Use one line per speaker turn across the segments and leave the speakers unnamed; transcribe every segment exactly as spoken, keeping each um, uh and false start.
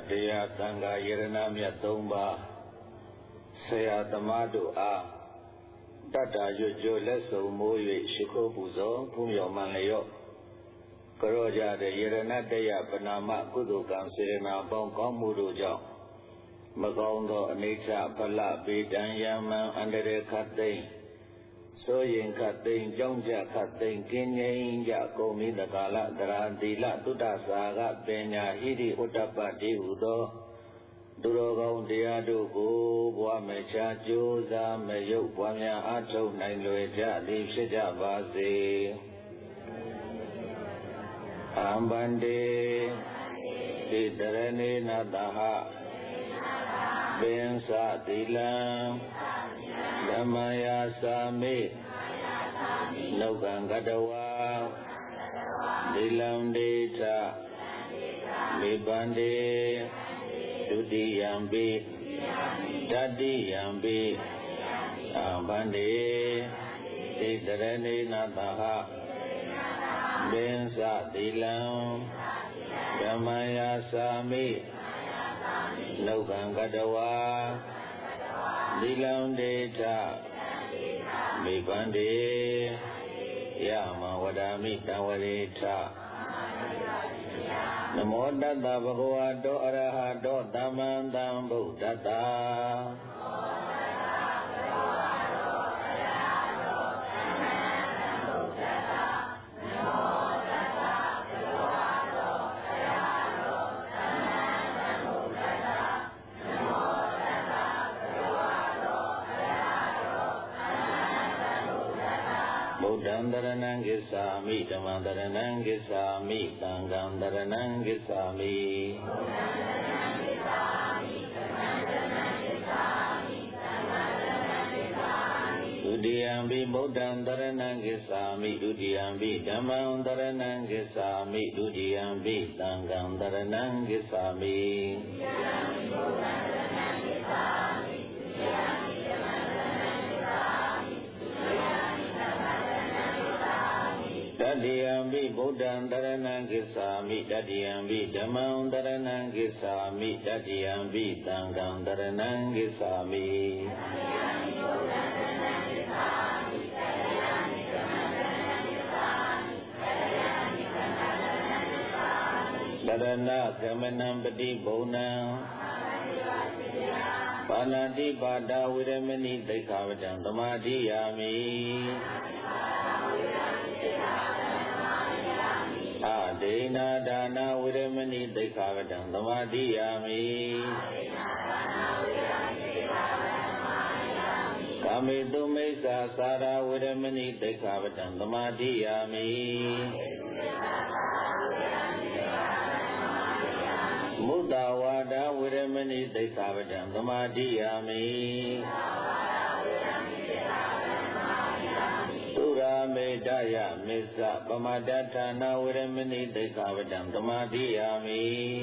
တရားသံဃာယရဏမြတ်သုံးပါးဆရာသမားတို့အားတတ္တရွတ်ကြိုလက်ဆုံမိုး၍ရှိခိုးပူဇော်ဖူးမြော်မှန်လျော့ကြောကြတဲ့ယရဏတရားပနာမကုသိုလ်ကံစေရနာပေါင်းကောင်းမှုတို့ကြောင့်မကောင်းသောအနိစ္စဖလပေတံယမံအန္တရေခတ်သိမ့်ဆိုရင်ခတ်သိမ့်ကြောင်းကြခတ်သိမ့်ကင်းငြိမ်းကြကုန်မိတကာလတရာတိလသုတ္တစာကပညာဟိရိဥတ္တပတိဟုသောသူတော်ကောင်းတရားတို့ကိုဘွားမချာကြိုးစားမယုတ်ပွားများအားထုတ်နိုင်လွယ်ကြသည်ဖြစ်ကြပါစေအံဗန္တိဣတရဏေနတဟပင်စသီလံဓမ္မယာစာမိလောကံကတဝါသီလံဒေသမိဗန္တိဒုတိယံပိတတိယံပိအံဗန္တိဣတရဏေနတဟပင်စသီလံဓမ္မယာစာမိလောကံကတဝါသီလံဒေသမိဗန္တိယမဝဒာမိတံဝရေထနမောတတ္တဗုဒ္ဓဝါတောအရဟတောသမ္မာသမ္ဗုဒ္ဓတ္တတံတရဏံကိစ္ဆာမိဓမ္မတရဏံကိစ္ဆာမိသံဃံတရဏံကိစ္ဆာမိဒုတိယံပိဗုဒ္ဓံတရဏံကိစ္ဆာမိဒုတိယံပိဓမ္မံတရဏံကိစ္ဆာမိဒုတိယံပိသံဃံတရဏံကိစ္ဆာမိတတိယံပိဗုဒ္ဓံတရဏံကိစ္ဆာမိတတိယံပိဓမ္မံတရဏံကိစ္ဆာမိတတိယံပိသံဃံတရဏံကိစ္ဆာမိတရဏကမနံပတိဘုံနံပါဏာတိပါဒဝိရမဏိသိက္ခာပဒံသမာဓိယာမိအဒိနာဒါနာဝိရမဏိသိက္ခာပဒံသမာဓိယာမိကာမေတုမိစ္ဆာသာရဝိရမဏိသိက္ခာပဒံသမာဓိယာမိမုဒ္ဒဝါဒဝိရမဏိသိက္ခာပဒံသမာဓိယာမိသုရာမေတယမစ္ဆပမတ္တဌာနာဝိရမဏိသိက္ခာပဒံသမာဓိယာမိ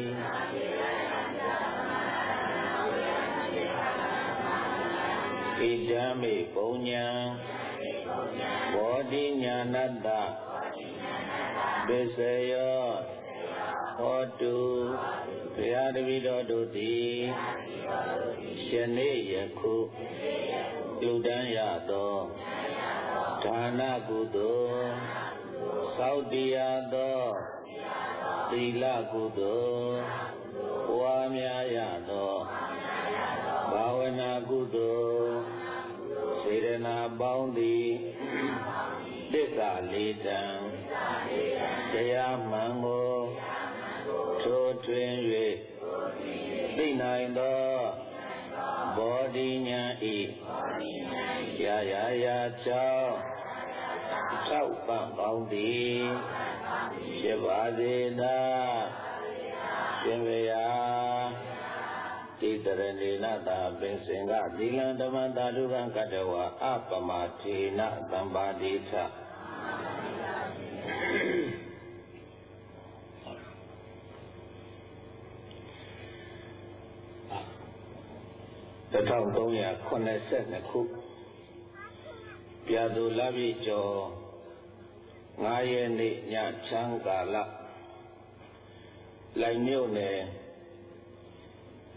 ဣဒံမေပုညံဘောဓိညာဏတ္တပစ္စယောဟောတုဘုရားတပည့်တော်တို့သည်ယနေ့ယခုပြုတမ်းရသောဒါနကုသိုလ်သောက်တရားသောသီလကုသိုလ်ပွားများရသောဘာဝနာကုသိုလ်စေရနာပေါင်းသည်သစ္စာလေးတံတရားမှန်ကိုထိုးထွင်း၍သိနိုင်သောဘောဓိဉာဏ်ဤရာရာရာကြောင့်ထောက်ပံ့ပေါင်းသည်ဖြစ်ပါစေသာရှင်ဘုရားဣတရဏေနတာပင်စင်ကသီလံဓမ္မတာဓုကံကတဝါအပမထေနသံပါတိသတစ်ထောင်သုံးရာခုနှစ်ဆယ်နှစ်ခုပြာသူလပြည့်ကျော်ငါးရက်နေ့ညချမ်းကာလလိုင်မြို့နယ်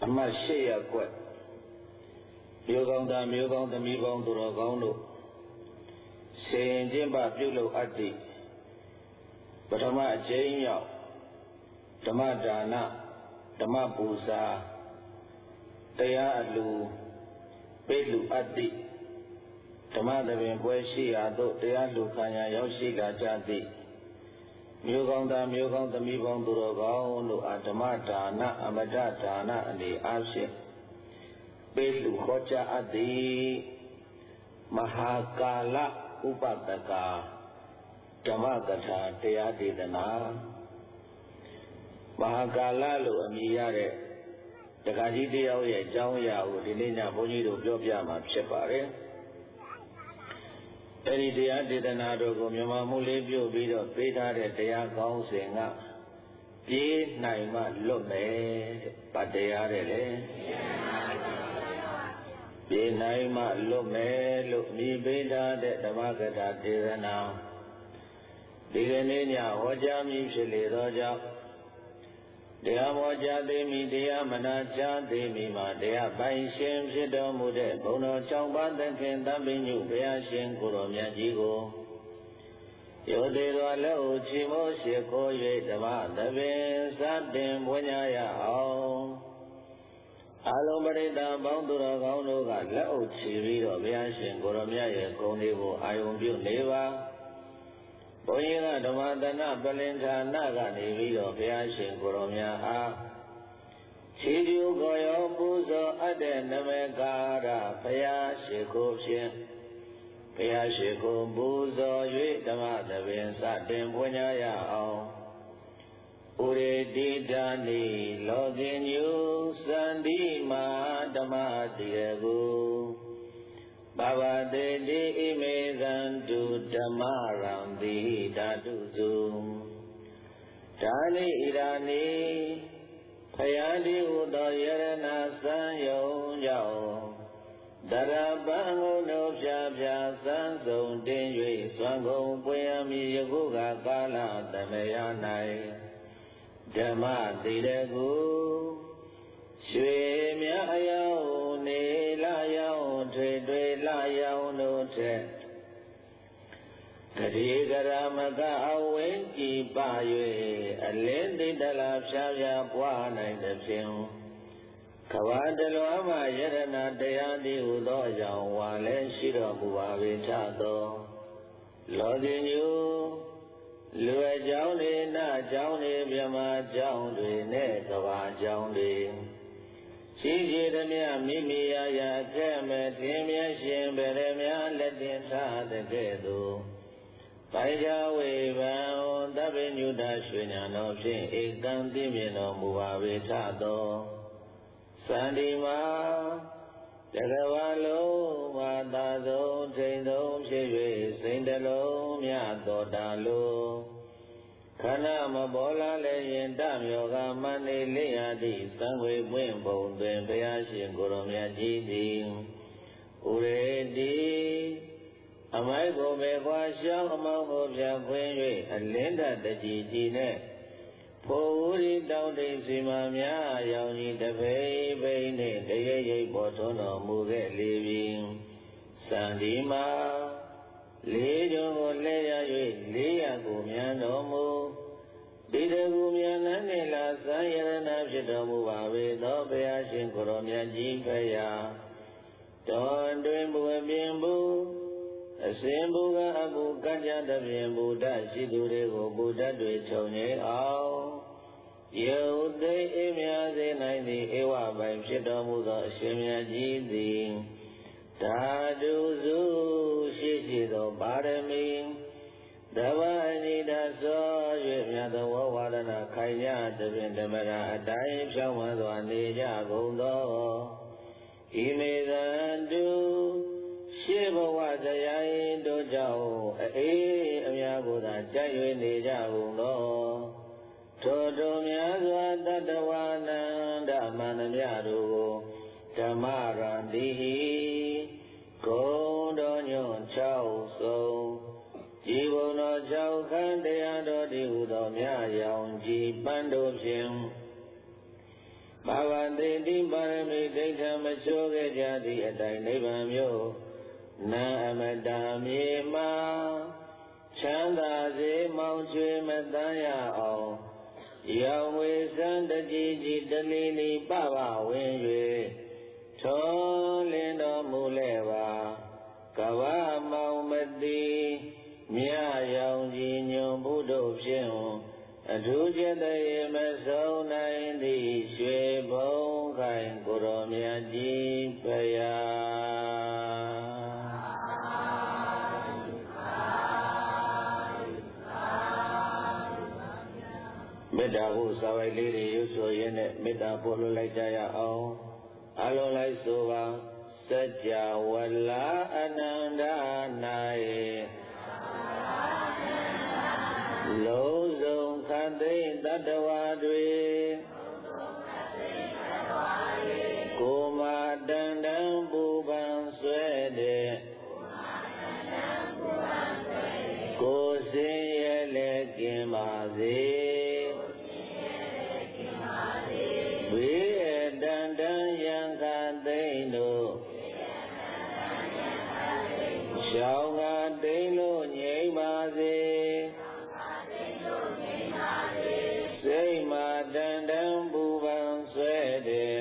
အမှတ်၈ရပ်ကွက်မျိုးကောင်းသားမျိုးကောင်းသမီးကောင်းသူတော်ကောင်းတို့စေရင်ကျင့်ပပြုလုပ်အပ်သည့်ပထမအကျဉ်းရောက်ဓမ္မဒါနဓမ္မပူဇာတရားအလှူပေးလှူအပ်သည့်ဓမ္မသဘင်ပွဲရှိရာသို့တရားလှူခံရရောက်ရှိလာကြသည့်မျိုးကောင်းသားမျိုးကောင်းသမီးကောင်းသူတော်ကောင်းတို့အားဓမ္မဒါနအမတဒါနအနေအားဖြင့်ပေးလှူဟောကြားအပ်သည်မဟာကာလဥပဒကာဓမ္မကထာတရားဒေသနာမဟာကာလလို့အမည်ရတဲ့တက္ကကြီးတယောက်ရဲ့အကြောင်းအရာကိုဒီနေ့ညဘုန်းကြီးတို့ပြောပြမှာဖြစ်ပါတယ်အဲဒီတရားဒေသနာတို့ကိုမြန်မာမှုလေးပြုပြီးတော့ပေးထားတဲ့တရားကောင်းစဉ်ကပြေးနိုင်မှလွတ်မယ်ဗတ်တရားတဲ့လေပြေးနိုင်မှလွတ်မယ်လို့မြည်ပေးထားတဲ့ဓမ္မကထာဒေသနာဒီကနေ့ညဟောကြားမည်ဖြစ်လေသောကြောင့်တရားဟောကြားသိမိတရားမနာကြားသိမိမှာတရားပိုင်ရှင်ဖြစ်တော်မူတဲ့ဘုန်းတော်ကြောင့်ပါသခင်တပည့်ညုဘုရားရှင်ကိုယ်တော်မြတ်ကြီးကိုယောသေးသောလက်ကိုချီးမိုးရှိခိုး၍ဓမ္မသဘင်စတင်ပွင့်ညာရအောင်အလုံးပရိသတ်ပေါင်းသူတော်ကောင်းတို့ကလက်အုပ်ချီပြီးတော့ဘုရားရှင်ကိုယ်တော်မြတ်ရဲ့ဂုဏ်တွေကိုအာယုံပြုနေပါဘုန်းကြီးကဓမ္မသနပလင်ဌာနကနေပြီးတော့ဘုရားရှင်ကိုယ်တော်မြတ်အားခြေကျူကိုရောပူဇော်အပ်တဲ့နမကာရဘုရားရှိခိုးဖြင့်ဘုရားရှိခိုးပူဇော်၍ဓမ္မသဘင်စတင်ပွင့်ညာရအောင်ဥရေတိတာနိလောကင်ညုစန္ဒီမာဓမ္မတိရကုဘဝတေတိဣမေသံတုဓမ္မရံတိဓာတုစုဒါနိဣရာနိဖယားတိဟုသောယရဏစံယုံကြောင့်တရပံကိုနှုတ်ဖြာဖြာစံစုံတင်၍သွန်ကုန်ပွင့်ရမည်ယခုကကာလသမယ၌ဓမ္မတိရကုရွှေမြအယောင်နေလာယောင်ထွေထွေလာယောင်တို့ထက်တတိကရမကအဝိကြည်ပါ၍အလင်းတိတလာဖြာဖြာပွားနိုင်သဖြင့်ကဘာတလွားမှယရဏတရားသည်ဟူသောအကြောင်းဝါလည်းရှိတော်မူပါပေထသောလောကညုလူအကြောင်းတွေနအကြောင်းတွေမြမအကြောင်းတွေနဲ့ကဘာအကြောင်းတွေရှိရှိသမျှမိမိရာရာကဲ့မဲ့တင်မြတ်ရှင်ဗရမလက်တင်ထားတဲ့ကဲ့သို့ပိုင်ကြဝေဘံသဗ္ဗညုတရွှေညာတော်ဖြင့်ဧကံသိမြင်တော်မူပါပေထသောစန္ဒီမာတကဘာလုံးမာသာဆုံးထိန်ဆုံးဖြစ်၍စိန်တလုံးမြတော်တာလိုခန္ဓာမပေါ်လာလည်းရင်တမြောကမန္နေလေးရသည့်သံဝေပွင့်ပုံတွင်ဘုရားရှင်ကိုယ်တော်မြတ်ကြီးသည်ဥရေတိအမိုက်ကိုပဲကွာရှောင်းအမောင်းကိုပြခွင်း၍အလင်းတတကြီးကြီးနဲ့ဖိုဝရီတောင်းတိစီမများရောင်ကြီးတပိဘိနှင့်တရရိပ်ပေါ်ထွန်းတော်မူခဲ့လေပြီစံဒီမှာလေးကြုံကိုလဲရ၍လေးရကိုမြန်တော်မူဒီတကူမြန်နှင့်လာစံရဏဖြစ်တော်မူပါပေသောဘုရားရှင်ကိုယ်တော်မြတ်ကြီးဖရာတော်တွင်ဘုရားပြင်ဘူးအစဉ်ဘုရားအကူကံကြတဖြင့်ဘုဒ္ဓရှိသူတွေကိုဘုဒ္ဓတွေခြုံငိအောင်ယုတ်သိအမြာစေနိုင်သည့်ဧဝပိုင်ဖြစ်တော်မူသောအရှင်မြတ်ကြီးသည်ဓာတုစုရှိရှိသောပါရမီတဝအနိဒသော၍မြတ်သောဝါဒနာခိုင်ကြသဖြင့်ဓမ္မရာအတိုင်းဖြောင်းမှစွာနေကြကုန်သောဣမေသံတုရှေးဘဝတရားတို့ကြောင့်အေးအများကိုသာကြိုက်၍နေကြကုန်သောထိုတို့များစွာတတဝနန္ဒမန္တမြတို့ကိုဓမ္မရံတိဂုံတော်ညွန့်၆ဆုံးကြည်ဘုံတော်၆ခန်းတရားတော်ဒီဟုသောမြရောင်ကြည်ပန်းတို့ဖြင့်မဘာဝတိတိပါရမီဒိဋ္ဌမချိုးခဲ့ကြသည့်အတိုင်းနိဗ္ဗာန်မျိုးနာအမတမြေမှာချမ်းသာစေမောင်ချွေမတန်းရအောင်ရောင်ဝေစံတကြီးကြီးတလီလီပပဝင်၍ထုံးလင်းတော်မူလဲပါကဝမောင်မတိမြရောင်ကြီးညွန်ဘုဒ္ဓဖြင့်အထူးကျက်တဲ့မဆုံးနိုင်သည့်ရွှေဘုံခိုင်ကိုရောမြတ်ကြီးဖရာမေတ္တာကိုစာဝိုက်လေးတွေရွတ်ဆိုရင်းနဲ့မေတ္တာပို့လို့လိုက်ကြရအောင်အလုံးလိုက်ဆိုပါစัจ java လာအနန္တ၌လုံးစုံခတ်သိမ်းတတ္တဝါတွေကိုယ်မှာတန်တန်ပူပန်ဆွဲတဲ့ကိုယ်စင်ရဲ့လည်းกินပါစေဝိရတန်တန်ယံခသိမ့်တို့ရှောင်းကတိမ်လို့ငြိမ်ပါစေစိတ်မှာတန်တန်ပူပန်ဆွဲတဲ့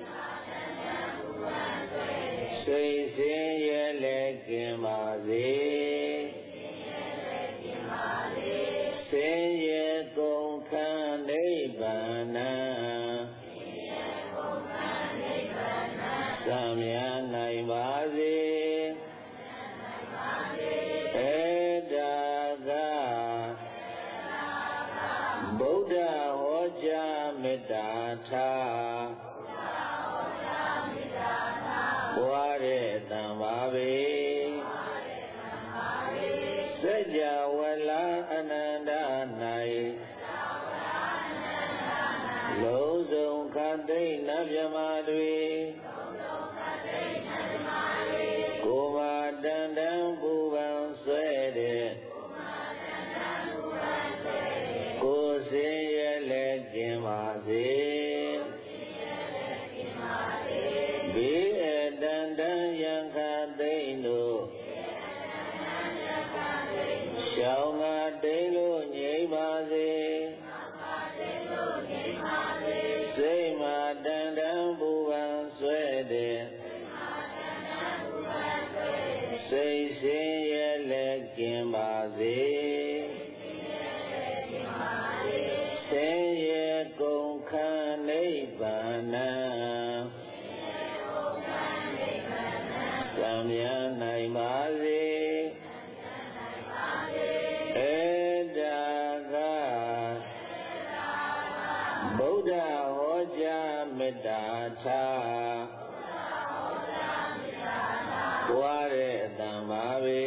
စိတ်စင်ရဲ့လည်းกินပါစေဆင်းရဲကုန်ခန်းနိဗ္ဗာန်သံမြာနိုင်ပါစေဧတာကဗုဒ္ဓဟောကြားမေတ္တာထားဘွားတဲ့တံပါပေစัจ java လာအနန္တ၌လုံးစုံခတ်သိမ်းနတ်မြမတွေကိုယ်မှာတန်တန်ပူပန်ဆွဲတဲ့ကိုယ်စင်ရဲ့လည်းกินပါစေဘေးအတန်တန်ယံခသိမ့်တို့ရှောင်းကတိမ်လို့ငြိမ်ပါစေစိတ်မှာတန်တန်ပူပန်ဆွဲတဲ့စိတ်စင်ရဲ့လည်းกินပါစေဆင်းရဲကုန်ခန်းနိဗ္ဗာန်သံမြာနိုင်ပါစေဧတာကဗုဒ္ဓဟောကြားမေတ္တာထားဘွားတဲ့တံပါပေ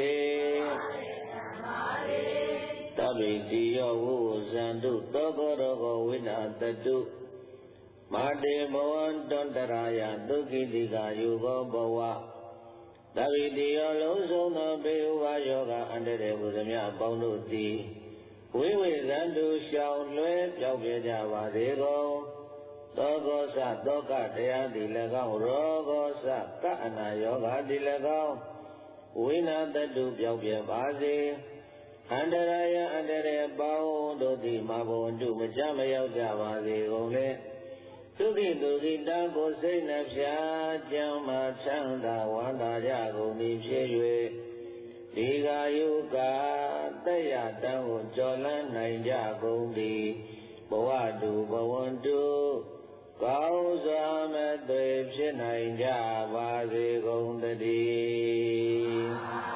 သဗ္ဗိတိယောဝုဇန္တုသောကောရောဂဝိနာတတုမာတေမောတွန္တရာယဒုက္ခိတိကာယုဘောဘဝသဗ္ဗိတိယောလုံးစုံသောဘေဥပါယောဂအန္တရေဘုဇမြအပေါင်းတို့သည်ဝိဝေဇန္တုရှောင်လွဲပြောက်ပြကြပါစေကုန်သောကောသသောကတရားသည်၎င်းရောဂောသကအနာယောဂသည်၎င်းဝိနာတတုပြောက်ပြပါစေအန္တရာယအန္တရေပေါင်းတို့သည်မဘုံတုမကြမရောက်ကြပါစေကုန်လေသုတိတုခိတကိုစိတ်နှဖျားကြံမှချမ်းသာဝန္တာကြကုန်သည်ဖြစ်၍ဒီကာယုကာတက်ရတံကိုကြော်လန်းနိုင်ကြကုန်သည်ဘဝတုဘဝန္တုကောင်းစွာမသွေဖြစ်နိုင်ကြပါစေကုန်တည်း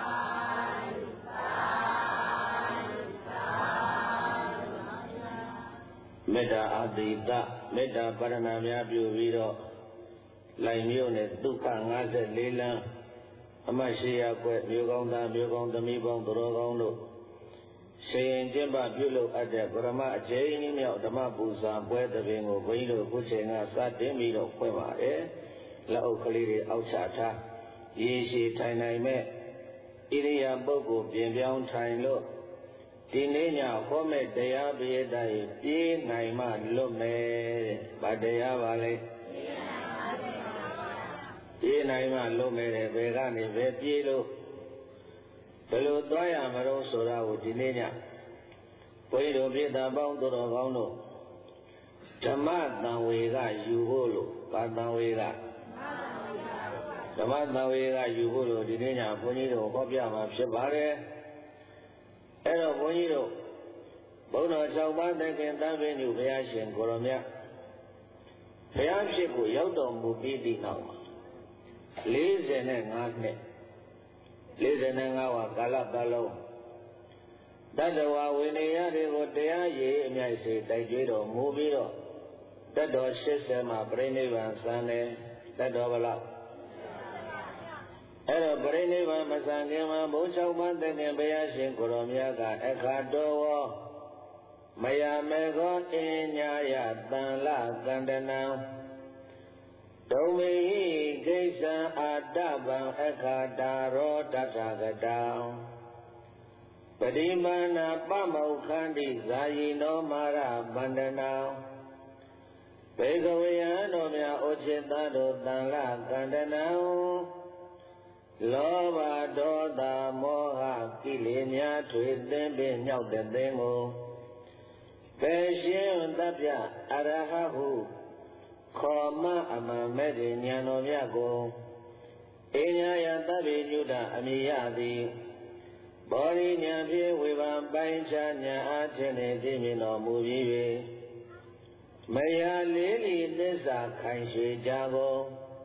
မေတ္တာအတိတမေတ္တာပရဏာများပြုပြီးတော့လိုင်မြို့နယ်ဒုက္ခ၅၄လမ်းအမတ်ရှိရကွယ်မြို့ကောင်းသားမြို့ကောင်းသမီးပေါင်းသူတော်ကောင်းတို့ရှင်ရင်ကျင့်ပပြုလုပ်အပ်တဲ့ပရမအကျဉ်းမြောက်ဓမ္မပူဇာပွဲတပင်ကိုဘုန်းကြီးတို့အခုချိန်ကစတင်ပြီးတော့ဖွင့်ပါတယ်လက်အုပ်ကလေးတွေအောက်ချထားရေရှည်ထိုင်နိုင်မဲ့ဣရိယာပုဂ္ဂိုလ်ပြင်ပြောင်းထိုင်လို့ဒီနေ့ညဟောမဲ့တရားပရိသတ်ပြေးနိုင်မှလွတ်မယ်တဲ့ဗာတရားပါလေနိုင်မှလုံးမဲ့တယ်ဘယ်ကနေပဲပြေးလို့ဘယ်လိုသွားရမလို့ဆိုတာကိုဒီနေ့ညဘုန်းကြီးတို့ပြည်သားပေါင်းသူတော်ကောင်းတို့ဓမ္မတန်ဝေကယူဖို့လို့ပါတန်ဝေကဓမ္မတန်ဝေကယူဖို့လို့ဒီနေ့ညဘုန်းကြီးတို့ဟောပြမှာဖြစ်ပါတယ်အဲ့တော့ဘုန်းကြီးတို့ဘုန်းတော်၆ပါးသခင်တန်ပင်ညုဘုရားရှင်ကိုရောမြတ်ဘုရားဖြစ်ကိုရောက်တော်မူပြီးသည့်နောက်မှာလေးဆယ်နဲ့ငါးနှစ်လေးဆယ်နဲ့ငါးဝါကာလပတ်လုံးတတ္တဝါဝိနည်းတွေကိုတရားရည်အမြိုက်စေတိုက်ကြွတော်မူပြီးတော့တတ်တော်ရှစ်ဆယ်မှာပြိဋိဘံစံတယ်တတ်တော်ဘလောက်အဲ့တော့ပြိဋိဘံမစံခင်မှာဘုန်း၆ပါးသခင်ဘုရားရှင်ကိုရောမြတ်ကအခါတော်ဝမယမေခောအင်းညာယတန်လကန္တနံဒုံမေဟိကိစ္စံအာတဗံအခါတာရောတထဂတံပတိမာဏပမောခန္တိဇာယိနောမာရဗန္ဒနာဘေကဝေယံတို့မြတ်ဩချစ်သားတို့တန်လကန္တနံလောဘဒေါသမောဟကိလေသာများထွေသင်ပင်ညောက်တဲ့သင်ကိုပေရှင်တပ္ပအရဟဟုခေါ်မအမှန်မဲ့ဉာဏ်တော်မြတ်ကိုအညာယတဗ္ဗညုတအမိယသည်ဘောရိဉာဏ်ဖြင့်ဝေဘာပိုင်းခြားဉာဏ်အားဖြင့်သိမြင်တော်မူပြီး၍မယာလေးလီသစ္စာခိုင်ရွှေကြကို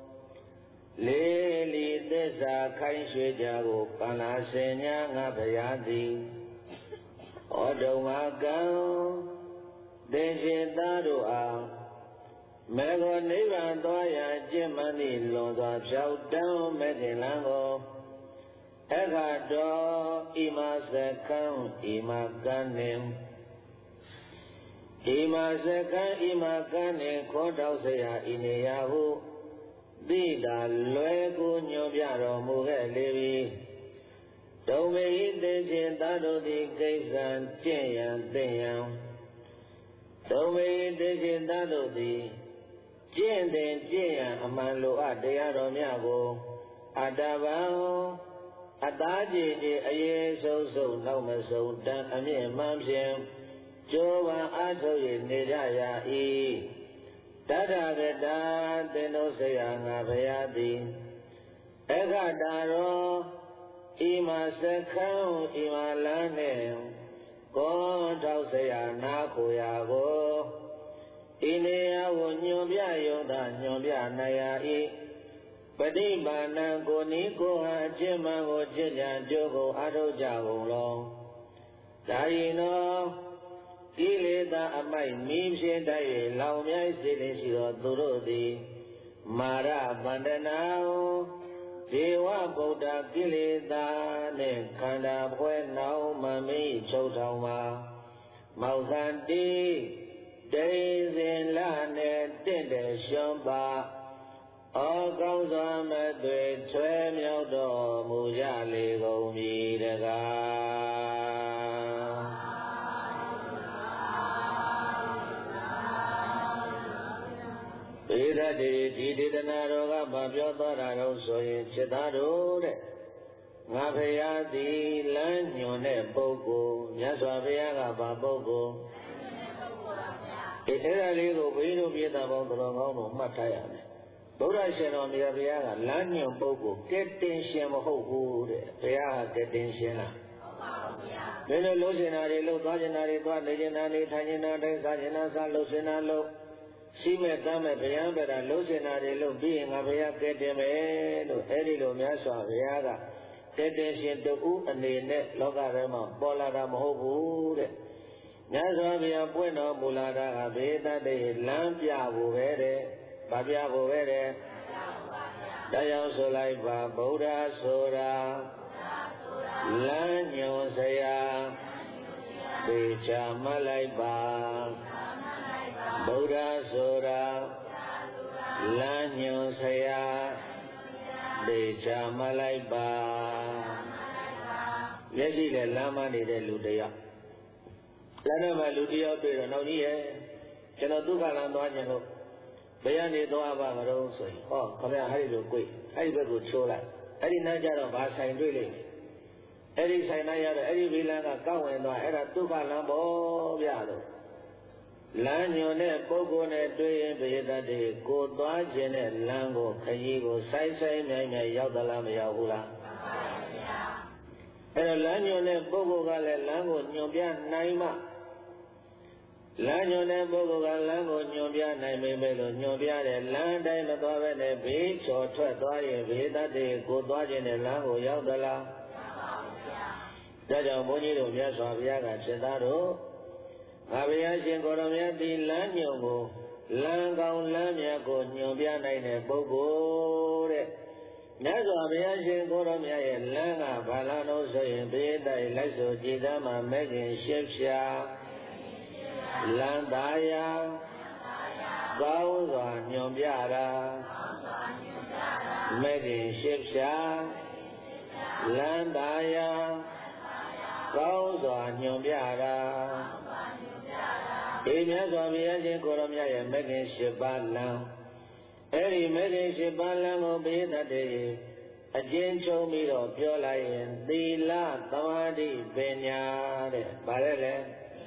လေးလီသစ္စာခိုင်ရွှေကြကိုပန္နာစင်ညာငါဘုရားသည်ဩဒုံမာကံသင်္ချေသားတို့အားမေဃောနိဗ္ဗာန်သွားရာကျင့်မှန်သည့်လွန်စွာဖြောက်တန်းမဲ့ခင်လန်းကိုအခါတော်ဣမစကံဣမကံနှင့်ဣမစကံဣမကံနှင့်ခေါ်တောက်เสียဤနေရာဟုသိတာလွယ်ကိုညွှန်ပြတော်မူခဲ့လေပြီဒုံမေဟိသေခြင်းသာတို့သည်ကိစ္စံကျင့်ရန်သိရန်ဒုံမေဟိသေခြင်းသာတို့သည်ကျင့်တဲ့ကျင့်ရန်အမှန်လိုအပ်တရားတော်များကိုအတ္တဗံအသားကြည်ကြည်အရေးဆုံးဆုံးနောက်မဆုံးတန်အမြင့်မှန်ဖြင့်ကြိုးပမ်းအားထုတ်၍နေကြရ၏တထဂတံသင်တို့ဆရာငါဘုရားသည်အခါတာရောဣမစခံဣမလန်းနှင့်ကောထောက်ဆရာနာခိုရာကိုဤနေရာကိုညွန်ပြယုံသာညွန်ပြနိုင်ရ၏ပฏิပါဏံကိုနီးကိုဟာအခြင်းမှန်ကိုကျင့်ကြံကြိုးကိုအားထုတ်ကြကုန်လောဒါရင်တော်ကိလေသာအမိုက်မီးဖြင့်တိုက်၍လောင်မြိုက်စေခြင်းရှိသောသူတို့သည်မာရဗန္ဒနာဒေဝဗုဒ္ဓကိလေသာနှင့်ခန္ဓာပွဲနှောင်းမမိချုပ်ထောင်မှာမောက္ခန္တိတေဇင်လနဲ့တင့်တယ်ရှွန်ပါဩကောင်းစွာမသွေထွဲမြောက်တော်မူကြလေကုန်မည်တကားပေရတိဒီဒေသနာတော်ကဘာပြောသွားတာတော့ဆိုရင်จิตသားတို့တဲ့ငါဖရာသည်လမ်းညွန်တဲ့ပုဂ္ဂိုလ်မြတ်စွာဘုရားကဘာပုဂ္ဂိုလ်အဲ့ဒါလေးကိုဘုန်းကြီးတို့ပြည်သားပေါင်းတော်ကောင်းတို့မှတ်ထားရမယ်ဗုဒ္ဓရှင်တော်မြတ်ဘုရားကလမ်းညွန်ပုဂ္ဂိုလ်ကဲတင်ရှင်မဟုတ်ဘူးတဲ့ဘုရားကကဲတင်ရှင်လားမင်းတို့လုံးစင်တာတွေလို့သွားကျင်တာတွေသွားနေကျင်တာတွေထိုင်ကျင်တာတွေစားကျင်တာစားလို့စင်တာလို့ရှိမဲ့တမ်းမဲ့ဘုရားဗဒလုံးစင်တာတွေလို့ပြီးရင်ငါဘုရားကဲတင်မယ်လို့အဲ့ဒီလိုများစွာဘုရားကကဲတင်ရှင်တူအနေနဲ့လောကထဲမှာပေါ်လာတာမဟုတ်ဘူးတဲ့မြတ်စွာဘုရားပွင့်တော်မူလာတာကဘေးတတ်တဲ့လမ်းပြဖို့ပဲတဲ့ဗာပြဖို့ပဲတဲ့တရားဆိုလိုက်ပါဗုဒ္ဓဆိုတာလမ်းညွန်စရာသေချာမှတ်လိုက်ပါဗုဒ္ဓဆိုတာလမ်းညွန်စရာသေချာမှတ်လိုက်ပါမျက်စိနဲ့လမ်းမနေတဲ့လူတယောက်လမ်းထဲမှာလူတယောက်တွေ့တော့နောက်ကြီးရဲ့ကျွန်တော်ဒုက္ခလမ်းသွားခြင်းလို့ဘယ်ကနေသွားပါမလို့ဆိုရင်ဟောခမရအဲ့ဒီလိုကိုအဲ့ဒီဘက်ကိုချိုးလိုက်အဲ့ဒီနောက်ကျတော့ဘာဆိုင်တွေ့လိမ့်မယ်အဲ့ဒီဆိုင်လိုက်ရတော့အဲ့ဒီဘီလန်ကကောက်ဝင်သွားအဲ့ဒါဒုက္ခလမ်းပေါ့ဗျာလို့လမ်းညွန်တဲ့ပုဂ္ဂိုလ်နဲ့တွေ့ရင်ဘိသတ်တွေကိုသွားခြင်းတဲ့လမ်းကိုခရီးကိုဆိုင်ဆိုင်မြိုင်မြိုင်ရောက်သလားမရောက်ဘူးလားအဲ့တော့လမ်းညွန်တဲ့ပုဂ္ဂိုလ်ကလည်းလမ်းကိုညွန်ပြနိုင်မှလမ်းညွန်တဲ့ပုဂ္ဂိုလ်ကလမ်းကိုညွန်ပြနိုင်ပေမဲ့လို့ညွန်ပြတဲ့လမ်းတိုင်းမသွားဘဲနဲ့ဘေးချော်ထွက်သွားရင်ဘေသတ်တွေကိုသွားခြင်းတဲ့လမ်းကိုရောက်သလားဒါကြောင့်ဘုန်းကြီးတို့မြတ်စွာဘုရားကစေသားတို့ငါဘုရားရှင်ကိုရောမြတ်ဒီလမ်းညွန်ကိုလမ်းကောင်းလမ်းမြတ်ကိုညွန်ပြနိုင်တဲ့ပုဂ္ဂိုလ်တဲ့မြတ်စွာဘုရားရှင်ကိုရောမြတ်ရဲ့လမ်းကဘာလမ်းလို့ဆိုရင်ဘေးတိုက်လိုက်ဆိုကြည်သားမှာမဲ့ခင်ရှင်းဖြာလမ်းသားယာကောင်းစွာညွန်ပြတာမဲ့ခင်ရှင်းဖြာလမ်းသားယာကောင်းစွာညွန်ပြတာဒီမြတ်စွာဘုရားရှင်ကိုရောမြတ်ရဲ့မဲ့ခင်၈ပါးလမ်းအဲ့ဒီမဲ့ခင်၈ပါးလမ်းကိုဘေးသတ်တဲ့အကျဉ်းချုပ်ပြီးတော့ပြောလိုက်ရင်သီလသမာဓိပညာတဲ့ဗါလဲလေ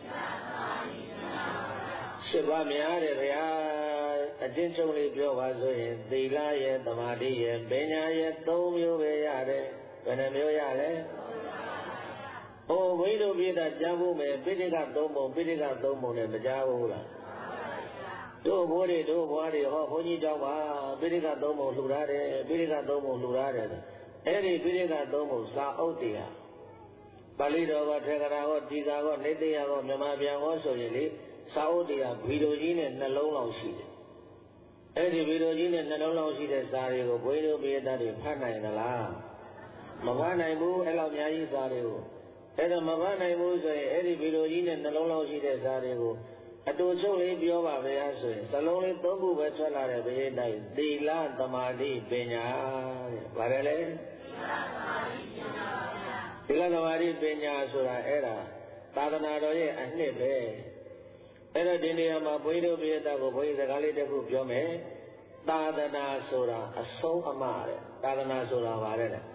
၈ပါးများတယ်ဗျာအကျဉ်းချုပ်လေးပြောပါဆိုရင်သီလရဲ့သမာဓိရဲ့ပညာရဲ့သုံးမျိုးပဲရတယ်ဘယ်နှမျိုးရလဲဟိုဘိဓုပိဒကြားဖို့မယ်ပိဋကသုံးပုံပိဋကသုံးပုံနဲ့မကြားဘူးလားတို့ဘိုးတွေတို့ဘွားတွေဟောဘုန်းကြီးเจ้าပါပိဋကသုံးပုံလှူထားတယ်ပိဋကသုံးပုံလှူထားတယ်အဲ့ဒီပိဋကသုံးပုံစာအုပ်တရားပါဠိတော်ကထေရဂါဟောတီဃာဟောနေတယဟောမြန်မာပြန်ဟောဆိုရင်လေစာအုပ်တရားဗီဒီယိုကြီးနဲ့နှလုံးလောက်ရှိတယ်အဲ့ဒီဗီဒီယိုကြီးနဲ့နှလုံးလောက်ရှိတဲ့စာတွေကိုဘိဓုပိဒတွေဖတ်နိုင်သလားမဖတ်နိုင်ဘူးအဲ့လောက်အများကြီးစာတွေကိုအဲ့တော့မဖတ်နိုင်ဘူးဆိုရင်အဲ့ဒီဗီဒီယိုကြီးနဲ့နှလုံးလောက်ရှိတဲ့စာတွေကိုအတူချုပ်လေးပြောပါဗျာဆိုရင်စလုံးလေးသုံးခုပဲထွက်လာတဲ့ဘိတိုင်းသီလသမာဓိပညာတဲ့ဗါတယ်လေသီလသမာဓိပညာဆိုတာအဲ့ဒါသာသနာတော်ရဲ့အနှစ်ပဲအဲ့တော့ဒီနေရာမှာဘုန်းကြီးတို့ပြည်သားကိုဘုန်းကြီးစကားလေးတစ်ခုပြောမယ်သာသနာဆိုတာအဆုံးအမတဲ့သာသနာဆိုတာဗါတယ်လေ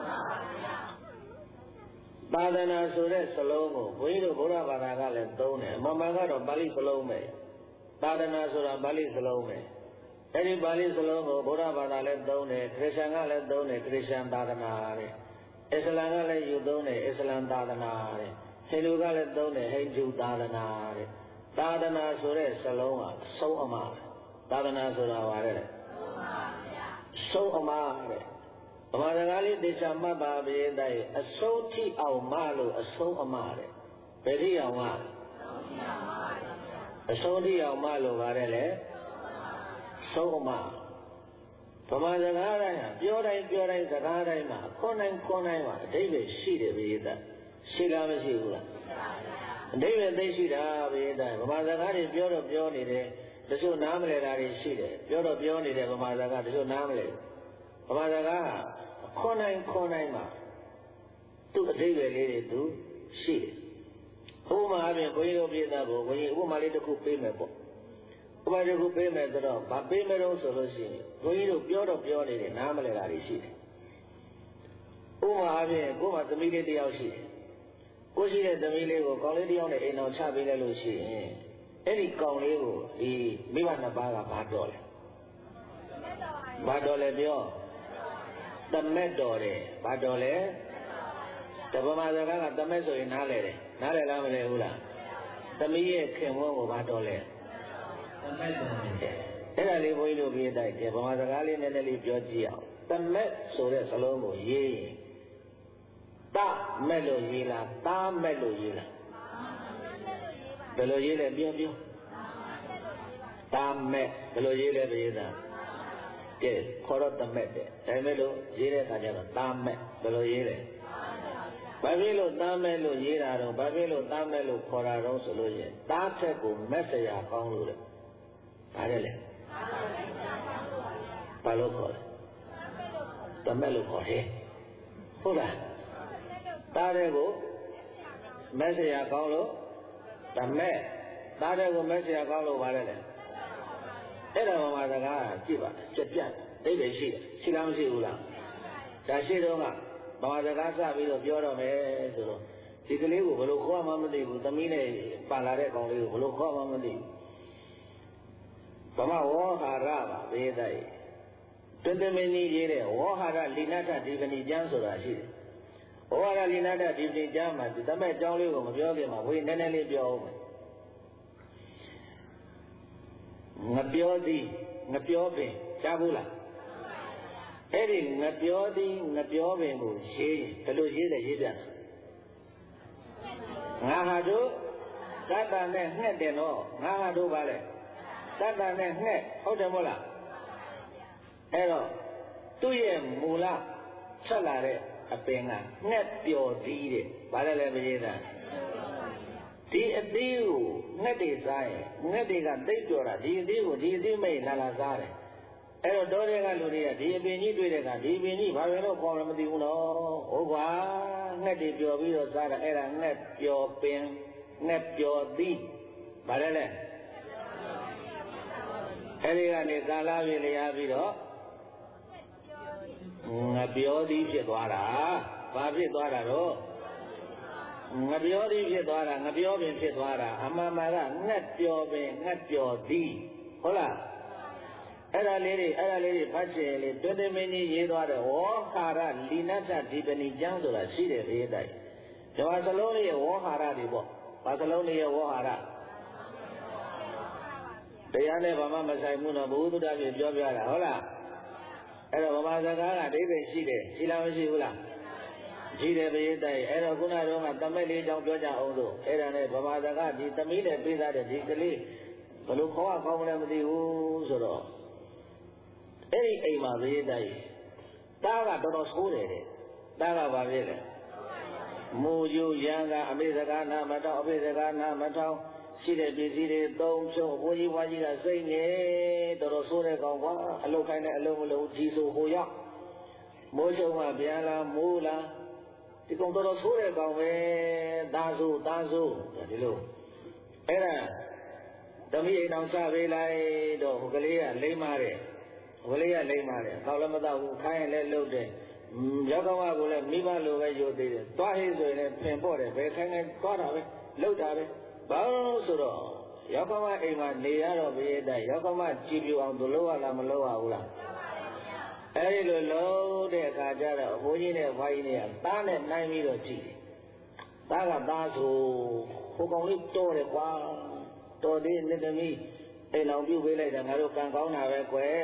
သာသနာဆိုတဲ့စလုံးကိုဘုန်းကြီးတို့ဗုဒ္ဓဘာသာကလည်းသုံးတယ်အမှန်မှန်ကတော့ပါဠိစလုံးပဲသာသနာဆိုတာပါဠိစလုံးပဲအဲ့ဒီပါဠိစလုံးကိုဗုဒ္ဓဘာသာလည်းသုံးတယ်ခရစ်ယာန်ကလည်းသုံးတယ်ခရစ်ယာန်သာသနာတဲ့အစ္စလာမ်ကလည်းယူသုံးတယ်အစ္စလာမ်သာသနာတဲ့ဟိန္ဒူကလည်းသုံးတယ်ဟိန္ဒူသာသနာတဲ့သာသနာဆိုတဲ့စလုံးကအဆုံးအမသာသနာဆိုတာပါတဲ့ဆုံးအမတဲ့ဗမာစကားလေးတေချာမှတ်ပါဗျာတဲ့အဆုံးထိအောင်မလို့အဆုံးအမတဲ့ဘယ်ထိအောင်မအဆုံးထိအောင်မလို့ပါတယ်လေဆုံးအမဗမာစကားတိုင်းဟာပြောတိုင်းပြောတိုင်းစကားတိုင်းမှာခွန်တိုင်းခွန်တိုင်းမှာအဓိပ္ပာယ်ရှိတယ်ဗျာရှိလားမရှိဘူးလားအဓိပ္ပာယ်သိရှိတာဗျာဗမာစကားတွေပြောတော့ပြောနေတယ်တချို့နားမလည်တာတွေရှိတယ်ပြောတော့ပြောနေတယ်ဗမာစကားတချို့နားမလည်ဗမာစကားခွန်တိုင်းခွန်တိုင်းမှာသူ့အဓိပ္ပာယ်လေးတွေသူရှိတယ်ဥပမာအပြင်ဘုန်းကြီးတို့ပြည်သားကိုဘုန်းကြီးဥပမာလေးတစ်ခုပေးမယ်ပေါ့ဥပမာတစ်ခုပေးမယ်ဆိုတော့ဗာပေးမယ်တော့ဆိုလို့ရှိရင်ဘုန်းကြီးတို့ပြောတော့ပြောနေတယ်နားမလည်တာတွေရှိတယ်ဥပမာအပြင်ကိုယ်မှာသမီးလေးတစ်ယောက်ရှိတယ်ကိုရှိတဲ့သမီးလေးကိုကောင်လေးတစ်ယောက်နဲ့အိမ်အောင်ချပေးလိုက်လို့ရှိရင်အဲ့ဒီကောင်လေးကိုဒီမိဘနှစ်ပါးကဘာတော်လဲဘာတော်လဲပြောတမက်တော်တယ်ဘာတော်လဲတပမာစကားကတမက်ဆိုရင်နားလဲတယ်နားလဲလားမလဲဘူးလားသမီးရဲ့ခင်ဝန်းကိုဘာတော်လဲတမက်တော်တယ်အဲ့ဒါလေးဘုန်းကြီးတို့ပြတိုက်တယ်ဗမာစကားလေးနည်းနည်းလေးပြောကြည့်အောင်တမက်ဆိုတဲ့စလုံးကိုရေးရင်တမက်လို့ရေးလားတာမက်လို့ရေးလားဘယ်လိုရေးလဲပြောပြောတာမက်ဘယ်လိုရေးလဲပြေးသားကဲခေါ်တော့တမက်တဲ့ဒါမဲ့လို့ရေးတဲ့အခါကျတော့တာမက်ဘယ်လိုရေးလဲဘာဖြစ်လို့တာမက်လို့ရေးတာတော့ဘာဖြစ်လို့တာမက်လို့ခေါ်တာတော့ဆိုလို့ရင်တားချက်ကိုမက်စရာကောင်းလို့လေဘာလဲလဲဘာလို့ခေါ်လဲတမက်လို့ခေါ်တယ်ဟုတ်လားတားတဲ့ကိုမက်စရာကောင်းလို့တမက်တားတဲ့ကိုမက်စရာကောင်းလို့ဘာလဲလဲအဲ့ဒါဗမာစကားကြည့်ပါကြက်ပြတ်အိဗေရှိတယ်ရှိလားမရှိဘူးလားဒါရှိတော့ကဗမာစကားစပြီးတော့ပြောတော့မယ်ဆိုတော့ဒီကလေးကိုဘယ်လိုခေါ်မှမသိဘူးသမီးနဲ့ပါလာတဲ့ကောင်လေးကိုဘယ်လိုခေါ်မှမသိဘူးဗမာဝေါဟာရပါဘေးတိုက်တွင်တွင်မင်းကြီးရေးတဲ့ဝေါဟာရလိနတ္ထဒီပဏိကျမ်းဆိုတာရှိတယ်ဝေါဟာရလိနတ္ထဒီပဏိကျမ်းမှာဒီတမဲ့အကြောင်းလေးကိုမပြောခင်မှာဝေနည်းနည်းလေးပြောအောင်ငပြောသည်ငပြောပင်ကြားဘူးလားအဲ့ဒီငပြောသည်ငပြောပင်ကိုရေးဘယ်လိုရေးတယ်ရေးပြငါဟာတို့သတ္တနဲ့ငှက်တယ်နော်ငါဟာတို့ပါလေသတ္တနဲ့ငှက်ဟုတ်တယ်မို့လားအဲ့တော့သူ့ရဲ့မူလဆက်လာတဲ့အပင်ကငှက်ပျော်သည်တဲ့ဘာလဲလဲမရေးတာဒီအသေးကိုငှက်တွေစားရင်ငှက်တွေကသိပ်ပျော်တာဒီအသေးကိုဒီအသေးမိတ်လာလာစားတယ်အဲ့တော့တောတွေကလူတွေကဒီအပင်ကြီးတွေ့တဲ့အခါဒီအပင်ကြီးဘာပဲလို့ခေါ်လည်းမသိဘူးနော်ဟုတ်ပါငှက်တွေပျော်ပြီးတော့စားတာအဲ့ဒါငှက်ပျော်ပင်ငှက်ပျော်သည်ဘာလဲလဲအဲ့ဒီကနေကာလာပြေလျာပြီးတော့ငပြောသည်ဖြစ်သွားတာဘာဖြစ်သွားတာတော့ငပြောသည်ဖြစ်သွားတာငပြောပင်ဖြစ်သွားတာအမှန်မှန်ကငှက်ပျော်ပင်ငှက်ပျော်သည်ဟုတ်လားအဲ့ဒါလေးတွေအဲ့ဒါလေးတွေဖတ်ချင်လေတွင်တွင်မင်းကြီးရေးသွားတယ်ဝေါဟာရလိနတ္ထဒီပဏိကျမ်းဆိုတာရှိတယ်ဘေးတိုက်ဒီမှာစလုံးလေးရဲ့ဝေါဟာရတွေပေါ့ဘာစလုံးလေးရဲ့ဝေါဟာရတရားနဲ့ဘာမှမဆိုင်ဘူးနော်ဘုဟုတ္တပြပြောပြတာဟုတ်လားအဲ့တော့ဗမာစကားကအဓိပ္ပာယ်ရှိတယ်ရှိလားမရှိဘူးလားရှိတယ်ဘေးတိုက်အဲ့တော့ခုနကတော့ကတမက်လေးကြောင့်ပြောကြအောင်လို့အဲ့ဒါနဲ့ဗမာစကားဒီသမီးနဲ့ပေးသားတဲ့ဒီကလေးဘယ်လိုခေါ်ရကောင်းမလဲမသိဘူးဆိုတော့အဲ့ဒီအိမ်မှာဘေးတိုက်တားကတော်တော်ဆိုးတယ်တဲ့တားကဘာဖြစ်လဲမူယူရန်ကအမေစကားနာမတောင်းအဖေစကားနာမတောင်းရှိတဲ့ပစ္စည်းတွေသုံးဖြုံဘိုးကြီးဘွားကြီးကစိတ်နေတော်တော်ဆိုးတဲ့ကောင်ကွာအလုတ်ခိုင်းတဲ့အလုံးမလုံးဒီဆိုဟိုရောက်မိုးချုံကပြန်လာမိုးလာဒီကောင်တော်တော်ဆိုးတဲ့ကောင်ပဲသားဆိုးသားဆိုးဒီလိုအဲ့ဒါသမီးအိမ်အောင်စပေးလိုက်တော့ဟိုကလေးကလိမ့်မာတယ်ဟိုကလေးကလိမ့်မာတယ်တော့လည်းမတော့ဘူးခိုင်းရင်လည်းလှုပ်တယ်ရောက်ကောင်ကလည်းမိဘလိုပဲယူသေးတယ်သွားဟိဆိုရင်လည်းပြင်ပေါ့တယ်ဘယ်ခိုင်းလဲသွားတာပဲလှုပ်တာပဲဘာလို့ဆိုတော့ရောက်ကောင်အိမ်မှာနေရတော့ဘေးတိုက်ရောက်ကောင်ကြည်ပြူအောင်သူလှုပ်ရလားမလှုပ်ရဘူးလားအဲ့ဒီလိုလှုပ်တဲ့အခါကျတော့အဖိုးကြီးနဲ့ဘွားကြီးနဲ့သားနဲ့နိုင်ပြီးတော့ကြည့်တယ်သားကသားဆိုဟိုကောင်လေးတော်တယ်ကွာတော်သေးနေသမီးအိမ်အောင်ပြုတ်ပေးလိုက်တာငါတို့ကံကောင်းတာပဲကွယ်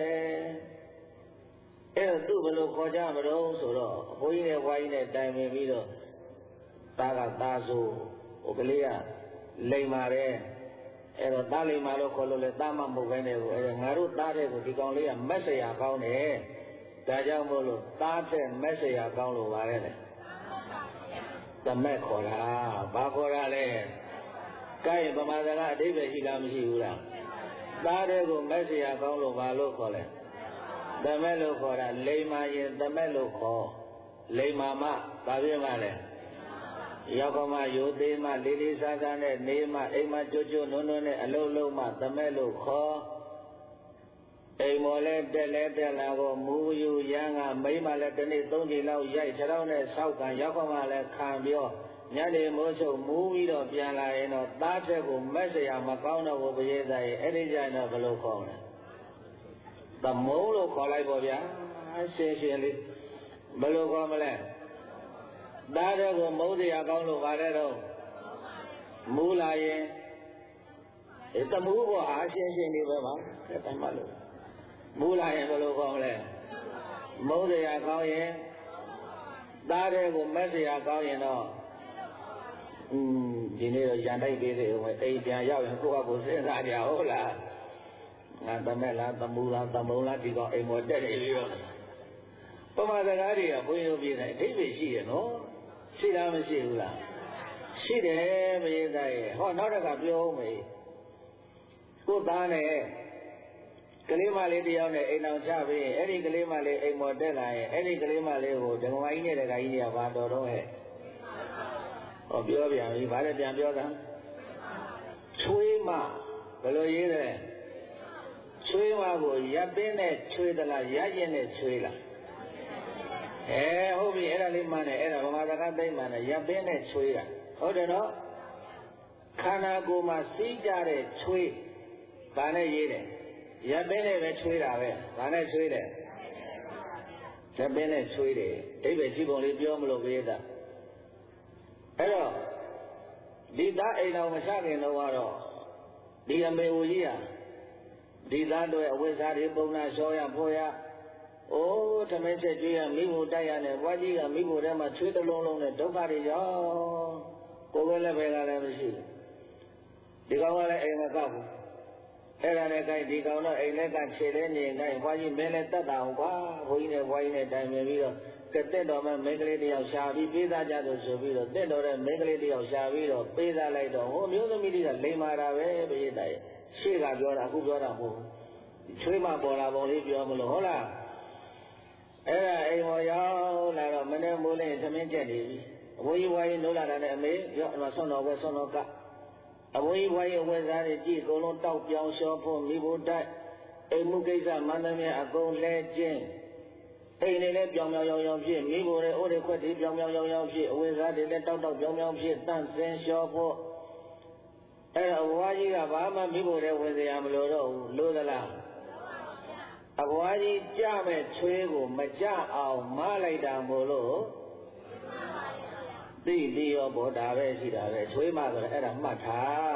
အဲ့တော့သူ့ဘယ်လိုခေါ်ကြမလို့ဆိုတော့အဖိုးကြီးနဲ့ဘွားကြီးနဲ့တိုင်ပင်ပြီးတော့သားကသားဆိုဟိုကလေးကလိမ်ပါတယ်အဲ့တော့သားလိမ်မာလို့ခေါ်လို့လဲသားမမဟုတ်ဘဲနဲ့ကိုအဲ့ဒါငါတို့သားတဲ့ကိုဒီကောင်လေးကမက်ဆရာကောင်းတယ်ဒါကြောင့်မို့လို့သားတဲ့မက်ဆရာကောင်းလို့ပါရဲ့လေသမက်ခေါ်တာဘာခေါ်တာလဲကိုယ်ဗမာစကားအဓိပ္ပာယ်ရှိလားမရှိဘူးလားသားတဲ့ကိုမက်ဆရာကောင်းလို့ဘာလို့ခေါ်လဲသမက်လို့ခေါ်တာလိမ်မာရင်သမက်လို့ခေါ်လိမ်မာမဘာဖြစ်မှလဲရောက်ကောင်မရိုသေးမှလေးလေးစားစားနဲ့နေမှအိမ်မှာကြွကြွနုံနုံနဲ့အလုံးလုံးမှသမက်လို့ခေါ်အိမ်မော်လဲတက်လဲတက်လာကိုမူယူရန်ကမိမလည်းတစ်နေ့သုံးချိန်လောက်ရိုက်ခြေထောက်နဲ့ဆောက်ကန်ရောက်ကောင်မလည်းခံပြောညနေမိုးချုပ်မူပြီးတော့ပြန်လာရင်တော့သားချက်ကိုမက်စရာမကောင်းတော့ဘူးပရိသတ်ရဲ့အဲ့ဒီကြရင်တော့ဘယ်လိုခေါ်လဲသမုံလို့ခေါ်လိုက်ပေါ့ဗျာရှင်းရှင်းလေးဘယ်လိုခေါ်မလဲသားတဲ့ကိုမုန်းတရားကောင်းလို့ပါတယ်တော့မူလာရင်အဲတမှုပေါ်အားရှင်းရှင်းလေးပဲပါတဲ့တိုင်မလို့မူလာရင်ဘယ်လိုခေါ်မလဲမုန်းတရားကောင်းရင်သားတဲ့ကိုမက်တရားကောင်းရင်တော့อืมဒီနေ့တော့ရန်တိုက်ပေးသေးဦးမယ်အိမ်ပြန်ရောက်ရင်ကိုယ့်အကိုစဉ်းစားကြဟုတ်လားငါသမက်လားသမူလားသမုံလားဒီကောင်အိမ်ပေါ်တက်နေပြီတော့ပမာစကားတွေကဘုန်းကြီးတို့ပြည်တယ်အဓိပ္ပာယ်ရှိရနော်ရှိလားမရှိဘူးလားရှိတယ်မင်းသားရဲ့ဟောနောက်တစ်ခါပြောဦးမယ်ကိုသားနဲ့ကလေးမလေးတယောက်နဲ့အိမ်အောင်ချပြီးအဲ့ဒီကလေးမလေးအိမ်ပေါ်တက်လာရင်အဲ့ဒီကလေးမလေးကိုဓမ္မကြီးနဲ့တခါကြီးကဘာတော်တော့ဟဲ့ဟောပြောပြန်ပြီဘာလဲပြန်ပြောတာချွေးမဘယ်လိုရေးလဲချချွေးမကိုရပ်ပင်းနဲ့ချွေးသလားရရင်နဲ့ချွေးလားအဲဟုတ်ပြီအဲ့ဒါလေးမှန်တယ်အဲ့ဒါဗမာစကားသိမှန်တယ်ရပ်ပင်းနဲ့ချွေးတာဟုတ်တယ်နော်ခန္ဓာကိုယ်မှာစီးကြတဲ့ချွေးဘာနဲ့ရေးတယ်ရပ်ပင်းနဲ့ပဲချွေးတာပဲဘာနဲ့ချွေးတယ်ရပ်ပင်းနဲ့ချွေးတယ်အဓိပ္ပာယ်ကြည့်ပုံလေးပြောမလို့ပြေးတာအဲ့တော့ဒီသားအိမ်တော်မချခင်တော့ကတော့ဒီအမေဝကြီးဟာဒီသားတို့အဝိဇ္ဇာတွေပုံနာလျှောရဖို့ရအိုးသမင်းချက်ကြွေးရမိဖို့တိုက်ရနဲ့ဘွားကြီးကမိဖို့ထဲမှာချွေးတလုံးလုံးနဲ့ဒုက္ခတွေရောက်ကိုယ်ပဲလည်းပဲကလည်းမရှိဘူးဒီကောင်ကလည်းအိမ်မကောက်ဘူးအဲ့ဒါနဲ့ကြိုက်ဒီကောင်တော့အိမ်လည်းကခြေလည်းနေကြိုက်ဘွားကြီးမင်းလည်းတတ်တာဟုတ်ကွာဘိုးကြီးနဲ့ဘွားကြီးနဲ့တိုင်ပင်ပြီးတော့ကတက်တော်မှမိန်းကလေးတယောက်ရှာပြီးပေးသားကြလို့ဆိုပြီးတော့တက်တော်တဲ့မိန်းကလေးတယောက်ရှာပြီးတော့ပေးသားလိုက်တော့ဟိုမျိုးသမီးတွေကလိမ္မာတာပဲပြည့်တဲ့ရှေ့ကပြောတာအခုပြောတာမဟုတ်ဘူးချွေးမပေါ်လာပုံလေးပြောမလို့ဟုတ်လားအဲ့ဒါအိမ်ပေါ်ရောက်လာတော့မနေ့မိုးလေးသမင်းချက်နေပြီအဘိုးကြီးဘွားကြီးနိုးလာတာနဲ့အမေရောအမဆွမ်းတော်ပဲဆွမ်းတော်ကအဘိုးကြီးဘွားကြီးအဝတ်စားတွေကြည့်အကုန်လုံးတောက်ပြောင်လျှောဖို့မိဖို့တိုက်အိမ်မှုကိစ္စမန္တမအကုန်လဲကျင်းအိမ်တွေလည်းပြောင်ပြောင်ရောင်ရောင်ဖြစ်မိဖို့တွေအိုးတွေခွက်တွေပြောင်ပြောင်ရောင်ရောင်ဖြစ်အဝတ်စားတွေလည်းတောက်တောက်ပြောင်ပြောင်ဖြစ်တန့်စင်လျှောဖို့အဲ့တော့ဘွားကြီးကဘာမှမိဖို့တွေဝင်စရာမလိုတော့ဘူးလို့သလားအဘွားကြီးကြမဲ့ချွေးကိုမကြအောင်မလိုက်တာမို့လို့သိသိရောဘောတာပဲရှိတာပဲချွေးမဆိုတော့အဲ့ဒါမှတ်ထား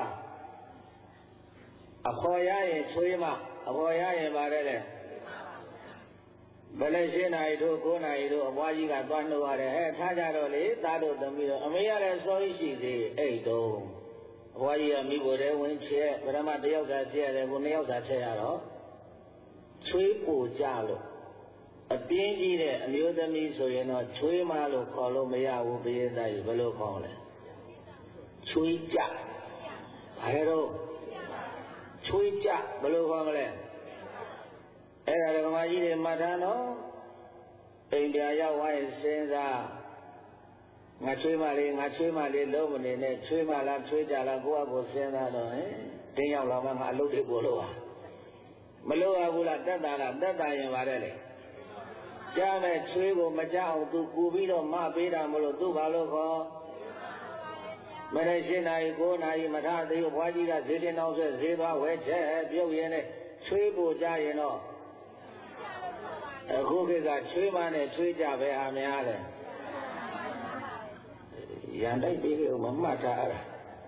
အခေါ်ရရင်ချွေးမအခေါ်ရရင်ပါတယ်လေဘယ်လဲရှင်းနိုင်တို့ကိုးနိုင်တို့အဘွားကြီးကသွားနှုတ်ရတယ်ဟဲ့ထားကြတော့လေသားတို့သမီးတို့အမေရလည်းစောကြီးရှိသေးအဲ့တုံးအဘွားကြီးကမိကိုယ်တည်းဝင်ချက်ပထမတစ်ယောက်သာချက်ရတယ်ကိုနှစ်ယောက်သာချက်ရတော့ချွေးပူကြလို့အပြင်းကြီးတဲ့အမျိုးသမီးဆိုရင်တော့ချွေးမလို့ခေါ်လို့မရဘူးဘယ်သားကြီးဘယ်လိုခေါ်လဲချွေးကြဘာလဲတော့ချွေးကြဘယ်လိုခေါ်မလဲအဲ့ဒါဓမ္မကြီးတွေမှတ်ထားနော်အိမ်ပြာရောက်သွားရင်စဉ်းစားငါချွေးမလေးငါချွေးမလေးလုံးမနေနဲ့ချွေးမလားချွေးကြလားကိုယ့်အကိုစဉ်းစားတော့ဟင်တင်းရောက်လာမှငါအလုပ်တွေပို့လို့ပါမလို့ရဘူးလားတက်တာလားတက်တာရင်ပါတယ်လေကြားမဲ့ချွေးကိုမကြောက်အောင်သူကူပြီးတော့မပေးတာမလို့သူဘာလို့ခေါ်မနေ့ရှင်းနိုင်ကိုနာရီမထသေးဘူးဘွားကြီးကဈေးတင်အောင်ဆွဲဈေးသွားဝဲချက်ပြုတ်ရင်းနဲ့ချွေးပူကြရင်တော့အခုခေတ်ကချွေးမနဲ့ချွေးကြပဲဟာများတယ်ရန်တိုက်ပြီးလို့မမှတ်ထားတာ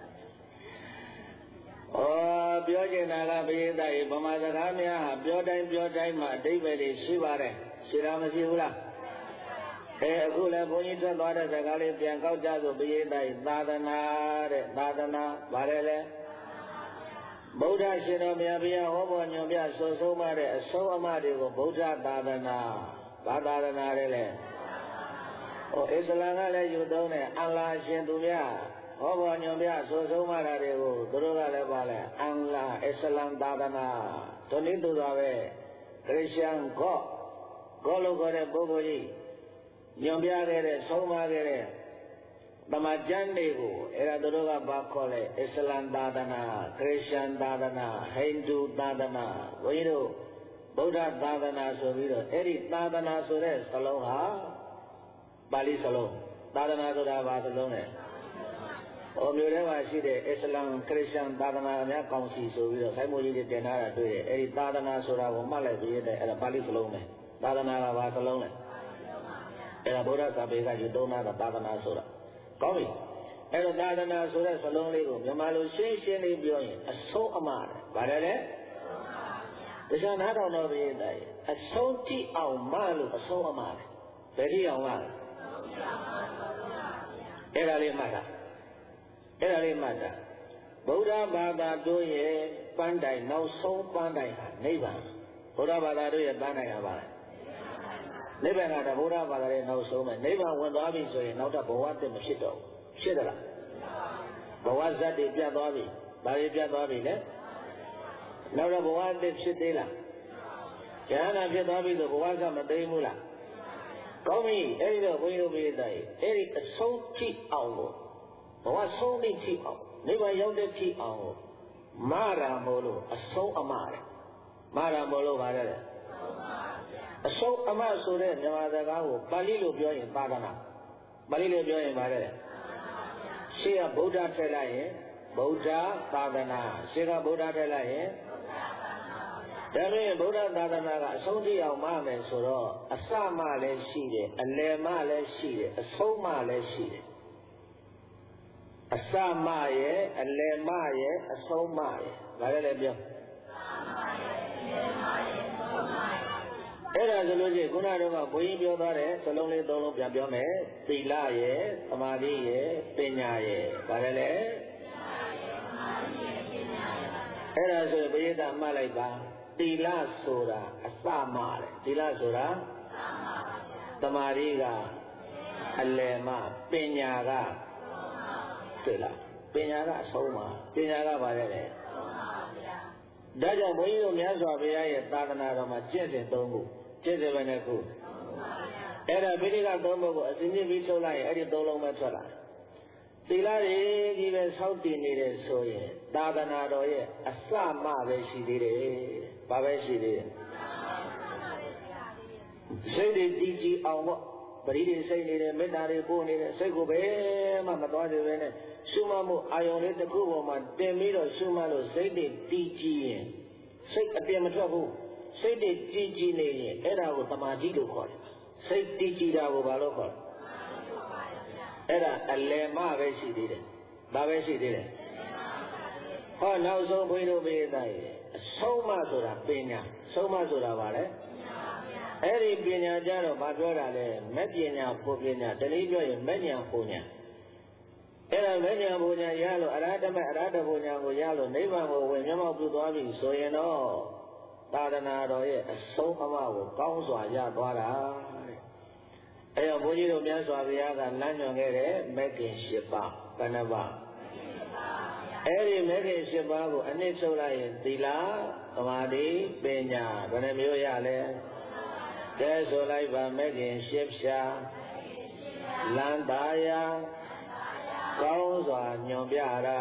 ဩပြောချင်တာကဘိယသားရေဗမာစကားများဟာပြောတိုင်းပြောတိုင်းမှာအဓိပ္ပာယ်တွေရှိပါတယ်ရှိတာမရှိဘူးလားအဲအခုလည်းဘုန်းကြီးထွက်သွားတဲ့စကားလေးပြန်ကောက်ကြဆိုဘိယသားရေသာသနာတဲ့သာသနာဗါတယ်လေဗုဒ္ဓရှင်တော်မြတ်ဘုရားဟောပေါ်ညွှန်ပြဆိုဆုံးမတဲ့အဆုံးအမတွေကိုဗုဒ္ဓသာသနာဘာသာသနာလဲလေဟောအစ္စလာမ်ကလည်းယူသုံးတယ်အလ္လာဟ်ရှင်သူများဟောပေါ်ညွှန်ပြဆိုဆုံးမတာတွေကိုသူတို့ကလည်းပါလဲအလ္လာဟ်အစ္စလာမ်သာသနာတို့နည်းတူတာပဲခရစ်ယာန်ကောကောလို့ခေါ်တဲ့ပုဂ္ဂိုလ်ကြီးညွှန်ပြခဲ့တဲ့ဆုံးမခဲ့တဲ့တမန်ကျမ်းတွေကိုအဲ့ဒါတို့ကဘာခေါ်လဲအစ္စလမ်သာသနာခရစ်ယာန်သာသနာဟိန္ဒူသာသနာဘုန်းကြီးတို့ဗုဒ္ဓသာသနာဆိုပြီးတော့အဲ့ဒီသာသနာဆိုတဲ့စလုံးဟာပါဠိစလုံးသာသနာဆိုတာဘာစလုံးလဲဟောမျိုးထဲမှာရှိတဲ့အစ္စလမ်ခရစ်ယာန်သာသနာများကောင်စီဆိုပြီးတော့ခိုင်းမိုးကြီးတွေတင်ထားတာတွေ့တယ်အဲ့ဒီသာသနာဆိုတာကိုမှတ်လိုက်ပြီးတဲ့အဲ့ဒါပါဠိစလုံးပဲသာသနာကဘာစလုံးလဲအဲ့ဒါဗုဒ္ဓစာပေကယူသုံးတာသာသနာဆိုတာကောင်းပြီအဲ့တော့သာသနာဆိုတဲ့စလုံးလေးကိုမြန်မာလိုရှင်းရှင်းလေးပြောရင်အဆုံးအမတယ်ဗါတယ်လေတရားနာတော်တော်ပြည့်တယ်အဆုံးကြည့်အောင်မလို့အဆုံးအမတယ်ဘယ်ကြည့်အောင်မလဲအဲ့ဒါလေးမှတ်တာအဲ့ဒါလေးမှတ်တာဗုဒ္ဓဘာသာတို့ရဲ့ပန်းတိုင်နောက်ဆုံးပန်းတိုင်ဟာနိဗ္ဗာန်ဗုဒ္ဓဘာသာတို့ရဲ့ပန်းတိုင်ဟာပါလားနိဗ္ဗာန်ကတော့ဗုဒ္ဓဘာသာရဲ့နောက်ဆုံးပဲနိဗ္ဗာန်ဝင်သွားပြီဆိုရင်နောက်တော့ဘဝတည်းမဖြစ်တော့ဘူးဖြစ်သလားဘဝဇတ်တွေပြတ်သွားပြီဘာတွေပြတ်သွားပြီလဲနောက်တော့ဘဝတည်းဖြစ်သေးလားဉာဏ်နာဖြစ်သွားပြီဆိုဘဝဇတ်မသိဘူးလားကောင်းပြီအဲ့ဒီတော့ဘုန်းကြီးတို့ပြတဲ့အဲ့ဒီအဆုံးထိအောင်ကိုဘဝဆုံးထိထိအောင်နိဗ္ဗာန်ရောက်တဲ့ထိအောင်ကိုမရာမို့လို့အဆုံးအမတယ်မာရမလို့ပါတယ်အဆုံးအမဆိုတဲ့မြန်မာစကားကိုပါဠိလိုပြောရင်သာသနာပါဠိလိုပြောရင်ပါတယ်ရှေ့ကဗုဒ္ဓထည့်လိုက်ရင်ဗုဒ္ဓသာသနာရှေ့ကဗုဒ္ဓထည့်လိုက်ရင်ဒါနဲ့ဗုဒ္ဓသာသနာကအဆုံးထိအောင်မမယ်ဆိုတော့အစမလည်းရှိတယ်အလယ်မလည်းရှိတယ်အဆုံးမလည်းရှိတယ်အစမရဲ့အလယ်မရဲ့အဆုံးမရဲ့ဒါလည်းလည်းပြောအဲ့ဒါဆိုလို့ရှိရင်ခုနကတော့ဘုန်းကြီးပြောသွားတဲ့စလုံးလေးသုံးလုံးပြန်ပြောမယ်သီလရဲ့သမာဓိရဲ့ပညာရဲ့ဒါလည်းလည်းအဲ့ဒါဆိုရင်ဘုရားမှတ်လိုက်ပါသီလဆိုတာအစမတယ်သီလဆိုတာသမာဓိကအလယ်မပညာကတွေ့လားပညာကအဆုံးမပညာကဘာလဲလဲဒါကြောင့်ဘုန်းကြီးတို့မြတ်စွာဘုရားရဲ့သာသနာတော်မှာကျင့်စဉ်သုံးခုကျင့်စဉ်ပဲနဲ့ခုအဲ့ဒါပိဋကသုံးခုကိုအစဉ်ချင်းပြီးထုတ်လိုက်ရင်အဲ့ဒီသုံးလုံးပဲထွက်လာတယ်သီလတွေကြီးပဲစောင့်တည်နေတယ်ဆိုရင်သာသနာတော်ရဲ့အစမပဲရှိသေးတယ်ဘာပဲရှိသေးတယ်စိတ်တွေတည်ကြည်အောင်ပေါ့ပရိသေစိတ်နေတယ်မေတ္တာတွေပို့နေတယ်စိတ်ကိုပဲမှမသွားသေးပဲနဲ့ရှုမှတ်မှုအာယုံလေးတစ်ခုပေါ်မှာတင်ပြီးတော့ရှုမှတ်လို့စိတ်တွေတည်ကြည်ရင်စိတ်အပြင်မထွက်ဘူးစိတ်တွေတည်ကြည်နေရင်အဲ့ဒါကိုသမာဓိလို့ခေါ်တယ်စိတ်တည်ကြည်တာကိုဘာလို့ခေါ်လဲအဲ့ဒါအလယ်မပဲရှိသေးတယ်ဒါပဲရှိသေးတယ်ဟောနောက်ဆုံးဘုန်းကြီးတို့ပြေးသားရဲ့အဆုံးမဆိုတာပညာဆုံးမဆိုတာဘာလဲအဲ့ဒီပညာကြတော့ဘာပြောတာလဲမဲ့ပညာဖို့ပညာတနည်းပြောရင်မဲ့ညာဖို့ညာအဲ့ဒါမဲ့ညာဖို့ညာရလို့အရဟတမေအရဟတဖို့ညာကိုရလို့နိဗ္ဗာန်ကိုဝင်မျက်မှောက်ပြုသွားပြီဆိုရင်တော့သာသနာတော်ရဲ့အဆုံးအမကိုကောင်းစွာရသွားတာတဲ့အဲ့တော့ဘုန်းကြီးတို့မြတ်စွာဘုရားကလမ်းညွှန်ခဲ့တဲ့မဲ့ခင်၈ပါးဘယ်နှပါးအဲ့ဒီမဲ့ခင်၈ပါးကိုအနှစ်ချုပ်လိုက်ရင်သီလသမာဓိပညာဘယ်နှမျိုးရလဲကဲဆိုလိုက်ပါမဲ့ခင်၈ဖြာလမ်းသားရာကောင်းစွာညွန်ပြတာ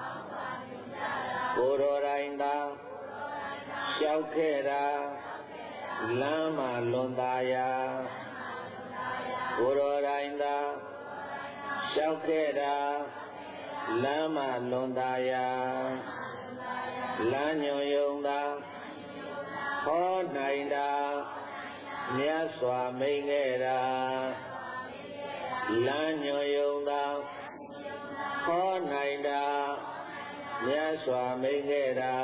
ကိုယ်တော်တိုင်းသာလျှောက်ခဲ့တာလမ်းမှာလွန်သားရာကိုယ်တော်တိုင်းသာလျှောက်ခဲ့တာလမ်းမှာလွန်သားရာလမ်းညွန်ယုံသာဟောနိုင်တာမြတ်စွာမိန့်ခဲ့တာလမ်းညွန်ယုံသာဟောနိုင်တာမြတ်စွာမိန့်ခဲ့တာ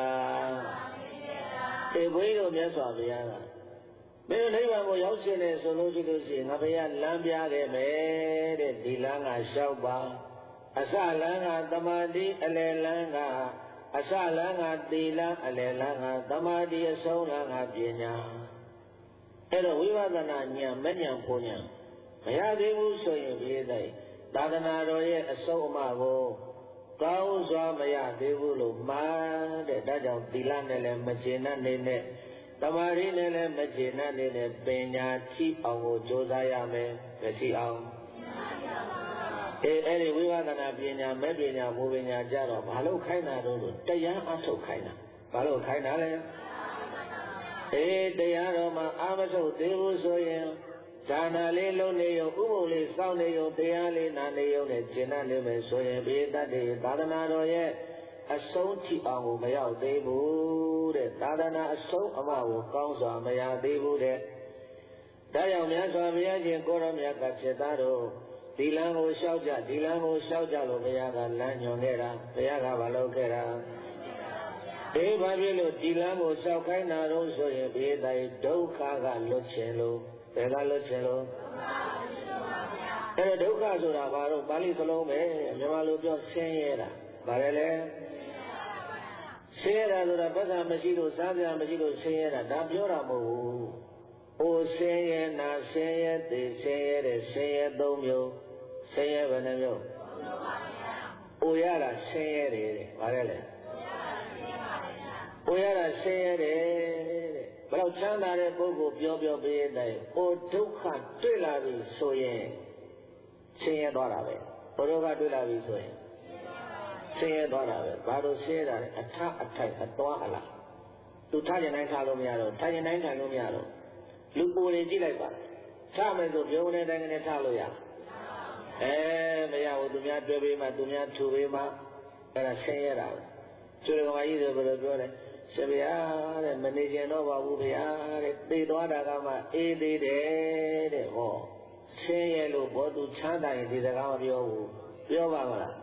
ဒီဘုန်းကြီးတို့မြတ်စွာဘုရားကမင်းနိဗ္ဗာန်ကိုရောက်ရှင်နေဆိုလို့ရှိလို့ရှိရင်ငါဘုရားလမ်းပြခဲ့မယ်တဲ့ဒီလမ်းကလျှောက်ပါအစလမ်းကသမာဓိအလယ်လမ်းကအစလမ်းကသီလအလယ်လမ်းကသမာဓိအဆုံးလမ်းကပညာအဲ့တော့ဝိပဿနာဉာဏ်မဉဏ်ဖို့ဉာဏ်မရသေးဘူးဆိုရင်ပြေးတိုင်းသာသနာတော်ရဲ့အဆုံးအမကိုကောင်းစွာမရသေးဘူးလို့မှားတဲ့ဒါကြောင့်သီလနဲ့လည်းမကျေနပ်နေနဲ့သမာဓိနဲ့လည်းမကျေနပ်နေနဲ့ပညာထိအောင်ကိုကြိုးစားရမယ်မထိအောင်အေးအဲ့ဒီဝိပဿနာပညာမဲ့ပညာဘုပညာကြတော့ဘာလို့ခိုင်းတာတော့လို့တရားအထုတ်ခိုင်းတာဘာလို့ခိုင်းတာလဲအေးတရားတော်မှာအာမထုတ်သေးဘူးဆိုရင်ဌာနလေးလုံးနေရုံဥပုပ်လေးစောင့်နေရုံတရားလေးနာနေရုံနဲ့ကျင့်နေလိမ့်မယ်ဆိုရင်ဘေးတတ်တဲ့သာသနာတော်ရဲ့အဆုံးထိအောင်ကိုမရောက်သေးဘူးတဲ့သာသနာအဆုံးအမကိုကောင်းစွာမရသေးဘူးတဲ့ဒါကြောင့်မြတ်စွာဘုရားရှင်ကိုရောမြတ်ကဖြစ်သားတော်ဒီလမ်းကိုလျှောက်ကြဒီလမ်းကိုလျှောက်ကြလို့ဘုရားကလမ်းညွှန်ခဲ့တာဘုရားကမလုပ်ခဲ့တာဒီဘာဖြစ်လို့ဒီလမ်းကိုလျှောက်ခိုင်းတာတော့ဆိုရင်ဘေးတိုင်းဒုက္ခကလွတ်ချင်လို့ဘယ်ကလွတ်ချင်လို့အဲ့တော့ဒုက္ခဆိုတာဘာလို့ပါဠိစလုံးပဲမြန်မာလိုပြောဆင်းရဲတာဘာလဲလဲဆင်းရဲတာဆိုတာပတ်စံမရှိလို့စားစရာမရှိလို့ဆင်းရဲတာဒါပြောတာမဟုတ်ဘူး။အိုဆင်းရဲနာဆင်းရဲသိဆင်းရဲတဲ့ဆင်းရဲသုံးမျိုးဆင်းရဲဘယ်နှမျိုး။အိုရတာဆင်းရဲတယ်တဲ့ဘာလဲလဲ။အိုရတာဆင်းရဲတယ်တဲ့ဘယ်တော့ချမ်းသာတဲ့ပုဂ္ဂိုလ်ပြောပြောပေးတဲ့အိုဒုက္ခတွေ့လာပြီဆိုရင်ဆင်းရဲသွားတာပဲ။ဘုရောကတွေ့လာပြီဆိုရင်ဆင်းရဲသွားတာပဲဘာလို့ဆင်းရဲတာလဲအထအထိုက်အသွားအလားသူထားကျင်တိုင်းထားလို့မရတော့ထားကျင်တိုင်းထိုင်လို့မရတော့လူပူနေကြည့်လိုက်ပါထားမယ်ဆိုပြုံးနေတိုင်းနဲ့ထားလို့ရအဲမရဘူးသူများတွဲပေးမှသူများထူပေးမှအဲ့ဒါဆင်းရဲတာပဲကျွေးကမကြီးဆိုဘယ်လိုပြောလဲရှင်ဗျာတဲ့မနေကျင်တော့ပါဘူးဗျာတဲ့သိသွားတာကမှအေးသေးတယ်တဲ့ဟောဆင်းရဲလို့ဘောသူချမ်းသာရင်ဒီစကားမပြောဘူးပြောပါမလား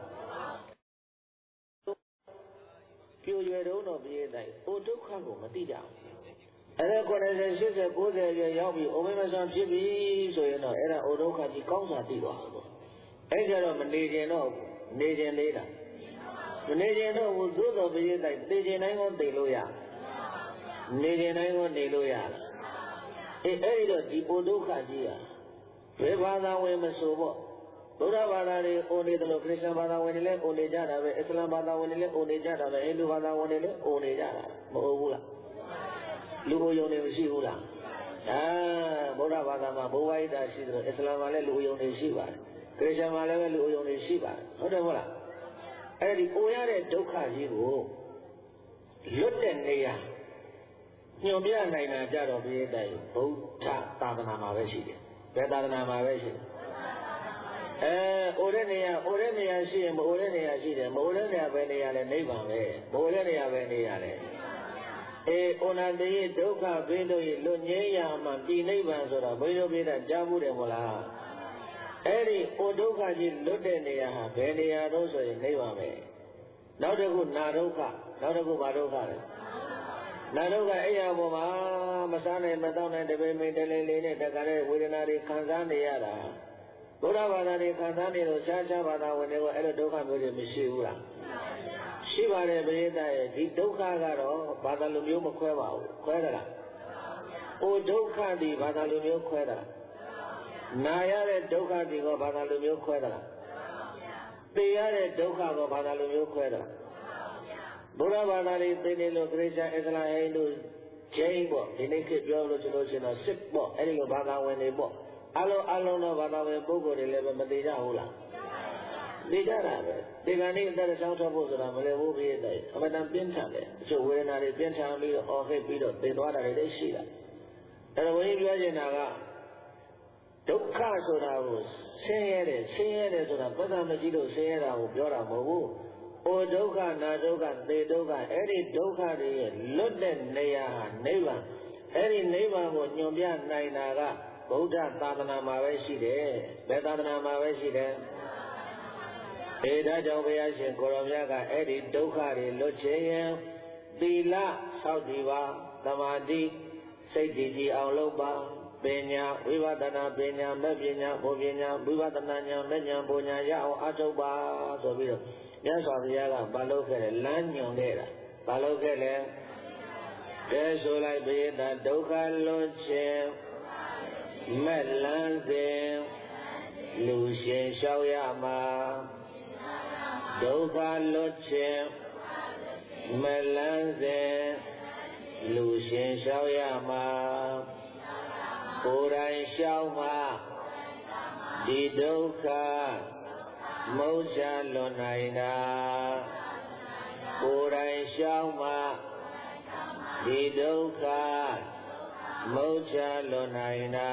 ပြိုရွယ်တုံးတော့ပြေးတိုင်းဟိုဒုက္ခကိုမသိကြဘူးအဲ့ဒါကိုယ်နဲ့ရှစ်ဆယ်ကိုးဆယ်ရွယ်ရောက်ပြီးအိုမေမဆန်ဖြစ်ပြီဆိုရင်တော့အဲ့ဒါအိုဒုက္ခကြီးကောင်းစွာသိသွားတယ်အဲ့ကြတော့မနေကျင်တော့နေကျင်သေးတာမနေကျင်တော့ဘူးသို့တော်ပြေးတိုင်းသိကျင်တိုင်းကိုသိလို့ရနေကျင်တိုင်းကိုနေလို့ရအေးအဲ့ဒီတော့ဒီအိုဒုက္ခကြီးอ่ะဘယ်ဘာသာဝင်မဆိုပေါ့ဗုဒ္ဓဘာသာတွေအိုနေတယ်လို့ခရစ်ယာန်ဘာသာဝင်တွေလည်းအိုနေကြတာပဲအစ္စလာမ်ဘာသာဝင်တွေလည်းအိုနေကြတာပဲဟိန္ဒူဘာသာဝင်တွေလည်းအိုနေကြတာမဟုတ်ဘူးလားလူအိုယုံတွေမရှိဘူးလားအာဗုဒ္ဓဘာသာမှာဘုရားဣဒ္ဓရှိတယ်အစ္စလာမ်မှာလည်းလူအိုယုံတွေရှိပါတယ်ခရစ်ယာန်မှာလည်းလူအိုယုံတွေရှိပါတယ်ဟုတ်တယ်မဟုတ်လားအဲ့ဒီအိုရတဲ့ဒုက္ခကြီးကိုလွတ်တဲ့နေရာညွန်ပြနိုင်တာကြတော့ပြည့်တဲ့ဗုဒ္ဓသာသနာမှာပဲရှိတယ်ဘယ်သာသနာမှာပဲရှိတယ်အဲအိုတဲ့နေရာအိုတဲ့နေရာရှိရင်မအိုတဲ့နေရာရှိတယ်မအိုတဲ့နေရာပဲနေရာလဲနိဗ္ဗာန်ပဲမအိုတဲ့နေရာပဲနေရာလဲအေဩနာတိဒုက္ခဘေးတို့၏လွတ်ငြိမ်းရာမှပြည်နိဗ္ဗာန်ဆိုတော့ဘိဓိပိဋကကြားမှုတယ်မလားအဲ့ဒီအိုဒုက္ခကြီးလွတ်တဲ့နေရာဟာဘယ်နေရာတော့ဆိုရင်နိဗ္ဗာန်ပဲနောက်တစ်ခုနာဒုက္ခနောက်တစ်ခုဘာဒုက္ခလဲနာဒုက္ခအဲ့ရပေါ်မှာမစားနိုင်မတော့နိုင်တပိမိန်တလေးလေးနဲ့တခါတဲ့ဝေဒနာတွေခံစားနေရတာဘုရားဘာသာတွေခံစားနေလို့ရှားရှားဘာသာဝင်တွေကိုအဲ့လိုဒုက္ခမျိုးတွေမရှိဘူးလားရှိပါတယ်ပရိသတ်ရဲ့ဒီဒုက္ခကတော့ဘာသာလူမျိုးမခွဲပါဘူးခွဲသလား။အိုဒုက္ခဒီဘာသာလူမျိုးခွဲသလား။နာရတဲ့ဒုက္ခဒီကဘာသာလူမျိုးခွဲသလား။သိရတဲ့ဒုက္ခကဘာသာလူမျိုးခွဲသလား။ဘုရားဘာသာတွေသိနေလို့ခရစ်ယာန်အစ္စလာမ်ဟိန္ဒူဂျိန်းပေါ့ဒီနေ့ခေတ်ပြောလို့ကျွန်တော်ရှင်းတော့စစ်ပေါ့အဲ့ဒီကဘာသာဝင်တွေပေါ့အလုံးအလုံးသောဘာသာဝင်ပုဂ္ဂိုလ်တွေလည်းပဲမသိကြဘူးလားသိကြတာပဲဒီကနေ့အသက်ဆောင်ထုတ်ဖို့ဆိုတာမလွယ်ဘူးပြည့်တဲ့အမှန်တန်ပြင်းထန်တယ်အချို့ဝေဒနာတွေပြင်းထန်ပြီးတော့အော်ဟစ်ပြီးတော့သိသွားတာတွေလည်းရှိတာအဲ့တော့ဘုန်းကြီးပြောချင်တာကဒုက္ခဆိုတာကိုဆင်းရဲတယ်ဆင်းရဲတယ်ဆိုတာပဋ္ဌာန်းမကြည့်လို့ဆင်းရဲတာကိုပြောတာမဟုတ်ဘူး။အိုဒုက္ခနာဒုက္ခသေဒုက္ခအဲ့ဒီဒုက္ခတွေရဲ့လွတ်တဲ့နေရာဟာနိဗ္ဗာန်အဲ့ဒီနိဗ္ဗာန်ကိုညွန်ပြနိုင်တာကဗုဒ္ဓသာသနာမှာပဲရှိတယ်။ဘယ်သာသနာမှာပဲရှိတယ်။အဲဒါကြောင့်ဘုရားရှင်ကိုရောင်မြတ်ကအဲ့ဒီဒုက္ခတွေလွတ်ခြင်းရင်သီလဆောက်တည်ပါသမာဓိစိတ်တည်ကြည်အောင်လုပ်ပါပညာဝိပဿနာပညာမဲ့ပညာဘုပညာဝိပဿနာဉာဏ်မဲ့ဉာဏ်ဘုညာရအောင်အထုတ်ပါဆိုပြီးတော့မြတ်စွာဘုရားကဘာလုပ်ခဲ့လဲလမ်းညွှန်ခဲ့တာဘာလုပ်ခဲ့လဲကဲဆိုလိုက်ဘိဒ္ဓဒုက္ခလွတ်ခြင်းမဲ့လန်းစဉ်လူရှင်လျှောက်ရမှာဒုက္ခလွတ်ခြင်းမဲ့လန်းစဉ်လူရှင်လျှောက်ရမှာကိုယ်တိုင်လျှောက်မှာဒီဒုက္ခမုတ်ချလွန်နိုင်တာကိုယ်တိုင်လျှောက်မှာဒီဒုက္ခမုတ်ချလွန်နိုင်တာ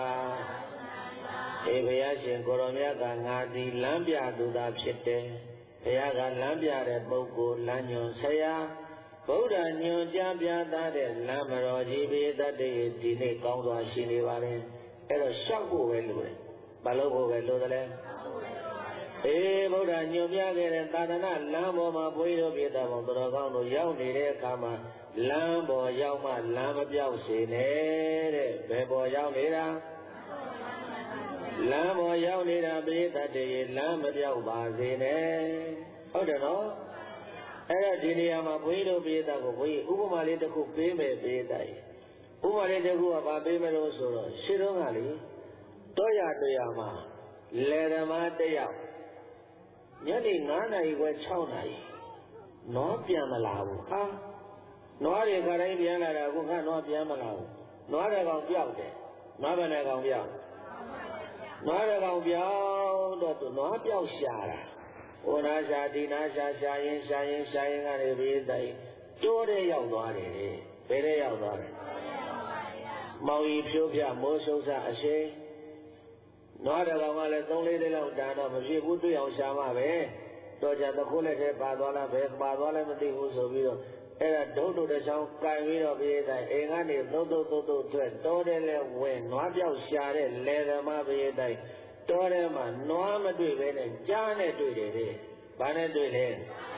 ဒီဘုရားရှင်ကိုရောမြတ်ကငါဒီလမ်းပြသူသာဖြစ်တယ်ဘုရားကလမ်းပြတဲ့ပုဂ္ဂိုလ်လမ်းညွန်ဆရာဗုဒ္ဓညွန်ကြားပြသားတဲ့လမ်းမတော်ကြီးပေတတ်တဲ့ဒီနေ့ကောင်းစွာရှိနေပါလေအဲ့တော့ရှောက်ဖို့ပဲလိုတယ်ဘာလို့ဖို့ပဲလိုတယ်လဲအေးဗုဒ္ဓညွန်ပြခဲ့တဲ့သာသနာလမ်းပေါ်မှာဘုန်းကြီးတို့ပြည်တော်ဘောတော်ကောင်းတို့ရောက်နေတဲ့အခါမှာလမ်းပေါ်ရောက်မှလမ်းမပြောက်စေနဲ့တဲ့ဘယ်ပေါ်ရောက်နေတာလမ်းပေါ်ရောက်နေတာပိဋကတည်းလမ်းမပြောက်ပါစေနဲ့ဟုတ်တယ်နော်အဲ့တော့ဒီနေရာမှာဘုန်းကြီးတို့ပိဋကကိုဘုန်းကြီးဥပမာလေးတစ်ခုပေးမယ်ပိဋကဥပမာလေးတစ်ခုကဘာပေးမလို့ဆိုတော့ရှင်းတော့ကလေတောရတရားမှာလယ်ဓမ္မတယောက်ညနေငါးနာရီခွဲ၆နာရီနွားပြန်မလာဘူးဟာနွားတွေခါတိုင်းပြန်လာတာအခုခါနွားပြန်မလာဘူးနွားတဲ့ကောင်ပြောက်တယ်နွားဘယ်နဲ့ကောင်ပြောက်နွားတဲ့ကောင်ပြောက်တော့သူနွားပြောက်ရှာတာဟိုနာရှာဒီနာရှာရှာရင်ရှာရင်ရှာရင်ကနေပြီးတိုင်တိုးတဲ့ရောက်သွားတယ်ဘယ်နဲ့ရောက်သွားလဲမောင်ကြီးဖြိုးပြမိုးဆုံးစားအရှိန်နွားတကောင်ကလည်းသုံးလေးလေးလောက်တန်တော့မဖြစ်ဘူးတွေ့အောင်ရှာမှပဲတော့ကြတခုလက်ထဲပါသွားလားဘယ်ပါသွားလဲမသိဘူးဆိုပြီးတော့အဲ့ဒါဒုတ်တို့တစ်ချောင်းကန်ပြီးတော့ပြေးတိုင်းအိမ်ကနေသုတ်သုတ်သုတ်သုတ်ထွက်တောထဲလဲဝင်နွားပြောက်ရှာတဲ့လေသမားပြေးတိုင်းတောထဲမှာနွားမတွေ့ပဲနဲ့ကြားနဲ့တွေ့တယ်လေဘာနဲ့တွေ့လဲ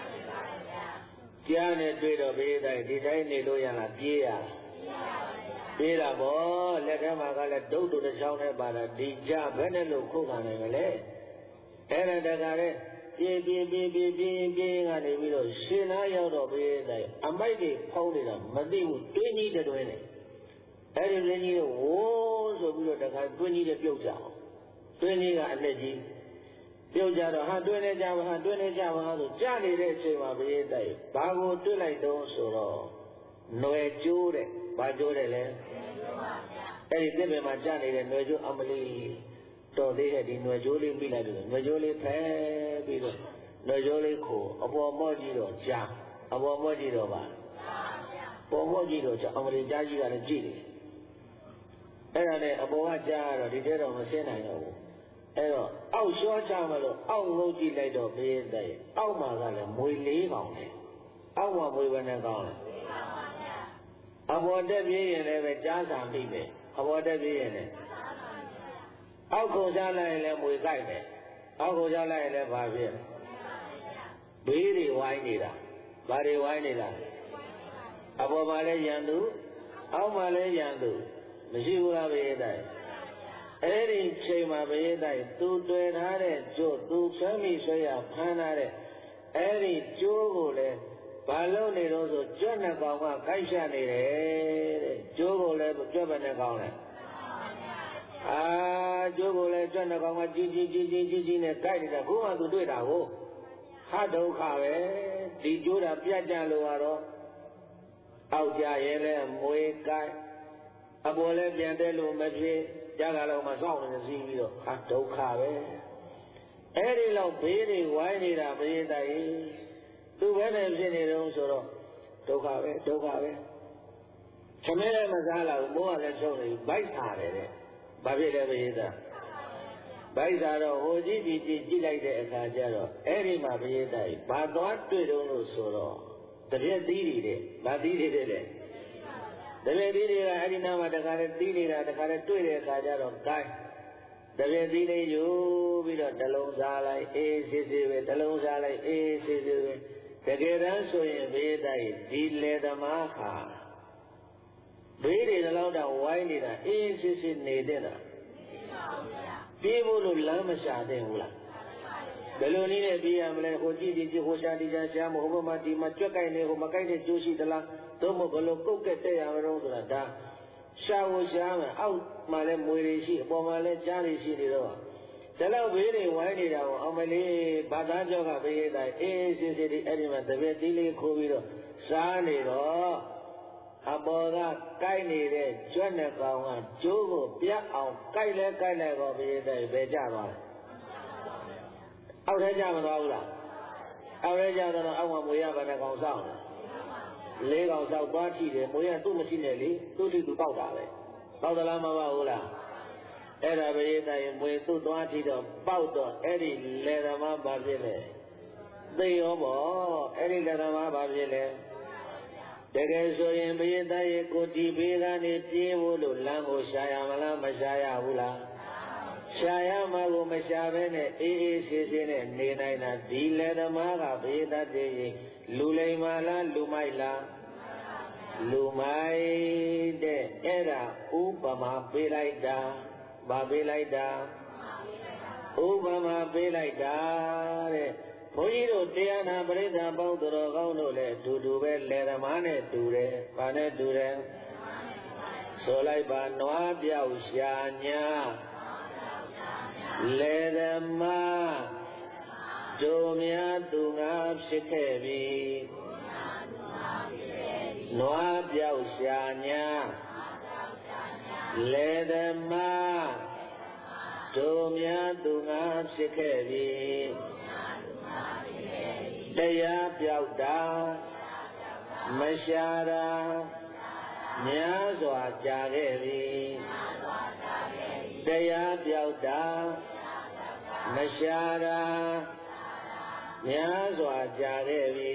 ကြားနဲ့တွေ့တော့ပြေးတိုင်းဒီတိုင်းနေလို့ရလားပြေးရပြေးတာပေါ့လက်ထဲမှာကလည်းဒုတ်တို့တစ်ချောင်းနဲ့ပါတာဒီကြားဘယ်နဲ့လို့ခုခံနိုင်မလဲအဲ့ဒါတခါလေပြေးပြေးပြေးပြေးပြေးပြေးကနေပြီးတော့ရှင်သားရောက်တော့ပြေးတိုင်းအမိုက်တွေဖောင်းနေတာမသိဘူးတွင်းကြီးတွင်းနေအဲ့ဒီတွင်းကြီးကိုဝိုးဆိုပြီးတော့တခါတွင်းကြီးတွေပြုတ်ကြအောင်တွင်းကြီးကအလက်ကြီးပြုတ်ကြတော့ဟာတွင်းနေကြပါဟာတွင်းနေကြပါဆိုကြားနေတဲ့အချိန်မှာပြေးတိုင်းဘာကိုတွေ့လိုက်တော့ဆိုတော့ຫນွယ်ကျိုးတဲ့ဘာကျိုးတယ်လဲအဲ့ဒီသစ်ပင်မှာကြားနေတဲ့ຫນွယ်ကျိုးအမလီတော်သေးတဲ့ဒီຫນွယ်ကျိုးလေးမိလိုက်တယ်ຫນွယ်ကျိုးလေးဖဲပြီးတော့ຫນွယ်ကျိုးလေးကိုအပေါ်မော့ကြည့်တော့ကြားအပေါ်မော့ကြည့်တော့ပါပေါ်မော့ကြည့်တော့ကြားအမလီကြားကြီးကလည်းကြည့်တယ်အဲ့ဒါနဲ့အပေါ်ကကြားတော့ဒီထဲတော့မဆင်းနိုင်တော့ဘူးအဲ့တော့အောက်လျှောချမလို့အောက်ငုတ်ကြည့်လိုက်တော့ဘေးတဲ့အောက်မှာကလည်းမွေလေးကောင်တယ်အောက်မှာမွေဘယ်နဲ့ကောင်လဲအပေါ်တက်ပြေးရင်လည်းပဲကြားစာမိပဲအပေါ်တက်ပြေးရင်လည်းအောက်ကိုချလိုက်ရင်လည်းမွေကြိုက်တယ်အောက်ကိုချလိုက်ရင်လည်းဘာဖြစ်ဘေးတွေဝိုင်းနေတာဘာတွေဝိုင်းနေတာအပေါ်မှာလည်းရန်သူအောက်မှာလည်းရန်သူမရှိဘူးလားဘေးတိုင်းအဲ့ဒီချိန်မှာဘေးတိုင်းသူတွေ့ထားတဲ့ကျိုးသူဆွဲမိဆွဲရဖမ်းထားတဲ့အဲ့ဒီကျိုးကိုလည်းဘာလို့နေတော့ဆိုကြွက်နှစ်ကောင်ကခိုက်ရှနေတယ်တဲ့ကျိုးကိုလည်းကြွက်ပဲနှစ်ကောင်လဲအာကျိုးကိုလည်းကြွက်နှစ်ကောင်ကကြီးကြီးကြီးကြီးကြီးကြီးနဲ့ကိုက်နေတာခုမှသူတွေ့တာကိုဟာဒုက္ခပဲဒီကျိုးတာပြတ်ကြလို့ကတော့အောက်ကြရဲလဲမွေကိုက်အပေါ်လဲပြန်တဲ့လို့မဖြစ်ကြကလုံးမစောင့်နေစီပြီးတော့ဟာဒုက္ခပဲအဲ့ဒီလောက်ဘေးတွေဝိုင်းနေတာဘေးတိုင်သူပဲနဲ့ဖြစ်နေတော့ဆိုတော့ဒုက္ခပဲဒုက္ခပဲသမီးလည်းမစားလာဘူးမိုးကလည်းချုပ်နေပြီဗိုက်ထားတယ်တဲ့ဘာဖြစ်လဲဘေးသားဗိုက်ထားတော့ဟိုကြည့်ကြည့်ကြည့်ကြည့်လိုက်တဲ့အခါကျတော့အဲ့ဒီမှာဘေးသားဘာသွားတွေ့တော့လို့ဆိုတော့တပြက်သီးတွေတဲ့ဘာသီးတွေတဲ့လေတပြက်သီးတွေကအဲ့ဒီနားမှာတခါတည်းသီးနေတာတခါတည်းတွေ့တဲ့အခါကျတော့ကိုင်းတပြက်သီးလေးယူပြီးတော့တလုံးစားလိုက်အေးစစ်စစ်ပဲတလုံးစားလိုက်အေးစစ်စစ်ပဲတကယ်တမ်းဆိုရင်ဘေးတိုင်းဒီလေသမားခါဘေးတွေလောက်တော့ဝိုင်းနေတာအေးစစ်စစ်နေတဲ့တာပြေးဖို့လို့လမ်းမရှာသင့်ဘူးလားဘယ်လိုနည်းနဲ့ပြေးရမလဲဟိုကြည့်ကြည့်ဟိုရှာဒီရှာရှာမဟုတ်ဘမှာဒီမှာကြွက်ကြိုက်နေဟိုမကြိုက်တဲ့ကျိုးရှိသလားသို့မဟုတ်ဘယ်လိုကုတ်ကက်တဲ့ရမလို့ဆိုတာဒါရှာဖို့ရှာမယ်အောက်မှာလည်းမွေတွေရှိအပေါ်မှာလည်းကြားတွေရှိနေတော့ဒါတော့ဘေးတွေဝိုင်းနေတာကိုအောင်မလေးဘာသာကြောကဘေးတိုင်းအေးစစ်စစ်ဒီအဲ့ဒီမှာတပည့်သီးလေးခိုးပြီးတော့စားနေတော့အပေါ်ကကိုက်နေတဲ့ကြွက်နဲ့ကောင်ကကျိုးကိုပြတ်အောင်ကိုက်လဲကိုက်လိုက်တော့ဘေးတိုင်းပဲကြသွားတယ်အောက်ထဲကြမသွားဘူးလားအောက်ထဲကြတော့အောက်မှာမွေရဘာနဲ့ကောင်စောင့်လေးကောင်စောက်သွားကြည့်တယ်မွေရသူ့မရှိနဲ့လေသူ့တိသူပေါက်တာပဲပေါက်သလားမပေါက်ဘူးလားအဲ့ဒါပဲရေးတိုင်းမွေသူ့သွားကြည့်တော့ပေါက်တော့အဲ့ဒီလေသမားဘာဖြစ်လဲသိရောပေါ့အဲ့ဒီလေသမားဘာဖြစ်လဲတကယ်ဆိုရင်ဘုရင်သားရဲ့ကိုတီဘေးကနေပြေးဖို့လို့လမ်းကိုရှာရမလားမရှာရဘူးလားရှာရမှာကိုမရှာဘဲနဲ့အေးအေးဆေးဆေးနဲ့နေနိုင်တာဒီလေသမားကဘုရင်သားတည်းရင်လူလိမ္မာလားလူမိုက်လားလူမိုက်တဲ့အဲ့ဒါဥပမာပေးလိုက်တာဘာပေးလိုက်တာဥပမာပေးလိုက်တာတဲ့ဘုန်းကြီးတို့တရားနာပရိသတ်ပေါင်းတော်ကောင်းတို့လည်းအတူတူပဲလေသမားနဲ့တူတယ်။ဘာနဲ့တူတယ်။ဆိုလိုက်ပါနွားပြောက်ရှာညာလေသမားတို့များသူငါဖြစ်ခဲ့ပြီ။နွားပြောက်ရှာညာလေသမားတို့များသူငါဖြစ်ခဲ့ပြီတရားပြောက်တာမရှာတာများစွာကြာခဲ့ပြီတရားပြောက်တာမရှာတာများစွာကြာခဲ့ပြီ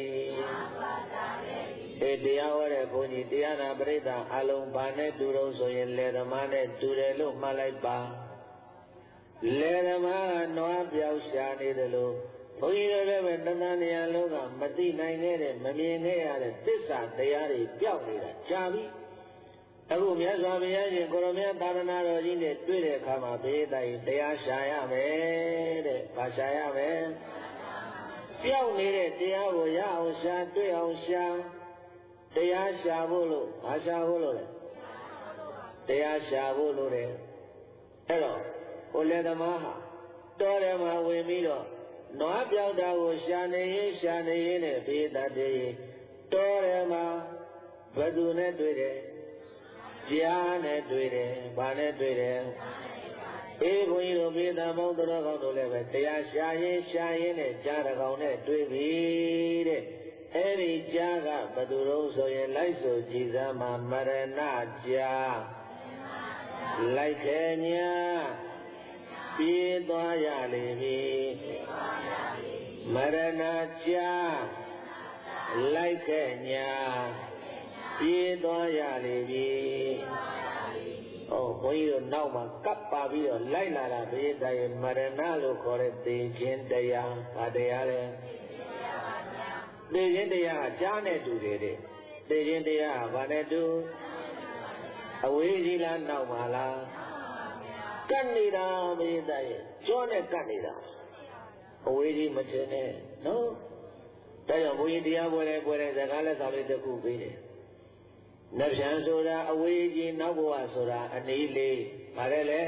ဒီတရားဟောတဲ့ဘုန်းကြီးတရားနာပရိသတ်အလုံးဘာနဲ့တူတော့ဆိုရင်လေဓမ္မနဲ့တူတယ်လို့မှတ်လိုက်ပါလေဓမ္မကနွားပြောက်ရှာနေတယ်လို့ဘုန်းကြီးတို့လည်းပဲတဏှာနေရာလုံးကမသိနိုင်ခဲ့တဲ့မမြင်ခဲ့ရတဲ့သစ္စာတရားတွေပြောက်နေတာကြာပြီအခုမြတ်စွာဘုရားရှင်ကိုရမသာသနာတော်ကြီးနဲ့တွေ့တဲ့အခါမှာဘေးတိုင်တရားရှာရမယ်တဲ့။ဘာရှာရမလဲ။ပြောက်နေတဲ့တရားကိုရအောင်ရှာတွေ့အောင်ရှာတရားရှာဖို့လို့ဘာရှာဖို့လို့လဲ။တရားရှာဖို့လို့တဲ့။အဲ့တော့ဟိုလေသမားဟာတော်တယ်မှာဝင်ပြီးတော့နွားပြောက်တာကိုရှာနေရင်ရှာနေရင်နဲ့ဘေးတတ်တယ်တော်တယ်မှာဘယ်သူနဲ့တွေ့တယ်ကြားနဲ့တွေ့တယ်။ဘာနဲ့တွေ့တယ်။အေးဘုန်းကြီးတို့ပြည်သားမောင်းတော်ကောင်းတို့လည်းပဲတရားရှာရင်ရှာရင်နဲ့ကြားတကောင်နဲ့တွေ့ပြီတဲ့။အဲ့ဒီကြားကဘယ်သူတော့ဆိုရင်လိုက်ဆိုကြည်စားမှာမရဏကြားလိုက်ခဲ့ညာပြေးသွားရလေပြီမရဏကြားလိုက်ခဲ့ညာပြေးသွားရလေပြီ။ဟောဘုန်းကြီးတို့နောက်မှာကပ်ပါပြီးတော့လိုက်လာတာဘေးတိုင်မရဏလို့ခေါ်တဲ့သေခြင်းတရား။ဘာတရားလဲ။သေခြင်းတရားကကြားနဲ့တူတယ်တဲ့။သေခြင်းတရားကဘာနဲ့တူအဝေးကြီးလားနောက်မှာလား။ကတ်နေတာဘေးတိုင်ကြောနဲ့ကတ်နေတာအဝေးကြီးမတင်နဲ့နော်။ဒါကြောင့်ဘုန်းကြီးတရားပွဲတယ်ပွဲတယ်စကားလက်ဆောင်လေးတစ်ခုပေးတယ်နဗ္ဗံဆိုတာအဝေးကြီးနောက်ဘဝဆိုတာအနည်းလေးဗါတယ်လေ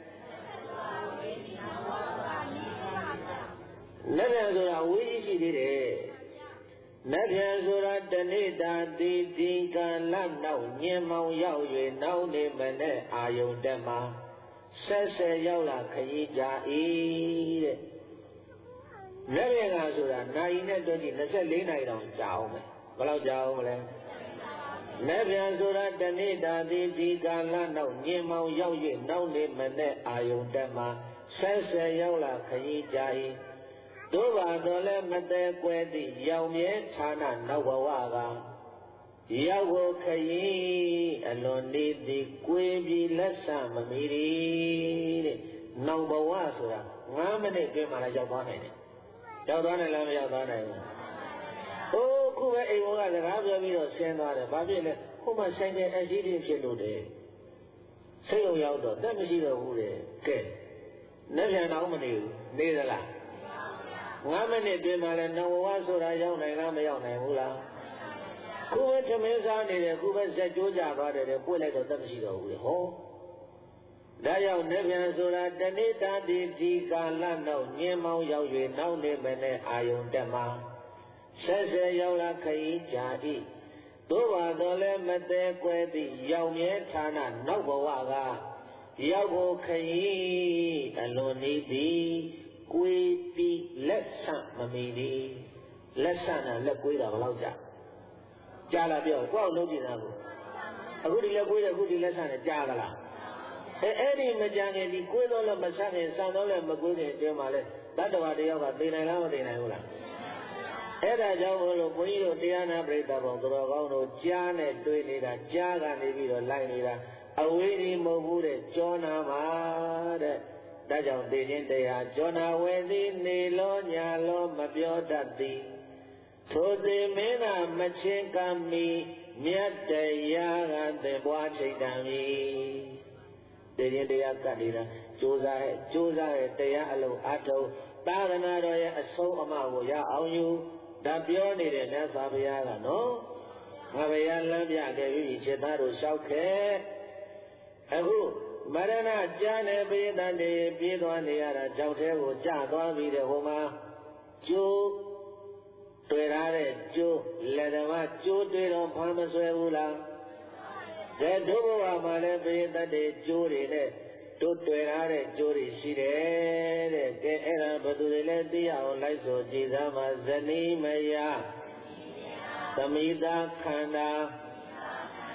နဗ္ဗံဆိုတာအဝေးကြီးရှိသေးတယ်နဗ္ဗံဆိုတာတဏိတာတိတိကာလနောက်ညင်မောင်ရောက်၍နောက်နေမနဲ့အာယုန်တက်မှာဆက်ဆက်ရောက်လာခရီးကြ၏တဲ့နဗ္ဗံကဆိုတာနိုင်နဲ့တွက်ကြည့်၂၄နိုင်တောင်ကြာအောင်မယ်ဘယ်လောက်ကြာအောင်မလဲနဗ္ဗံဆိုတာတဏိတာတိဒီကာလနောက်ညင်မောင်ရောက်၍နောက်နေမနဲ့အာယုန်တက်မှာဆက်ဆက်ရောက်လာခရီးကြ၏တို့ပါတော့လဲမသေးကွယ်သည့်ရောင်မြဲဌာနနောက်ဘဝကရောက်ဖို့ခရီးအလွန်နေသည်ကိုယ်ပြီးလက်ဆမမီတဲ့နောက်ဘဝဆိုတာ၅မိနစ်တွင်းမှလည်းရောက်သွားနိုင်တယ်ရောက်သွားနိုင်လားမရောက်သွားနိုင်ဘူး။အိုးခုပဲအိမ်ဘောကစကားပြောပြီးတော့ဆင်းသွားတယ်။ဘာဖြစ်လဲ။ခုမှဆိုင်တဲ့အကြီးကြီးဖြစ်လို့တယ်။စိတ်ုံရောက်တော့တက်မရှိတော့ဘူးလေ။ကဲ။နှက်ပြန်တော့မနေဘူး။နေသလား။၅မိနစ်တွင်းမှလည်းနောင်ဘဝဆိုတာရောက်နိုင်လားမရောက်နိုင်ဘူးလား။ခုပဲသမင်းစားနေတယ်ခုပဲဇက်ကြိုးကြသွားတယ်ပွင့်လိုက်တော့တက်မရှိတော့ဘူးလေ။ဟော။ဒါကြောင့်နှက်ပြန်ဆိုတာတဏိတာတိဒီကာလနောက်ညင်မောင်ရောက်၍နောက်နေမနဲ့အာယုန်တက်မှာဆက်ဆက်ရောက်လာခရီးကြာ၏တို့ပါတော့လဲမသေးကွယ်သည့်ရောင်မြဲဌာနနောက်ဘဝကရောက်ဖို့ခရီးအလွန်နေသည်ကိုယ်ပြီးလက်ဆမမီသည်လက်ဆနာလက်ကွေးတာဘယ်လောက်ကြာကြာလာပြောကိုယ့်အောင်လုပ်ကြည့်တာကိုအခုဒီလက်ကွေးတယ်အခုဒီလက်ဆနဲ့ကြာသလားအဲအဲ့ဒီမကြခင်ဒီကိုယ်တော့လည်းမဆခင်ဆန်တော့လည်းမကွေးခင်အတွင်းမှာလဲတတ္တဝါတယောက်ကသိနိုင်လားမသိနိုင်ဘူးလားအဲ့ဒါကြောင့်မို့လို့ဘုန်းကြီးတို့တရားနာပရိသတ်ပေါင်းတော်ကောင်းတို့ကြားနဲ့တွေ့နေတာကြားကနေပြီးတော့လိုက်နေတာအဝေးကြီးမဟုတ်ဘူးတဲ့ကြောနာမှာတဲ့ဒါကြောင့်သိခြင်းတရားကြောနာဝေသည်နေလောညာလောမပြောတတ်သည်ထိုသိမင်းသာမချင်းကမီမြတ်တရားကသင်ပွားချိန်တံမီသိခြင်းတရားကတ်နေတာကြိုးစားရဲ့ကြိုးစားရဲ့တရားအလုံးအထုံးသာသနာတော်ရဲ့အဆုံးအမကိုရအောင်ယူဒါပြောနေတဲ့မြတ်စွာဘုရားကနော်ငါဘုရားလမ်းပြခဲ့ပြီจิตသားတို့လျှောက်ခဲ့အခုမရဏကြားနေပိဋကတ်တွေပြေးသွားနေရတာကြောက်သေးကိုကြသွားပြီးတဲ့ဟိုမှာကျိုးတွေ့ရတဲ့ကျိုးလက်ဓမ္မကျိုးတွေ့တော့ဘာမဆွဲဘူးလားကဲဒုဘဝမှာလည်းပိဋကတ်တွေကျိုးတွေနဲ့တို့တွေ့ရတဲ့ကျိုးတွေရှိတယ်တဲ့ကဲအဲ့ဒါဘယ်သူတွေလဲသိရအောင်လိုက်ဆိုကြည်စားမှာဇနီးမယားသမိသားခန္ဓာ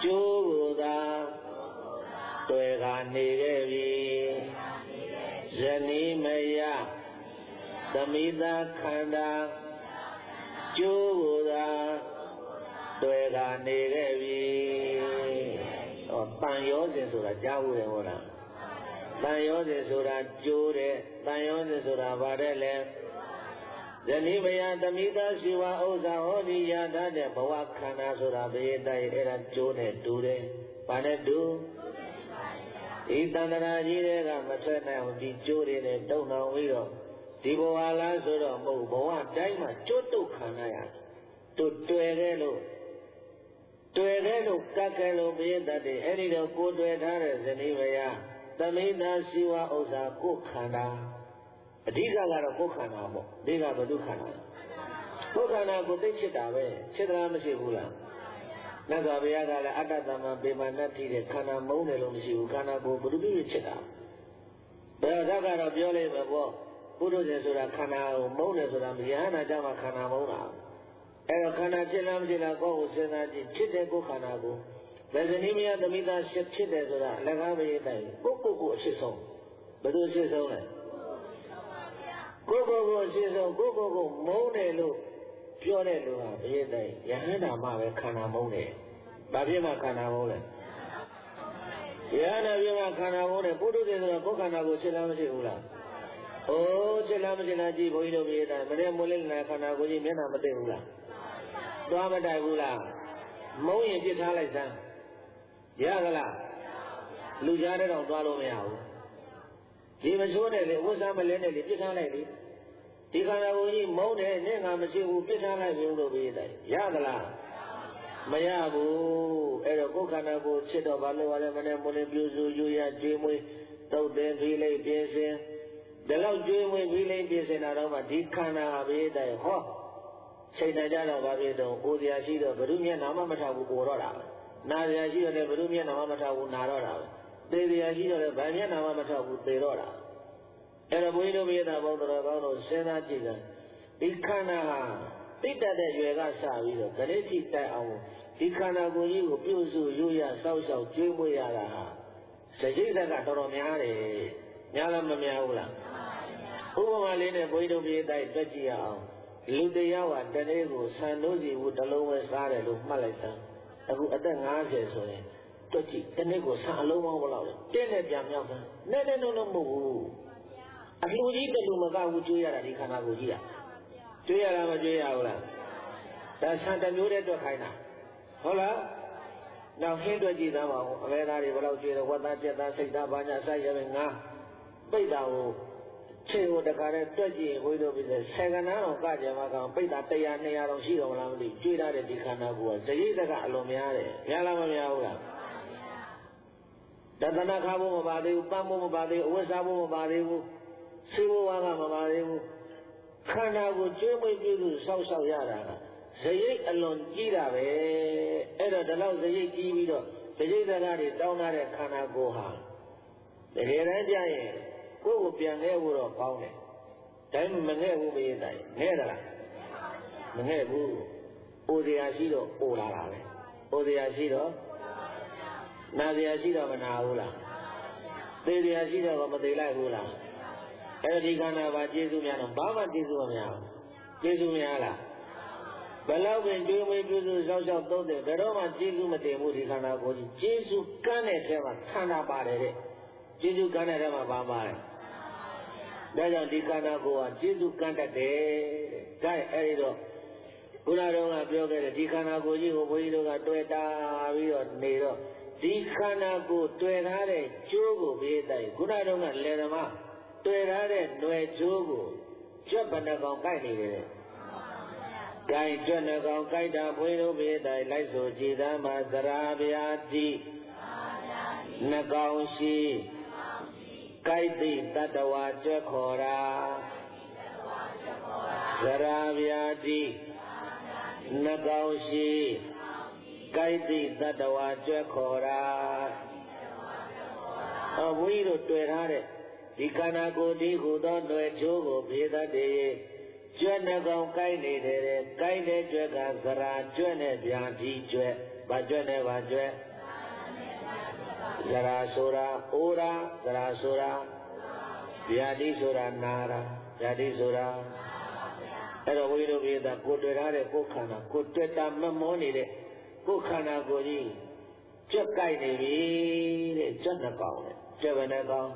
ကျိုးကိုသာတွေ့ကနေခဲ့ပြီယနေ့မယသမိသာခန္ဓာကျိုးကိုသာတွေ့ကနေခဲ့ပြီဟောတန်ရောစဉ်ဆိုတာကြားဘူးတယ်ဟုတ်လားတန်ရောစဉ်ဆိုတာကျိုးတယ်တန်ရောစဉ်ဆိုတာဗါတဲ့လေယနေ့မယသမိသာရှိဝဥစ္စာဟောဒီရတာတဲ့ဘဝခန္ဓာဆိုတာဘယ်တိုင်အဲ့ဒါကျိုးနဲ့တူတယ်ဘာနဲ့တူဒီတန္တရာကြီးတွေကမထွက်နိုင်ဘူးဒီကျိုးတွေနဲ့တုံအောင်ပြီးတော့ဒီဘဝလားဆိုတော့မဟုတ်ဘဝတိုင်းမှာကျိုးတုတ်ခံရတို့တွေ့တယ်လို့တွေ့တယ်လို့ကတ်တယ်လို့ပြည့်တတ်တယ်အဲ့ဒီတော့ကိုယ်တွေ့ထားတဲ့ဇနီးမယားသမိသာရှိဝဥစ္စာကိုခန္ဓာအဓိကကတော့ကိုယ်ခန္ဓာပေါ့ဒီကဘုဒ္ဓခန္ဓာကိုယ်ခန္ဓာကိုသိချစ်တာပဲချစ်တာမရှိဘူးလားမြတ်စွာဘုရားကလည်းအတ္တသမံပေမနတ္တိတဲ့ခန္ဓာမုန်းတယ်လို့မရှိဘူးခန္ဓာကိုဘုဒ္ဓပြည့်ချစ်တာဘယ်တော့ကတော့ပြောလိုက်မှာပေါ့ဘုဒ္ဓရှင်ဆိုတာခန္ဓာကိုမုန်းတယ်ဆိုတာမရဟနာကြမှာခန္ဓာမုန်းတာအဲ့တော့ခန္ဓာချစ်လားမချစ်လားကိုယ့်ကိုစဉ်းစားကြည့်ချစ်တဲ့ကိုယ်ခန္ဓာကိုဗဇနီမယသမိသားရှစ်ဖြစ်တယ်ဆိုတာအလကားမရေးတိုင်းကိုယ့်ကိုယ်ကိုအဖြစ်ဆုံးဘယ်လိုအဖြစ်ဆုံးလဲကိုယ့်ကိုယ်ကိုအဖြစ်ဆုံးကိုယ့်ကိုယ်ကိုမုန်းတယ်လို့ပြောတဲ့လူဟာဘယ်တိုင်ယဟန္တာမှပဲခန္ဓာမုန်းတယ်။ဘာဖြစ်မှခန္ဓာမုန်းလဲ။ယဟန္တာပြမှခန္ဓာမုန်းတယ်ပုထုဇဉ်ဆိုတော့ကိုယ်ခန္ဓာကိုချစ်လားမရှိဘူးလား။အိုးချစ်လားမရှိလားကြည့်ဘုန်းကြီးတို့မြေတိုင်းမနေ့မွေးလေးနာခန္ဓာကိုကြီးမျက်နှာမသိဘူးလား။သွားမတိုက်ဘူးလား။မုန်းရင်ပြစ်ထားလိုက်စမ်း။ရကလား။လူကြားတဲ့တော့သွားလို့မရဘူး။ဒီမချိုးနဲ့လေဝတ်စားမလဲနဲ့လေပြစ်ထားလိုက်လေ။ဒီခန္ဓာကိုယ်ကြီးမုန်းတယ်နဲ့ငါမရှိဘူးပြစ်ထားလိုက်ဘူးလို့ပြီးတယ်ရသလားမရဘူးအဲ့တော့ကိုယ်ခန္ဓာကိုယ်ချစ်တော့ဘာလို့လဲမနဲ့မလို့ပြုစုယူရကြွေးမွေးတုတ်တယ်ပြီးလိုက်ပြင်းစင်ဒီလောက်ကြွေးမွေးပြီးလိုက်ပြင်းစင်တာတော့မှဒီခန္ဓာဟာပြီးတယ်ဟောချိန်တကြတော့ဘာဖြစ်တော့ကိုယ်တရားရှိတော့ဘုရုမျက်နာမမထောက်ဘူးပေါ်တော့တာနာတရားရှိတော့လည်းဘုရုမျက်နာမမထောက်ဘူးနာတော့တာသေတရားရှိတော့လည်းဗာမျက်နာမမထောက်ဘူးသေတော့တာအဲ့တော့ဘုန်းကြီးတို့မြေသားပေါင်းတော်ကောင်းတို့စဉ်းစားကြည့်ကြဒီခန္ဓာဟာတိတ်တတ်တဲ့ရွယ်ကစပြီးတော့ဂရိတိတိုက်အောင်ဒီခန္ဓာကိုယ်ကြီးကိုပြုစုရွရစောက်ရှောက်ကျွေးမွေးရတာဟာစရိတ်ကတော်တော်များတယ်များလားမများဘူးလားဥပမာလေးနဲ့ဘုန်းကြီးတို့မြေတိုက်တွက်ကြည့်ရအောင်လူတရားဟာတနေ့ကိုဆန်လို့စီဘူးတစ်လုံးပဲစားတယ်လို့မှတ်လိုက်တာအခုအသက်၅၀ဆိုရင်တွက်ကြည့်တနေ့ကိုဆန်အလုံးပေါင်းဘယ်လောက်လဲတင်းနဲ့ပြန်မြောက်တာနဲ့နဲ့လုံးလုံးမဟုတ်ဘူးအလှကြီးတလူမကဘူးကျွေးရတာဒီခန္ဓာကိုယ်ကြီးอ่ะကျွေးရတာမကျွေးရဘူးလားဒါဆံတစ်မျိုးတည်းတွက်ခိုင်းတာဟုတ်လားနောက်ဟင်းတွက်ကြည့်သားပါဦးအမဲသားတွေဘယ်လောက်ကျွေးတယ်ဝတ်သားပြက်သားစိတ်သားဘာညာစိုက်ရမယ်ငါပိတ်တာကိုခြေကိုတခါတည်းတွက်ကြည့်ရင်ဘုရားတို့ပြည့်ဆယ်ကဏ္ဍတော့ကကြမှာကောင်ပိတ်တာတစ်ရာနှစ်ရာတော့ရှိတော့မလားမသိကျွေးထားတဲ့ဒီခန္ဓာကိုယ်ကဇရိတကအလွန်များတယ်များလားမများဘူးလားတသနာခါဖို့မပါသေးဘူးပန်းဖို့မပါသေးဘူးအဝတ်စားဖို့မပါသေးဘူးစေဘဝကမပါသေးဘူးခန္ဓာကိုကျွေးမွေးပြုလို့ဆောက်ရှောက်ရတာကဇရိတ်အလွန်ကြီးတာပဲအဲ့တော့ဒီလောက်ဇရိတ်ကြီးပြီးတော့ဇရိတ်စကားတွေတောင်းထားတဲ့ခန္ဓာကိုယ်ဟာတကယ်တမ်းကျရင်ကိုယ့်ကိုပြန်ခဲ့ဖို့တော့ကောင်းတယ်ဒါမှမငဲ့ဘူးမရေးတိုင်းငဲ့သလားမငဲ့ဘူးအိုစရာရှိတော့အိုလာတာပဲအိုစရာရှိတော့နာစရာရှိတော့မနာဘူးလားသေစရာရှိတော့မသေးလိုက်ဘူးလားအဲ့ဒီခန္ဓာပါကျေစုများတော့ဘာမှကျေစုမများဘူးကျေစုများလားဘယ်လောက်ပင်ကျွေးမွေးပြုစုစောက်ရှောက်သုံးတယ်ဘယ်တော့မှကျေစုမတင်ဘူးဒီခန္ဓာကိုယ်ကြီးကျေစုကမ်းတဲ့ထဲမှာခန္ဓာပါတယ်တဲ့ကျေစုကမ်းတဲ့ထဲမှာဘာပါတယ်ဒါကြောင့်ဒီခန္ဓာကိုယ်ဟာကျေစုကမ်းတတ်တယ်တဲ့ဒါအဲ့ဒီတော့ဘုရားတော်ကပြောခဲ့တယ်ဒီခန္ဓာကိုယ်ကြီးကိုဘုန်းကြီးတို့ကတွေ့တာပြီးတော့နေတော့ဒီခန္ဓာကိုယ်တွေ့ထားတဲ့ကျိုးကိုဘေးတိုင်းဘုရားတော်ကလယ်သမားတွေ့ထားတဲ့ຫນွယ်ကျိုးကိုကြွက်ဘဏ္ဍကောင်ကိုက်နေတယ်။ကိုင်ကြွက်နှကောင်ကိုက်တာဘွေတို့ဘေးတိုင်းလိုက်ဆိုကြည်သားမှာသရာဗျာတိနှကောင်ရှိကိုက်သိတတ္တဝါကြွက်ခေါ်တာသရာဗျာတိနှကောင်ရှိကိုက်သိတတ္တဝါကြွက်ခေါ်တာအဘွေတို့တွေ့ထားတဲ့ဒီခန္ဓာကိုယ်ဒီဟူသောຫນွယ်ကျိုးကိုဘေးသတ္တေကျွတ်နှကောင်ကိုက်နေတယ်ကိုက်တဲ့ကျွက်ကသရာကျွတ်နဲ့ဗျာတိကျွက်ဘာကျွတ်နဲ့ဘာကျွက် Zara Sura Ura Zara Sura Vyadi Sura Nara Vyadi Sura Ero Vido Vida Kudrare Kukana Kutreta Mamoni Kukana Gori Chakai Devi Janakau Javanakau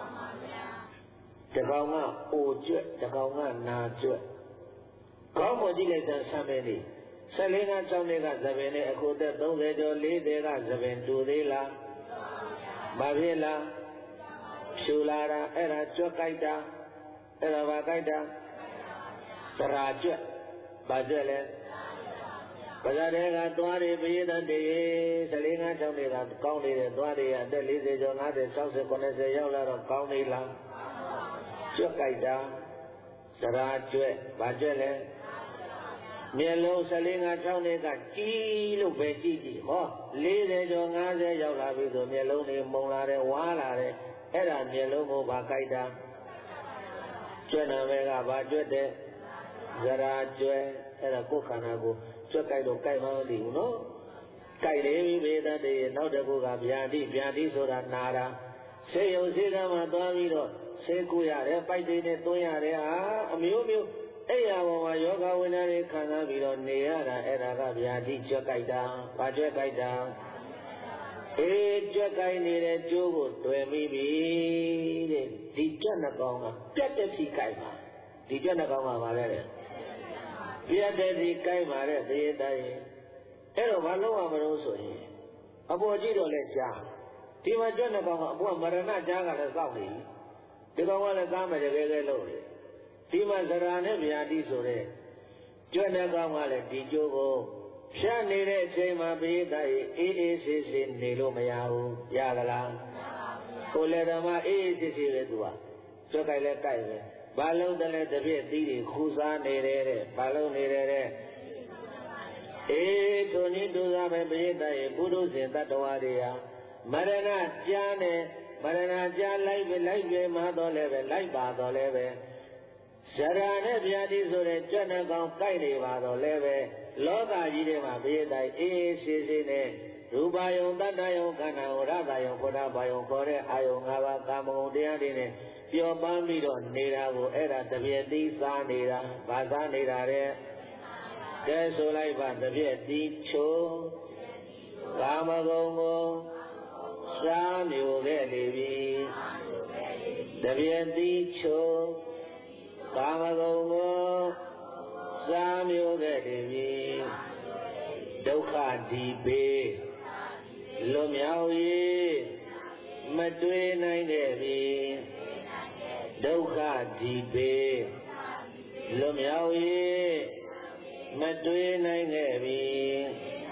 Takaunga Oju Takaunga Naju Kau Mojile Samedi Selena Chamega Zavene Akuta Dovedo Lidera Zaven Durila Mavila Shulara Era Chokaita Era Vakaita Raja Bajale Bajarega Dwari Vida de Selena Chamega County Dwari and the Lizzie Jonathan South Conese Yola County Lam Chokaita Sarajue Bajale Mielo Selena Chamega Kilo Betty Ho Lizzie Jonathan Yola Vido Meloni Molare Walare Era Mielo Bakaita Chena Vega Bajute Zara Joy era Kokanago, Chokaido Kaimandi, no? Kairi Veda de Naudabuga, Biandi, Biandi Sora Nara, say Osirama Damido, Sekuya, Paide, Toya, Amu, Eya, Yoga, Winari, Kanabido, Neara, Era, Biandi, Chokaida, Pajakaida, E Jokai needed Jogo, Dwemi, Dijanagoma, Petty Kaima, Dijanagoma Valere. Piadesi Kaimare, the day. Ero Valo Amaroso. Abojito Lecha. Tima Jonaka, Marana Jaga, the Saudi. The Gawana Gama, the Vega Lori. Tima Zarane, Viadi Sore. Jonaka, Dijogo. Shanire, Sema Bida, it is in Nilomayau, Yagala. Olerama is Redua. Jokale Kaiwe. Balo the letter be Kusa Nere, Balo Nere. E Tony Duza Beda, Budus in that area. Marana Jane, Marana Jan Live, Live, Madoleve, Live Badoleve. Sarane Biadis, Janagon, Kairi Badoleve, Loga Yidema Beda, E. Sisine, Rubayon, Danayon, Kana, Radayon, Kodabayon, Kore, Ayon, Hava, Kamo, Diadine. Your Bambi don't need a era the Vieti Sanida, Bazanida, there's all I want the Vieti Cho, Gamagongo, Samuel Levi, the Vieti Cho, Gamagongo, Samuel Levi, Doka Dibe, Lomiaoye, Matue Nine. Doka Dibe Lomiaoye Matue Nainevi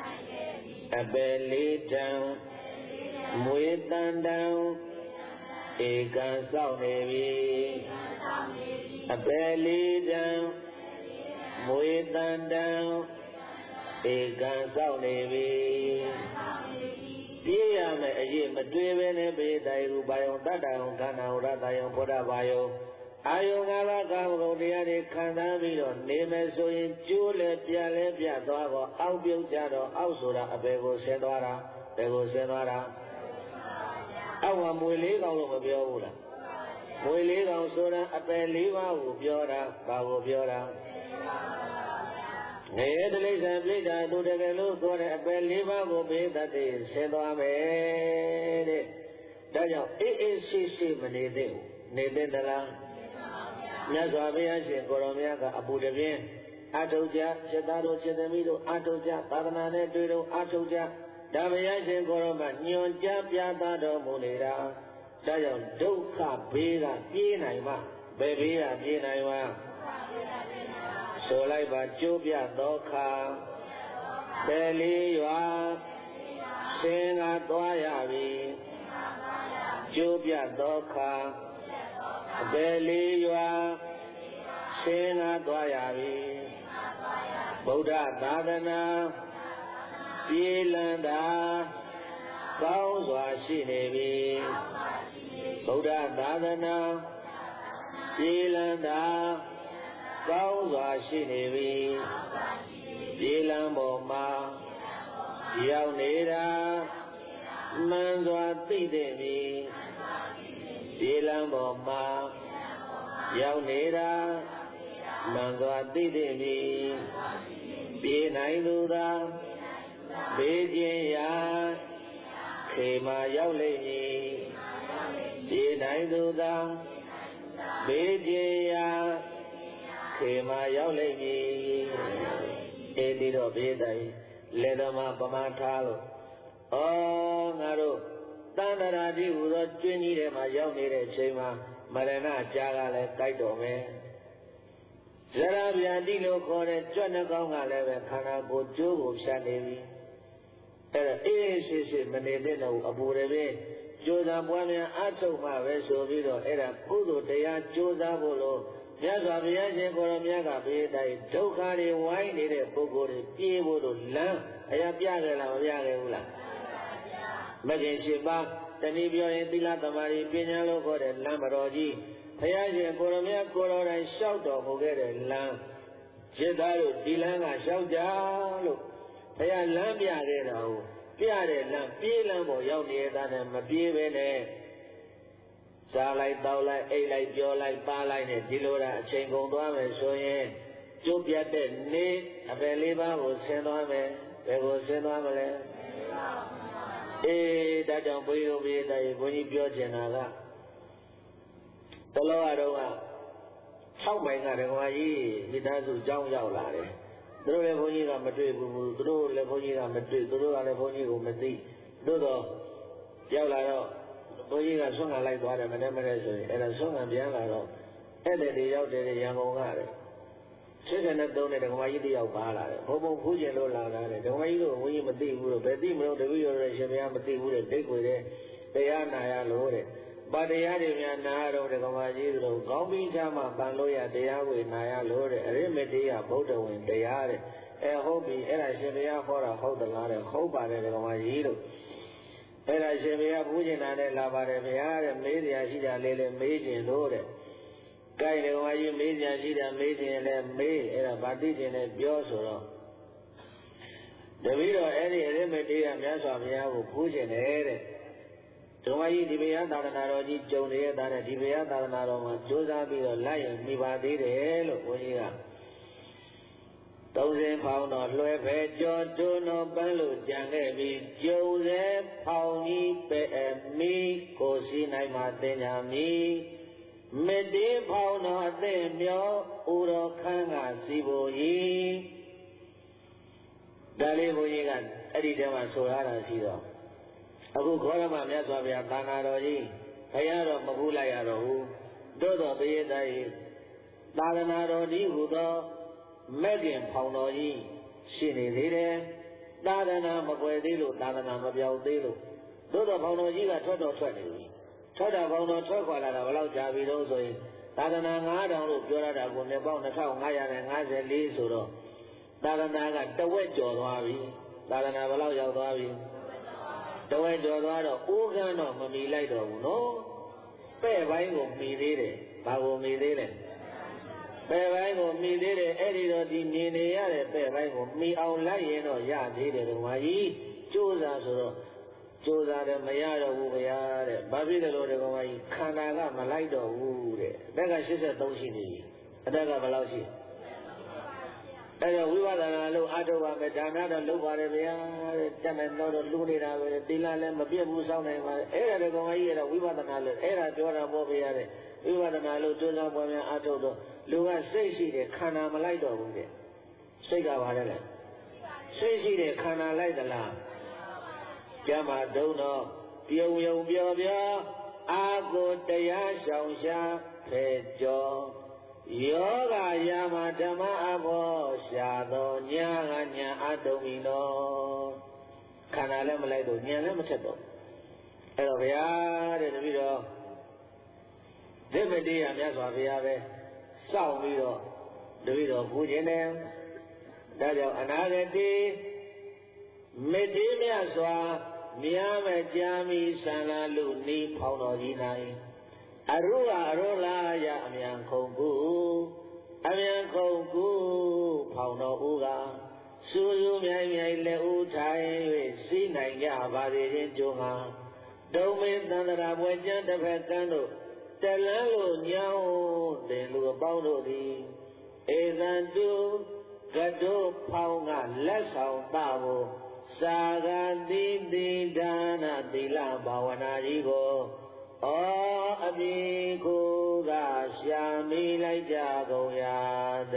Abeli down Muitan down Egan Saunevi Abeli down Muitan down Egan Saunevi Piame a year Matue Beda Bayon Tadayon Kana Uratayon Podabayo Ayongala Gamo Diari Kanavido Name so in Jule Piale Piato Aubio Jado Ausura Abego Senora Bego Senora Awa Muliga Biora Muliga Sura Apeliva Biora Babo Biora Nedley and Blida do the look for a believer will be that is said on me. Dayo, it is she Manede, Nedela Nazavia, Goromiaga, Abu Devin, Atoja, Chetado Chetamido, Atoja, Paganane, Dudo, Atoja, Davia, Goroma, Nyon Japia, Dado Munera, Dayo, Doka, Bida, Pinaima, Babia, Pinaima. Solaiba Jubia Doka Beliwa Singa Doyavi Jubia Doka Beliwa Singa Doyavi Buddha Dadana Yilanda Kauzwa Shinevi Buddha Dadana Yilanda Kauzwa Shinevi Yilambo Ma Yaunira မှန်စွာသိသိမည်ဒီလမ်းပေါ်မှာရောက်နေတာမှန်စွာသိသိမည်ပြေနိုင်သူသာဘေးကျင်ရာခေမာရောက်လိမ့်မည်ပြေနိုင်သူသာဘေးကျင်ရာခေမာရောက်လိမ့်မည်အဲဒီတော့ဘေးတိုင်လေတော်မှာပမာထားလို့ဩငါတို့တန်တရာတိဟူသောကျွင်းကြီးထဲမှာရောက်နေတဲ့အချိန်မှာမရဏကြားကလည်းကြိုက်တော်မယ်ဇရာဗျာတိလို့ခေါ်တဲ့ကြွနှကောင်းကလည်းပဲခန္ဓာကိုယ်ကျိုးကိုဖြတ်နေပြီအဲ့ဒါအေးအေးရှိရှိမနေတဲ့တော့အပူတွေပဲကြိုးစားပွားများအထုတ်မှပဲဆိုပြီးတော့အဲ့ဒါကုသိုလ်တရားကြိုးစားဖို့လို့မြတ်စွာဘုရားရှင်ကိုရောမြတ်ကဘေးတိုင်းဒုက္ခတွေဝိုင်းနေတဲ့ပုဂ္ဂိုလ်တွေပြေးဖို့လို့လမ်းအရာပြခဲ့လားမပြခဲ့ဘူးလားမဂ္ဂင်၈ပါးတနည်းပြောရင်သီလသမာဓိပညာလို့ခေါ်တဲ့လမ်းမတော်ကြီးဘုရားရှင်ကိုရောမြတ်ကိုရောတိုင်းလျှောက်တော်မူခဲ့တဲ့လမ်းจิตသားတို့ဒီလမ်းကလျှောက်ကြလို့ဘုရားလမ်းပြခဲ့တာကိုပြတဲ့လမ်းပြေးလမ်းပေါ်ရောက်နေတာနဲ့မပြေးပဲနဲ့စားလိုက်တောက်လိုက်အိတ်လိုက်ပြောလိုက်ပါလိုက်နဲ့ဒီလိုတာအချိန်ကုန်သွားမယ်ဆိုရင်ကျုပ်ပြတ်တဲ့နေအပယ်လေးပါးကိုဆင်းသွားမယ်ဘယ်ကိုဆင်းသွားမလဲအေးဒါကြောင့်ဘုရားဘုရားတိုင်းဘုန်းကြီးပြောချင်တာကတလောကတော့က၆မိုင်ကဓမ္မကြီးမိသားစုကြောင်းရောက်လာတယ်သူတို့လည်းဘုန်းကြီးကမတွေ့ဘူးသူတို့လည်းဘုန်းကြီးကမတွေ့သူတို့ကလည်းဘုန်းကြီးကိုမသိသို့တော့ရောက်လာတော့ဘုန်းကြီးကဆွမ်းခံလိုက်သွားတယ်မနေ့မနေ့ဆိုရင်အဲ့ဒါဆွမ်းခံပြန်လာတော့အဲ့တဲ့တွေရောက်တယ်ရန်ကုန်ကတယ်ဆယ်နဲ့သုံးတဲ့ဓမ္မကြီးတယောက်ပါလာတယ်ဘုံဘုံဖူးကျင်လို့လာတာတယ်ဓမ္မကြီးတို့ဘုန်းကြီးမသိဘူးလို့ဘယ်သိမလို့တပည့်တော်ရဲ့ရှင်ဘုရားမသိဘူးတဲ့ဒိတ်ကိုတဲ့တရားနာရလို့တဲ့ပါတရားတွေများနာရတော့ဓမ္မကြီးတို့ကောင်းပြီးချမှပန်လို့ရတရားကိုနာရလို့တဲ့အရိမတေယဗုဒ္ဓဝင်တရားတဲ့အဲဟုတ်ပြီအဲ့ဒါရှင်ဘုရားဟောတာဟုတ်သလားတဲ့ဟုတ်ပါတယ်ဓမ္မကြီးတို့အဲ့ဒါရှင်ဘုရားပူဇင်တာနဲ့လာပါတယ်ဗျာတဲ့မေးစရာရှိတာလေးလေးမေးခြင်းလို့တဲ့ကြိုက်တယ်ဘုရားကြီးမေးစရာရှိတာမေးခြင်းလည်းမေးအဲ့ဒါဗာတိခြင်းလည်းပြောဆိုတော့တပည့်တော်အဲ့ဒီအရိမတေယမြတ်စွာဘုရားကိုပူဇင်တယ်တဲ့ဓမ္မကြီးဒီဘုရားသာသနာတော်ကြီးကြုံရတဲ့တဲ့ဒီဘုရားသာသနာတော်မှာကြိုးစားပြီးတော့လိုက်ရင်မိပါသေးတယ်လို့ဘုန်းကြီးကသုံးစင်းဖောင်းတော်လွှဲဖဲကြောတွန်းတော်ပန်းလို့ကြံခဲ့ပြီးကျုံစဲဖောင်းကြီးပဲအမီကိုစီနိုင်မှာသင်ညာမီမတေးဖောင်းတော်အသိမျောဥတော်ခန်းကစီဖို့ကြီးဒါလေးဘုန်းကြီးကအဲ့ဒီတည်းမှာဆိုရတာရှိတော့အခုခေါ်ရမှမြတ်စွာဘုရားသာနာတော်ကြီးဘုရားတော်မကူလိုက်ရတော့ဘူးတို့တော်တရေတိုင်းသာသနာတော်ကြီးဟူသောမဲ့ခင်ဖောင်တော်ကြီးရှိနေသေးတယ်သာသနာမကွယ်သေးလို့သာသနာမပြောင်းသေးလို့တို့တော်ဖောင်တော်ကြီးကထွက်တော်ထွက်နေပြီထွက်တာဖောင်တော်ထွက်ခွာလာတာဘယ်လောက်ကြာပြီတော့ဆိုရင်သာသနာ၅ထောင်လို့ပြောရတာကိုနှစ်ပေါင်း၂၅၅၄ဆိုတော့သာသနာကတဝက်ကျော်သွားပြီသာသနာဘယ်လောက်ရောက်သွားပြီတဝက်ကျော်သွားတော့အိုးကန်းတော့မမီလိုက်တော့ဘူးနော်ပဲ့ပိုင်းကိုမီသေးတယ်ဘာကိုမီသေးလဲပဲ့ပိုင်းကိုမီသေးတယ်အဲ့ဒီတော့ဒီနေနေရတဲ့ပဲ့ပိုင်းကိုမီအောင်လိုက်ရင်တော့ရသေးတယ်ဓမ္မကြီးကြိုးစားဆိုတော့ကြိုးစားတယ်မရတော့ဘူးဗျာတဲ့ဘာဖြစ်တယ်လို့ဓမ္မကြီးခန္ဓာကမလိုက်တော့ဘူးတဲ့အသက်က၈၃ရှိနေပြီအသက်ကဘယ်လောက်ရှိအဲ့တော့ဝိပဿနာလို့အထုပ်ပါမယ်ဒါနတော့လုပ်ပါတယ်ဗျာတဲ့တမန်တော်တော့လူနေတာပဲသီလလည်းမပြတ်ဘူးစောင့်နိုင်ပါအဲ့ဒါတော့ကောင်ကြီးရတော့ဝိပဿနာလို့အဲ့ဒါပြောတာပေါ့ဗျာတဲ့ဝိပဿနာလို့ကျိုးစားပွားများအထုပ်တော့လူကစိတ်ရှိတယ်ခန္ဓာမလိုက်တော့ဘူးတဲ့စိတ်ကပါတယ်လေစိတ်ရှိတယ်ခန္ဓာလိုက်သလားကျမ်းမှာတုံးတော့ပြုံယုံပြောပြောအာကိုတရားရှောင်ရှားဖဲကြောယောဂယာမဓမ္မအဘောရှာသောညာကညာအတုံးပြီနော်ခန္ဓာလည်းမလိုက်တော့ညာလည်းမထက်တော့အဲ့တော့ဗျာတဲ့တပည့်တော်ဓမ္မတရားမြတ်စွာဘုရားပဲစောင့်ပြီးတော့တပည့်တော်ပူခြင်းတယ်ဒါကြောင့်အနာဂတိမေတ္တိမြတ်စွာမြားမဲ့ကြာမီဆန္လာလူနီးဖောင်းတော်ကြီးနိုင်အရုကအရောလာရအမြန်ခုံကူအမြန်ခုံကူဖောင်းတော်ဦးက su su miai miai le u thai yue si nai ja ba de yin jo nga dong me tandara bwe chan taphat kan do talan lo nyao tin lu apaung do thi e than tu gado phao nga lat saung ta bo sa ga ti ti dana thila bhavana ji koဩအပိကိုကရှာမိလိုက်ကြကုန်ရာတ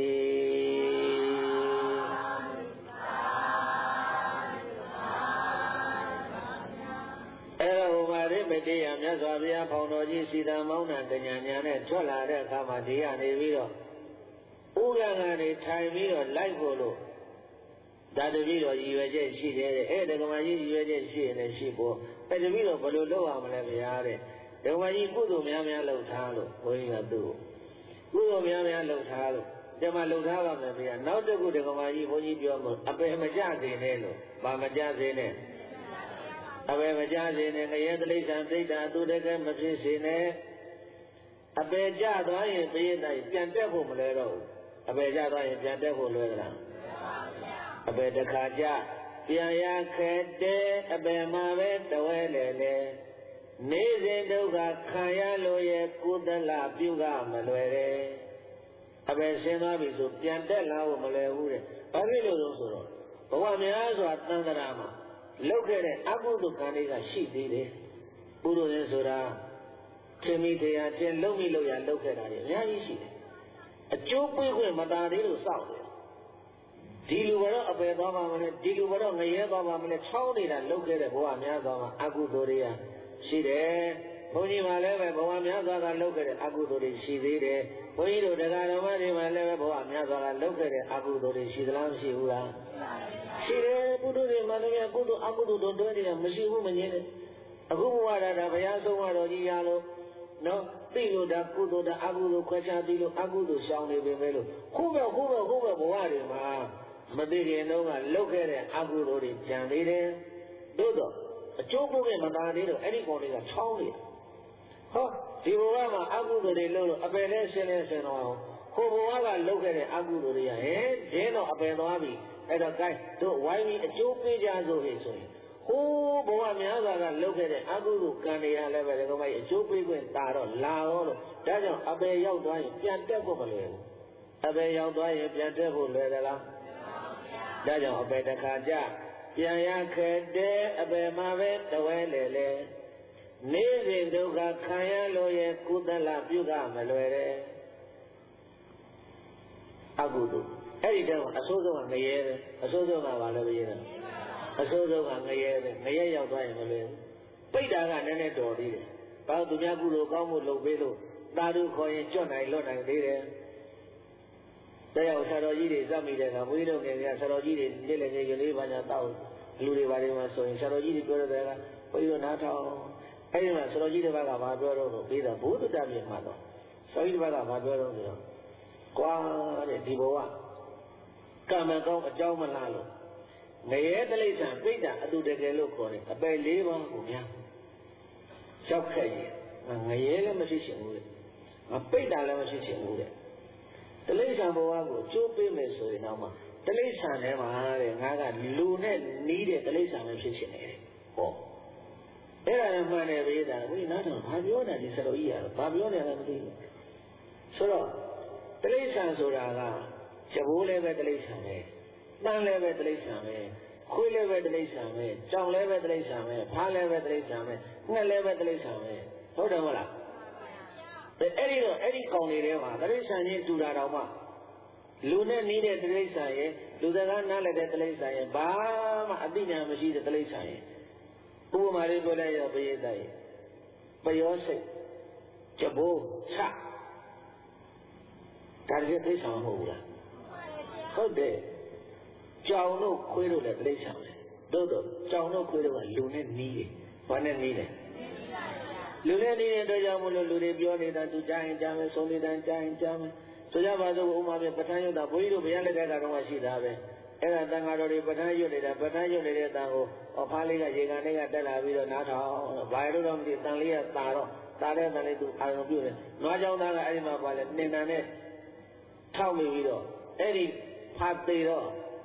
ည်းအဲ့တော့ဟိုမှာရိမတေယမြတ်စွာဘုရားဖောင်တော်ကြီးစီတံမောင်းတာတညာညာနဲ့ထွက်လာတဲ့အခါမှာဒီကနေပြီးတော့ဥရံကနေထိုင်ပြီးတော့လိုက်ဖို့လို့ဒါတပည့်တော်ရည်ရွယ်ချက်ရှိတယ်အဲ့ဒကမာကြီးရည်ရွယ်ချက်ရှိရင်လည်းရှိဖို့အဲ့တပည့်တော်ဘယ်လိုလုပ်ရမလဲဗျာတဲ့ဒကမာကြီးကုသိုလ်များများလုပ်ထားလို့ဘုန်းကြီးကသူ့ကုသိုလ်များများလုပ်ထားလို့ဒီမှာလုပ်ထားပါမယ်ဗျာနောက်တစ်ခုဒကမာကြီးဘုန်းကြီးပြောမှာအပယ်မကြစေနဲ့လို့ဗာမကြစေနဲ့အပယ်မကြစေနဲ့ငရဲတိဋ္ဌံသိတာသူတကယ်မဖြစ်စေနဲ့အပယ်ကြသွားရင်သိရတိုင်းပြန်တက်ဖို့မလဲတော့ဘူးအပယ်ကြသွားရင်ပြန်တက်ဖို့လွယ်သလားအပယ်တစ်ခါကြပြန်ရခဲ့တဲ့အပယ်မှာပဲတဝဲလေလေနေစဉ်ဒုက္ခခံရလို့ရဲ့ကုသလပြုကမလွယ်တယ်အပယ်ဆင်းသွားပြီဆိုပြန်တက်လာဖို့မလွယ်ဘူးတဲ့ဘာဖြစ်လို့လဲဆိုတော့ဘဝများစွာတန်ត្រာမှာလောက်ခဲ့တဲ့အကုသိုလ်ကံတွေကရှိသေးတယ်ပုရုဇဉ်ဆိုတာသင်္မိတရားသင်လုံးမိလို့ရလောက်ခဲ့တာတွေအများကြီးရှိတယ်အကျိုးပေးခွင့်မတာသေးလို့စောင့်တယ်ဒီလူကတော့အပယ်သွားပါမလဲဒီလူကတော့ငရဲသွားပါမလဲချောင်းနေတာလုတ်ခဲ့တဲ့ဘဝများစွာမှာအကုသိုလ်တွေကရှိတယ်ဘုန်းကြီးမှလည်းပဲဘဝများစွာကလုတ်ခဲ့တဲ့အကုသိုလ်တွေရှိသေးတယ်ဘုန်းကြီးတို့တရားတော်မတွေမှလည်းပဲဘဝများစွာကလုတ်ခဲ့တဲ့အကုသိုလ်တွေရှိသလားမရှိဘူးလားရှိတယ်ပုထုဇဉ်မှလည်းပဲကုသိုလ်အကုသိုလ်တို့တွဲနေတာမရှိဘူးမငြင်းနဲ့အခုဘဝတာဘုရားဆုံးမတော်ကြီးရလို့နော်သိလို့ဒါကုသိုလ်ဒါအကုသိုလ်ခွဲခြားသိလို့အကုသိုလ်ရှောင်နေပေမဲ့လို့ခုပဲခုပဲခုပဲဘဝတွေမှာမသိခင်တုန်းကလုတ်ခဲ့တဲ့အကုသိုလ်တွေကြံသေးတယ်သို့တော့အကျိုးပုဂ္ဂိုလ်မသာသေးတော့အဲ့ဒီကောင်တွေကချောင်းနေတာဟောဒီဘဝမှာအကုသိုလ်တွေလုပ်လို့အပယ်နဲ့ဆင်းလဲဆင်းတော့ဟိုဘဝကလုတ်ခဲ့တဲ့အကုသိုလ်တွေကဟဲ့ဒင်းတော့အပယ်သွားပြီအဲ့တော့ gain တို့ဝိုင်းပြီးအကျိုးပေးကြစို့ဟဲ့ဆိုရင်ဟိုးဘဝများစွာကလုတ်ခဲ့တဲ့အကုသိုလ်ကံတွေကလည်းပဲဒီကောင်မကြီးအကျိုးပေးခွင့်တာတော့လာတော့လို့ဒါကြောင့်အပယ်ရောက်သွားရင်ပြန်တက်ဖို့မလွယ်ဘူးအပယ်ရောက်သွားရင်ပြန်တက်ဖို့လွယ်သလားဒါကြောင့်အပယ်တစ်ခါကြပြန်ရခဲ့တဲ့အပယ်မှာပဲတဝဲလေလေနေစဉ်ဒုက္ခခံရလို့ရဲ့ကုသလပြုကမလွယ်တယ်အကုသိုလ်အဲ့ဒီတော့အဆိုးဆုံးကငရဲပဲအဆိုးဆုံးကဘာလဲပြည့်တယ်အဆိုးဆုံးကငရဲပဲငရဲရောက်သွားရင်မလွယ်ဘူးပိတ်တာကနည်းနည်းတော်သေးတယ်ဘာလို့သူများကုသိုလ်ကောင်းမှုလုပ်ပေးလို့သာဓုခေါ်ရင်ကြွနိုင်လွတ်နိုင်သေးတယ်တရားဆရာတော်ကြီးတွေစမိတဲ့ကဘုရားတို့ငယ်ကဆရာတော်ကြီးတွေလက်လက်ငယ်ကလေးဘာညာတောက်လူတွေဘာတွေမှာဆိုရင်ဆရာတော်ကြီးတွေပြောတဲ့ကဘုရားတို့နားထောင်အဲ့ဒီမှာဆရာတော်ကြီးတွေဘက်ကဘာပြောတော့လို့ပြီးတော့ဘုဒ္ဓတပြည့်မှာတော့ဆရာကြီးတွေဘက်ကဘာပြောတော့ဆိုတော့ကွာတဲ့ဒီဘဝကံမကောင်းအကြောင်းမလားလို့ငရဲတိဋ္ဌံပိဋ္ဌံအတုတကယ်လို့ခေါ်တယ်အပယ်လေးပါးကိုများရောက်ခဲ့ရင်ငရဲလည်းမရှိချင်ဘူးလေမပိဋ္ဌံလည်းမရှိချင်ဘူးတဲ့တိဋ္ဌံဘဝကိုကျိုးပေးမယ်ဆိုရင်တော့မှတိဋ္ဌံထဲမှာတဲ့ငါကလူနဲ့နီးတဲ့တိဋ္ဌံပဲဖြစ်ချင်တယ်ဟောအဲ့ဒါလည်းမှန်တယ်ဗျာဘုရားနားထောင်ဘာပြောနေဒီစတော်ကြီးရဘာပြောနေလဲမသိဘူးဆိုတော့တိဋ္ဌံဆိုတာကဇဘိုးလည်းပဲတိဋ္ဌံပဲတန်းလည်းပဲတိဋ္ဌံပဲခွေးလည်းပဲတိဋ္ဌံပဲကြောင်လည်းပဲတိဋ္ဌံပဲဖားလည်းပဲတိဋ္ဌံပဲငှက်လည်းပဲတိဋ္ဌံပဲဟုတ်တယ်မဟုတ်လားအဲ့ဒီတော့အဲ့ဒီကောင်တွေထဲမှာတိရစ္ဆာန်ချင်းတူတာတော့မှလူနဲ့နီးတဲ့တိရစ္ဆာန်ရဲ့လူစကားနားလည်တဲ့တိရစ္ဆာန်ရဲ့ဘာမှအသိဉာဏ်မရှိတဲ့တိရစ္ဆာန်ရဲ့ဥပမာလေးပြောလိုက်ရပရိသတ်ရဲ့ပယောစိတ်ကြဘိုးချဒါကြည့်တိရစ္ဆာန်မဟုတ်ဘူးလားဟုတ်တယ်ကြောင်တို့ခွေးတို့လည်းတိရစ္ဆာန်ပဲတို့တော့ကြောင်တို့ခွေးတို့ကလူနဲ့နီးတယ်ဘာနဲ့နီးတယ်လူနဲ့နေတဲ့အတွက်ကြောင့်မလို့လူတွေပြောနေတာသူကြားရင်ကြားမယ်ဆုံးနေတာကြားရင်ကြားမယ်ဆိုကြပါစို့ဥမာပြပဋ္ဌာန်းရွတ်တာဘုန်းကြီးတို့ဘုရားလက်ထက်ကတော့ရှိတာပဲအဲ့ဒါတန်ဃာတော်တွေပဋ္ဌာန်းရွတ်နေတာပဋ္ဌာန်းရွတ်နေတဲ့အတန်ကိုအဖားလေးကရေကန်လေးကတက်လာပြီးတော့နားထောင်ဘာလို့တော့မသိတန်လေးကตาတော့ตาတဲ့တန်လေးသူအာရုံပြုတယ်နွားကြောင်သားကအဲ့ဒီမှာပါလေနှင်တန်နဲ့ထောက်မိပြီးတော့အဲ့ဒီဖာသေးတော့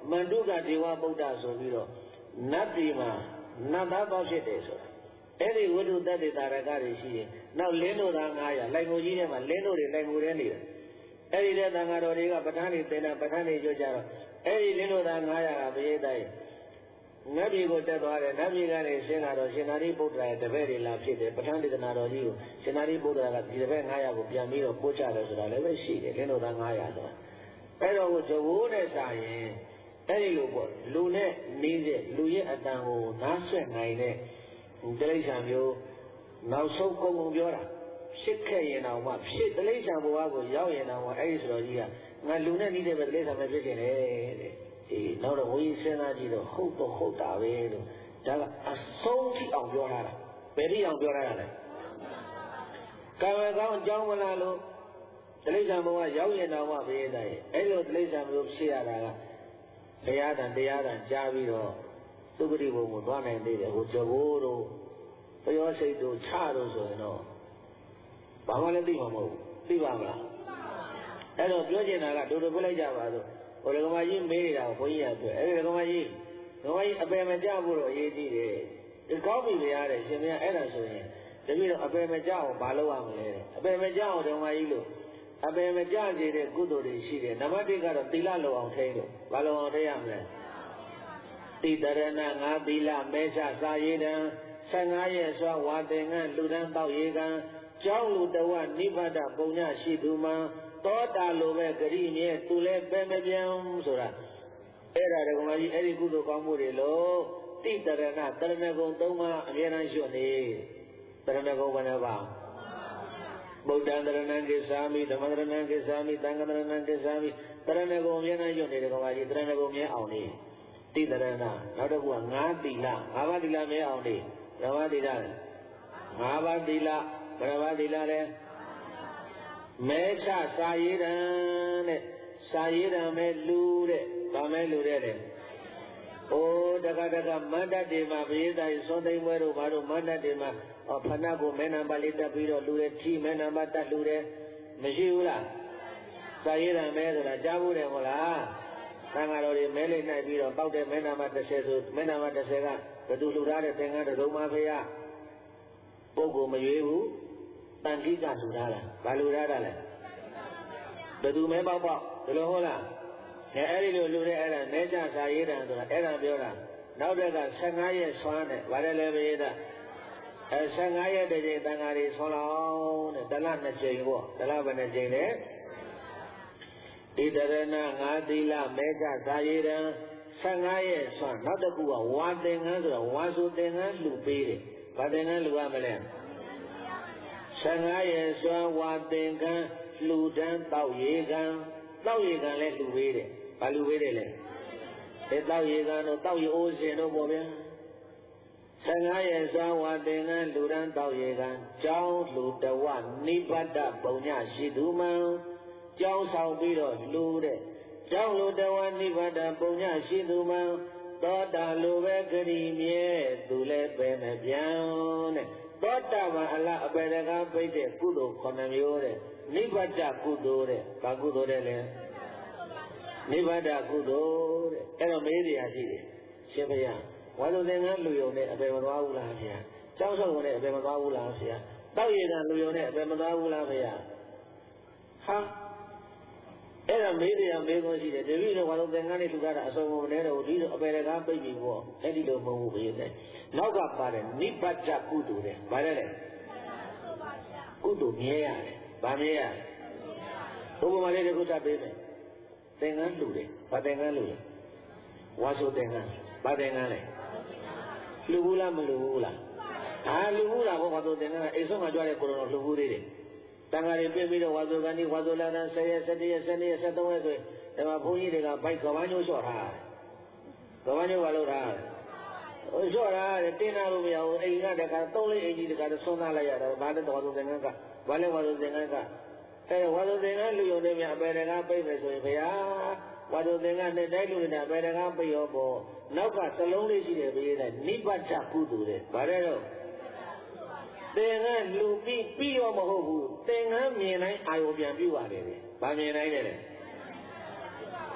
မန္တုကဒေဝဗုဒ္ဓဆိုပြီးတော့နတ်ပြည်မှာနတ်သားပေါဖြစ်တယ်ဆိုတာအဲ့ဒီဝိတုတ္တတေတာရကတွေရှိရင်နောက်လင်းတို့သားငါးရာလိုက်ငိုကြီးထဲမှာလင်းတို့တွေလိုက်ငိုထဲနေတယ်အဲ့ဒီတဲ့သံဃာတော်တွေကပဋ္ဌာန်းတွေသင်တာပဋ္ဌာန်းတွေကြွကြတော့အဲ့ဒီလင်းတို့သားငါးရာကဘိသိက်နတ်ပြည်ကိုတက်သွားတယ်နတ်ပြည်ကနေရှင်းလာတော့ရှင်သာရိပုတ္တရာရဲ့တပည့်တွေလာဖြစ်တယ်ပဋ္ဌာန်းဒေသနာတော်ကြီးကိုရှင်သာရိပုတ္တရာကဒီတပည့်ငါးရာကိုပြန်ပြီးတော့ပို့ချတယ်ဆိုတာလည်းပဲရှိတယ်လင်းတို့သားငါးရာဆိုတာအဲ့တော့ဇဝိုးနဲ့စာရင်အဲ့ဒီလိုပေါ့လူနဲ့နေတဲ့လူရဲ့အတန်ကိုနားဆွဲနိုင်တဲ့တိရစ္ဆာန်မျိုးနောက်ဆုံးကုံကုံပြောတာဖြစ်ခဲ့ရင်တော့မှဖြစ်တိရစ္ဆာန်ဘဝကိုရောက်ရင်တော့အဲ့ဒီဆိုတော်ကြီးကငါလူနဲ့နေတဲ့ပဲတိရစ္ဆာန်ပဲဖြစ်နေတယ်တဲ့အေးနောက်တော့ဝိစဉ်းစားကြည့်တော့ဟုတ်တော့ဟုတ်တာပဲလို့ဒါကအဆုံးထိအောင်ပြောထားတာဘယ်ထိအောင်ပြောထားတာလဲကံကောင်းအကြောင်းမလားလို့တိရစ္ဆာန်ဘဝရောက်ရင်တော့မှပဲတဲ့အဲ့လိုတိရစ္ဆာန်မျိုးဖြစ်ရတာကတရားတန်တရားတန်ကြားပြီးတော့သုခတိဘုံကိုသွားနိုင်သေးတယ်ဟိုဇဘိုးတို့ပယောစိတ်တို့ချတို့ဆိုရင်တော့ဘာမှလည်းသိမှာမဟုတ်ဘူးသိပါမလားအဲ့တော့ပြောချင်တာကတို့တို့ပြလိုက်ကြပါစို့ဟိုဒကမကြီးမေးနေတာကိုဘုန်းကြီးကတွေ့အဲ့ဒီဒကမကြီးဒကမကြီးအပယ်မကြဖို့တော့အရေးကြီးတယ်ဒီကောင်းပြီဗျာတဲ့ရှင်မအဲ့ဒါဆိုရင်တပည့်တော့အပယ်မကြအောင်မလုပ်ရမလဲတဲ့အပယ်မကြအောင်ဒကမကြီးလို့အပယ်မကြစေတဲ့ကုသိုလ်တွေရှိတယ်နံပါတ်တစ်ကတော့သီလလုံအောင်ထိန်းလို့ဘာလုံအောင်ထိန်းရမလဲတိတရဏငါသီလမဲချစာရေးတံဆယ်ငါးရက်စွာဝါသင်္ကန်းလူတန်းတောက်ရေကံကျောင်းလူတဝနိဗ္ဗာန်ပုံညရှိသူမှာသောတာလိုပဲဂရိမြဲသူလည်းပဲမပြောင်းဆိုတာအဲ့ဒါဒကမကြီးအဲ့ဒီကုသိုလ်ကောင်းမှုတွေလို့တိတရဏတရဏဂုံသုံးပါးအမြဲတမ်းရွတ်နေတရဏဂုံဘယ်နှပါဗုဒ္ဓံတရဏံကိစ္ဆာမိဓမ္မတရဏံကိစ္ဆာမိသံဃတရဏံကိစ္ဆာမိတရဏဂုံအမြဲတမ်းရွတ်နေဒကမကြီးတရဏဂုံမြဲအောင်နေတိတရဏနောက်တစ်ခုကငါးသီလငါးပါးသီလမြဲအောင်နေဓမ္မသီလငါးပါးသီလဘယ်ပါးသီလလဲမဲချစာရေးတံတဲ့စာရေးတံမဲလူတဲ့ဗာမဲလူတဲ့တဲ့အိုးတက္ကတက္ကမန္တတေမှာဘိယတိုင်းသွန်သိမ့်ပွဲတို့ဘာတို့မန္တတေမှာဖဏကိုမဲနံပါတ်လေးတက်ပြီးတော့လူတဲ့ထီမဲနံပါတ်တက်လူတဲ့မရှိဘူးလားစာရေးတံမဲဆိုတာကြားဘူးတယ်မဟုတ်လားသံဃာတော်တွေမဲလေးနိုင်ပြီးတော့တောက်တဲ့မဲနံပါတ်တစ်ဆယ်ဆိုမဲနံပါတ်တစ်ဆယ်ကဘယ်သူလူထားတဲ့သင်္ကန်းတုံးမဖေရပုဂ္ဂိုလ်မရွေးဘူးတန်ခိကလူထားလားဘာလူထားတာလဲဘယ်သူမဲပေါက်ပေါက်ဒီလိုဟုတ်လားအဲအဲ့ဒီလိုလူတဲ့အဲ့ဒါမဲချစာရေးတံဆိုတာအဲ့ဒါပြောတာနောက်တက်ကဆယ်ငါးရက်ဆွမ်းတယ်ဗါတယ်လည်းပဲဒါအဲဆယ်ငါးရက်တည်းတန်ဃာတွေဆွမ်းလောင်းတဲ့တလနှစ်ကြိမ်ပေါ့တလဘယ်နှကြိမ်လဲတိတရဏငါးသီလမဲချစာရေးတံဆယ်ငါးရက်ဆွမ်းနောက်တစ်ခုကဝါသင်္ကန်းဆိုတာဝါဆိုသင်္ကန်းလှူပေးတယ်ဗါသင်္ကန်းလှူရမလဲဆယ်ငါးရက်ဆွမ်းဝါသင်္ကန်းလှူဒန်းတောက်ရေကံတောက်ရေကံလည်းလှူပေးတယ်ဘာလှူပေးတယ်လဲအဲတောက်ရေကံတို့တောက်ရေအိုးစင်တို့ပေါ့ဗျာဆယ်ငါးရက်ဆွမ်းဝါသင်္ကန်းလှူဒန်းတောက်ရေကံကျောင်းလှူတဝနိဗ္ဗာန်ပုံညရှိသူမှန်ကျောင်းဆောင်ပြီးတော့လှူတဲ့ကျောင်းလှူတဝနိဗ္ဗာန်ပုံညရှိသူမှန်သောတာလိုပဲဂရိမြဲသူလည်းပဲမပြောင်းတဲ့သောတာပန်အလားအပေတကားပိတ်တဲ့ကုသိုလ်ခုနှစ်မျိုးတဲ့နိဗ္ဗာန်ကုသိုလ်တဲ့ဘာကုသိုလ်တဲ့လဲနိဗ္ဗာန်ကုသိုလ်တဲ့အဲ့တော့မေးစရာရှိတယ်ရှင်ဘုရားဝါဆိုသင်္ကန်းလူယုံနဲ့အပေမသွားဘူးလားဗျာကျောင်းဆောင်နဲ့အပေမသွားဘူးလားဗျာတောက်ရည်ကလူယုံနဲ့အပေမသွားဘူးလားဗျာဟာအဲ့ဒါမေးစရာမေးခွန်းရှိတယ်တပည့်တော်ဝါဆိုသင်္ကန်းလေးထူထားတာအစုံကုန်နဲ့တော့ဒီလိုအပေတကားပိတ်ပြီပေါ့အဲ့ဒီလိုမဟုတ်ဘူးဘေးတဲ့နောက်ကပါတယ်နိဗ္ဗာန်ကုသိုလ်တဲ့ဗါတယ်လေကုသိုလ်မြဲရတယ်ဗာမြဲရဘုရားမလေးတခုတတ်ပေးမယ်သင်္ကန်းလူတယ်ဗာသင်္ကန်းလူတယ်ဝါဆိုသင်္ကန်းဗာသင်္ကန်းလေလူဘူးလားမလူဘူးလားအာလူဘူးလားဘောဝါဆိုသင်္ကန်းအိမ်ဆုံးမှာကြွားတဲ့ကိုယ်တော်လူဘူးလေးတွေတန်ဃာတွေပြင်ပြီးတော့ဝါဆိုကန်ဒီဝါဆိုလာတဲ့ဆယ်ရက်ဆယ်တရက်ဆယ်နှစ်ရက်ဆယ်သုံးရက်ဆိုရင်ဒီမှာဘုန်းကြီးတွေကဘိုက်ကဘာညိုးလျှော့ထားတယ်ကဘာညိုးကလုပ်ထားတယ်ဟိုလျှော့ထားတယ်တင်းထားလို့မရဘူးအိမ်ကတခါသုံးလေးအိမ်ကြီးတခါဆွမ်းသားလိုက်ရတာဘာလဲဝါဆိုသင်္ကန်းကဘာလဲဝါဆိုသင်္ကန်းကအဲဝါဆိုသင်္ကန်းလူယုံတွေမြအပေတကားပိတ်မယ်ဆိုရင်ဘုရားဝါဆိုသင်္ကန်းနဲ့တိုင်းလူတွေနဲ့အပေတကားပိတ်ရောပေါ့နောက်ကစလုံးလေးရှိတယ်ဘေးတဲ့နိဗ္ဗာန်ကုသိုလ်တဲ့ဗါတဲ့တော့သင်္ကန်းလူပြီးပြီးရောမဟုတ်ဘူးသင်္ကန်းမြင်တိုင်းအာရုံပြန်ပြုတ်ရတယ်ဗာမြင်တိုင်းတယ်ဟ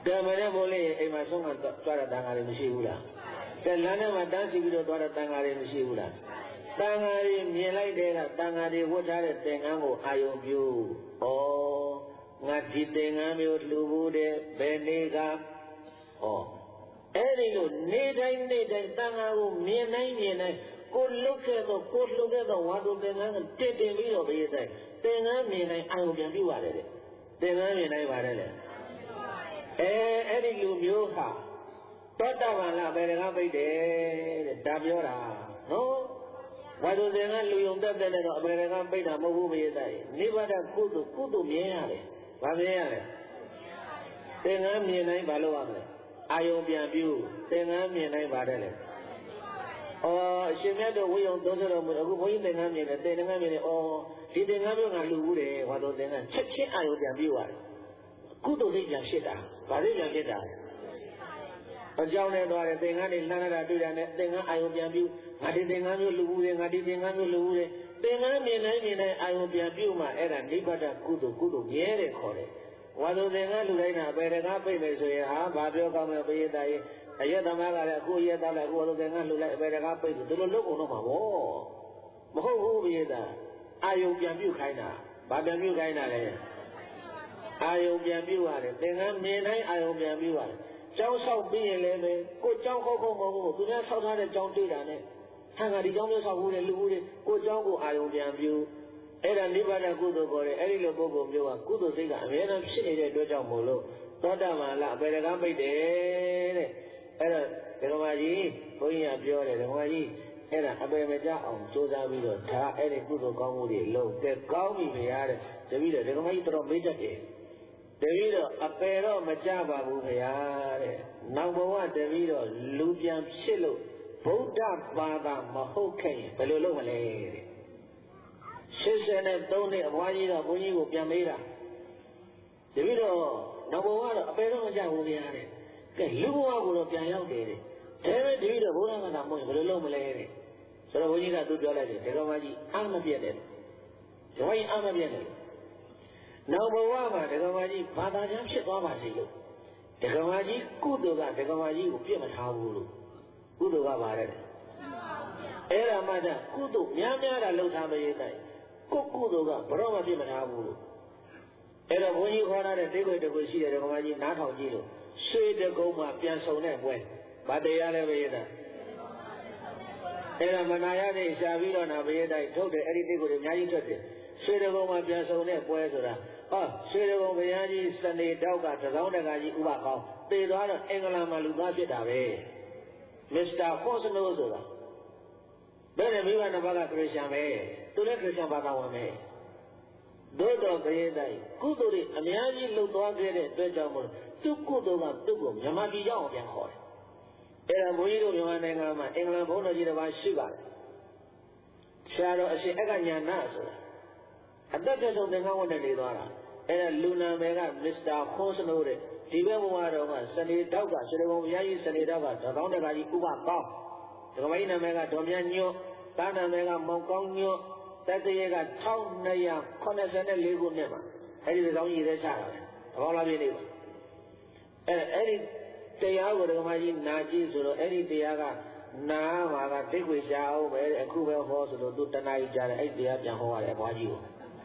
တယ်မနဲ့မိုးလေးအိမ်မှာဆုံးကသွားတဲ့တန်ဃာတွေမရှိဘူးလားတဲ့လမ်းထဲမှာတန်းစီပြီးတော့သွားတဲ့တန်ဃာတွေမရှိဘူးလားတန်ဃာတွေမြင်လိုက်တဲ့ကတန်ဃာတွေဝတ်ထားတဲ့သင်္ကန်းကိုအာယုံပြုဩငါဒီသင်္ကန်းမျိုးလှူဘူးတဲ့ဘယ်နေ့ကဩအဲ့ဒီလိုနေတိုင်းနေတိုင်းတန်ဃာကိုမြင်တိုင်းမြင်တိုင်းကိုလုတ်ခဲ့တော့ကိုလှုပ်ခဲ့တော့ဝါတို့သင်္ကန်းကတည်တင်ပြီးတော့ဘေးတိုင်းသင်္ကန်းမြင်တိုင်းအာယုံပြန်ပြုရတယ်တဲ့သင်္ကန်းမြင်တိုင်းပါတယ်လေအဲအဲ့ဒီလူမျိုးဟာသောတာပန်လားဘယ်တကားပိတ်တယ်တဲ့ဒါပြောတာနော်ဝါဒုသင်္ကန်းလူယုံတက်တဲ့တော့အဘယ်တကားပိတ်တာမဟုတ်ဘူးမေးသားကြီးနိဗ္ဗာန်ကုသိုလ်ကုသိုလ်မြင်ရတယ်ဘာမြင်ရလဲသင်္ကန်းမြင်တိုင်းဘာလို့ရမလဲအာယုံပြန်ပြုသင်္ကန်းမြင်တိုင်းပါတယ်လေဩအရှင်မြတ်တို့ဝိယုံသုံးဆတော်မူအခုဘုန်းကြီးသင်္ကန်းမြင်တယ်သင်္ကန်းမြင်တယ်ဩဒီသင်္ကန်းမျိုးကလူဘူးတယ်ဝါဒုသင်္ကန်းချက်ချင်းအာယုံပြန်ပြုရတယ်ကုသိုလ်စိတ်ပြန်ဖြစ်တာဘာလို့ပြန်ဖြစ်တာအကြောင်းနဲ့သွားတယ်သင်္ကန်းတွေလှမ်းလာတွေ့တာနဲ့သင်္ကန်းအာယုံပြန်ပြုငါဒီသင်္ကန်းမျိုးလူဘူးတယ်ငါဒီသင်္ကန်းမျိုးလူဘူးတယ်သင်္ကန်းမြင်တိုင်းမြင်တိုင်းအာယုံပြန်ပြုမှအဲ့ဒါနိဗ္ဗာန်ကုသိုလ်ကုသိုလ်မြဲတယ်ခေါ်တယ်ဝါဒုသင်္ကန်းလူတိုင်းကဘယ်တကားပြိမယ်ဆိုရင်ဟာဘာပြောကောင်းမလဲပိယတာရေအယက်သမားကလည်းအခုအယက်သားလည်းအခုဝါဒုသင်္ကန်းလူလိုက်ဘယ်တကားပြိတယ်ဒီလိုလုပ်အောင်တော့မှာပေါ့မဟုတ်ဘူးပိယတာအာယုံပြန်ပြုခိုင်းတာဘာပြန်ပြုခိုင်းတာလဲအာယုံပြန်ပြုရတယ်သင်္ကန်းမြင်တိုင်းအာယုံပြန်ပြုရတယ်ကျောင်းဆောက်ပြီးရင်လည်းပဲကိုကျောင်းခောက်ခောက်မဟုတ်ဘူးသူများဆောက်ထားတဲ့ကျောင်းတွေ့တာနဲ့ဟန်ကဒီကျောင်းမျိုးဆောက်ဘူးလေလူဘူးလေကိုကျောင်းကိုအာယုံပြန်ပြုအဲ့ဒါနိဗ္ဗာန်ကုသိုလ်ခေါ်တယ်အဲ့ဒီလိုပုဂ္ဂိုလ်မျိုးကကုသိုလ်စိတ်ကအမြဲတမ်းဖြစ်နေတဲ့အတွက်ကြောင့်မို့လို့သောတာပန်လားအပေတကားပိတ်တယ်တဲ့အဲ့တော့ဓမ္မကြီးဘုန်းကြီးကပြောတယ်ဓမ္မကြီးအဲ့ဒါအပေမကြအောင်ကြိုးစားပြီးတော့ဒါအဲ့ဒီကုသိုလ်ကောင်းမှုတွေလုပ်တဲ့ကောင်းပြီဗျာတဲ့တပည့်တော်ဓမ္မကြီးတော်မေ့တတ်တယ်တပည့်တော်အပေတော့မကြပါဘူးခင်ဗျာတဲ့နောက်ဘဝတပည့်တော်လူပြန်ဖြစ်လို့ဗုဒ္ဓဘာသာမဟုတ်ခဲ့ရင်ဘယ်လိုလုပ်မလဲတဲ့ရှစ်ဆယ်နဲ့သုံးနှစ်အဘွားကြီးတော့ဘုန်းကြီးကိုပြန်မေးတာတပည့်တော်နောက်ဘဝတော့အပေတော့မကြဘူးခင်ဗျာတဲ့ကဲလူဘဝကိုတော့ပြန်ရောက်တယ်တဲ့ဒါပေမဲ့တပည့်တော်ဘုရားကသာမဟုတ်ဘယ်လိုလုပ်မလဲတဲ့ဆိုတော့ဘုန်းကြီးကသူပြောလိုက်တယ်ဒကာမကြီးအာမပြည့်တယ်ဇောရင်အာမပြည့်တယ်နောက်ဘဝမှာဒကာမကြီးဘာသာကျမ်းဖြစ်သွားပါစေလို့ဒကာမကြီးကုသိုလ်ကဒကာမကြီးကိုပြစ်မထားဘူးလို့ကုသိုလ်ကပါတယ်အဲ့ဒါမှတည်းကုသိုလ်များများတာလှုပ်ထားမရတဲ့ကိုကုသိုလ်ကဘရောမပြစ်မထားဘူးလို့အဲ့တော့ဘုန်းကြီးခေါ်ထားတဲ့ဒိဋ္ဌိတကူရှိတယ်ဒကာမကြီးနားထောင်ကြည့်လို့ရွှေတကုံးမှာပြန်ဆုံတဲ့ပွဲဗာတရားလည်းပဲရတာအဲ့ဒါမနာရတဲ့ရှားပြီးတော့နာဘရေတိုင်းထုတ်တယ်အဲ့ဒီတိတ်ကိုအများကြီးထွက်တယ်ရွှေတကုံမှာပြန်ဆုံတဲ့ပွဲဆိုတာဟောရွှေတကုံဘုရားကြီးစနေတောက်ကတကောင်းတကာကြီးဥပကောင်းသေသွားတော့အင်္ဂလန်မှာလူသားဖြစ်တာပဲမစ္စတာဖော့စနိုးဆိုတာဘယ်နဲ့မိဘနှစ်ပါးကခရစ်ယာန်ပဲသူလည်းခရစ်ယာန်ဘာသာဝင်ပဲသို့တော်ဘရေတိုင်းကုသိုလ်တွေအများကြီးလှုပ်သွားခဲ့တဲ့အတွက်ကြောင့်မို့သူကုသိုလ်ကသူ့ကိုမြမပြည်ရောက်အောင်ပြန်ခေါ်တယ်အဲ့ဒါဘုန်းကြီးတို့မြန်မာနိုင်ငံမှာအင်္ဂလန်ဘုန်းတော်ကြီးတစ်ပါးရှိပါတယ်ဆရာတော်အရှင်အက္ခညာနာဆိုတာအသက်ပြည့်စုံသင်္ကန်းဝတ်နဲ့နေသွားတာအဲ့ဒါလူနာမယ်ကမစ္စတာခွန်စနိုးတဲ့ဒီဘက်ဘဝတော်ကစနေတောက်ကဆွေတော်ဘုရားကြီးစနေတောက်ကတကောင်းတကာကြီးဥပကောင်းဒကမကြီးနာမည်ကဒေါ်မြညွတ်သားနာမည်ကမောင်ကောင်းညွတ်တတရေကတစ်ထောင်နှစ်ရာခုနှစ်ဆယ်နဲ့လေးခုနှစ်မှာအဲ့ဒီကောင်းကြီးရဲချတာပဲသဘောလားပြည့်နေပါအဲ့အဲ့ဒီတရားကိုဒကမကြီးနာကြည့်ဆိုတော့အဲ့ဒီတရားကနာမှာကတိတ်ခွေရှာအောင်ပဲအခုပဲဟောဆိုတော့သူတဏှာကြီးကြားတယ်အဲ့တရားပြန်ဟောရတယ်အဘွားကြီးကို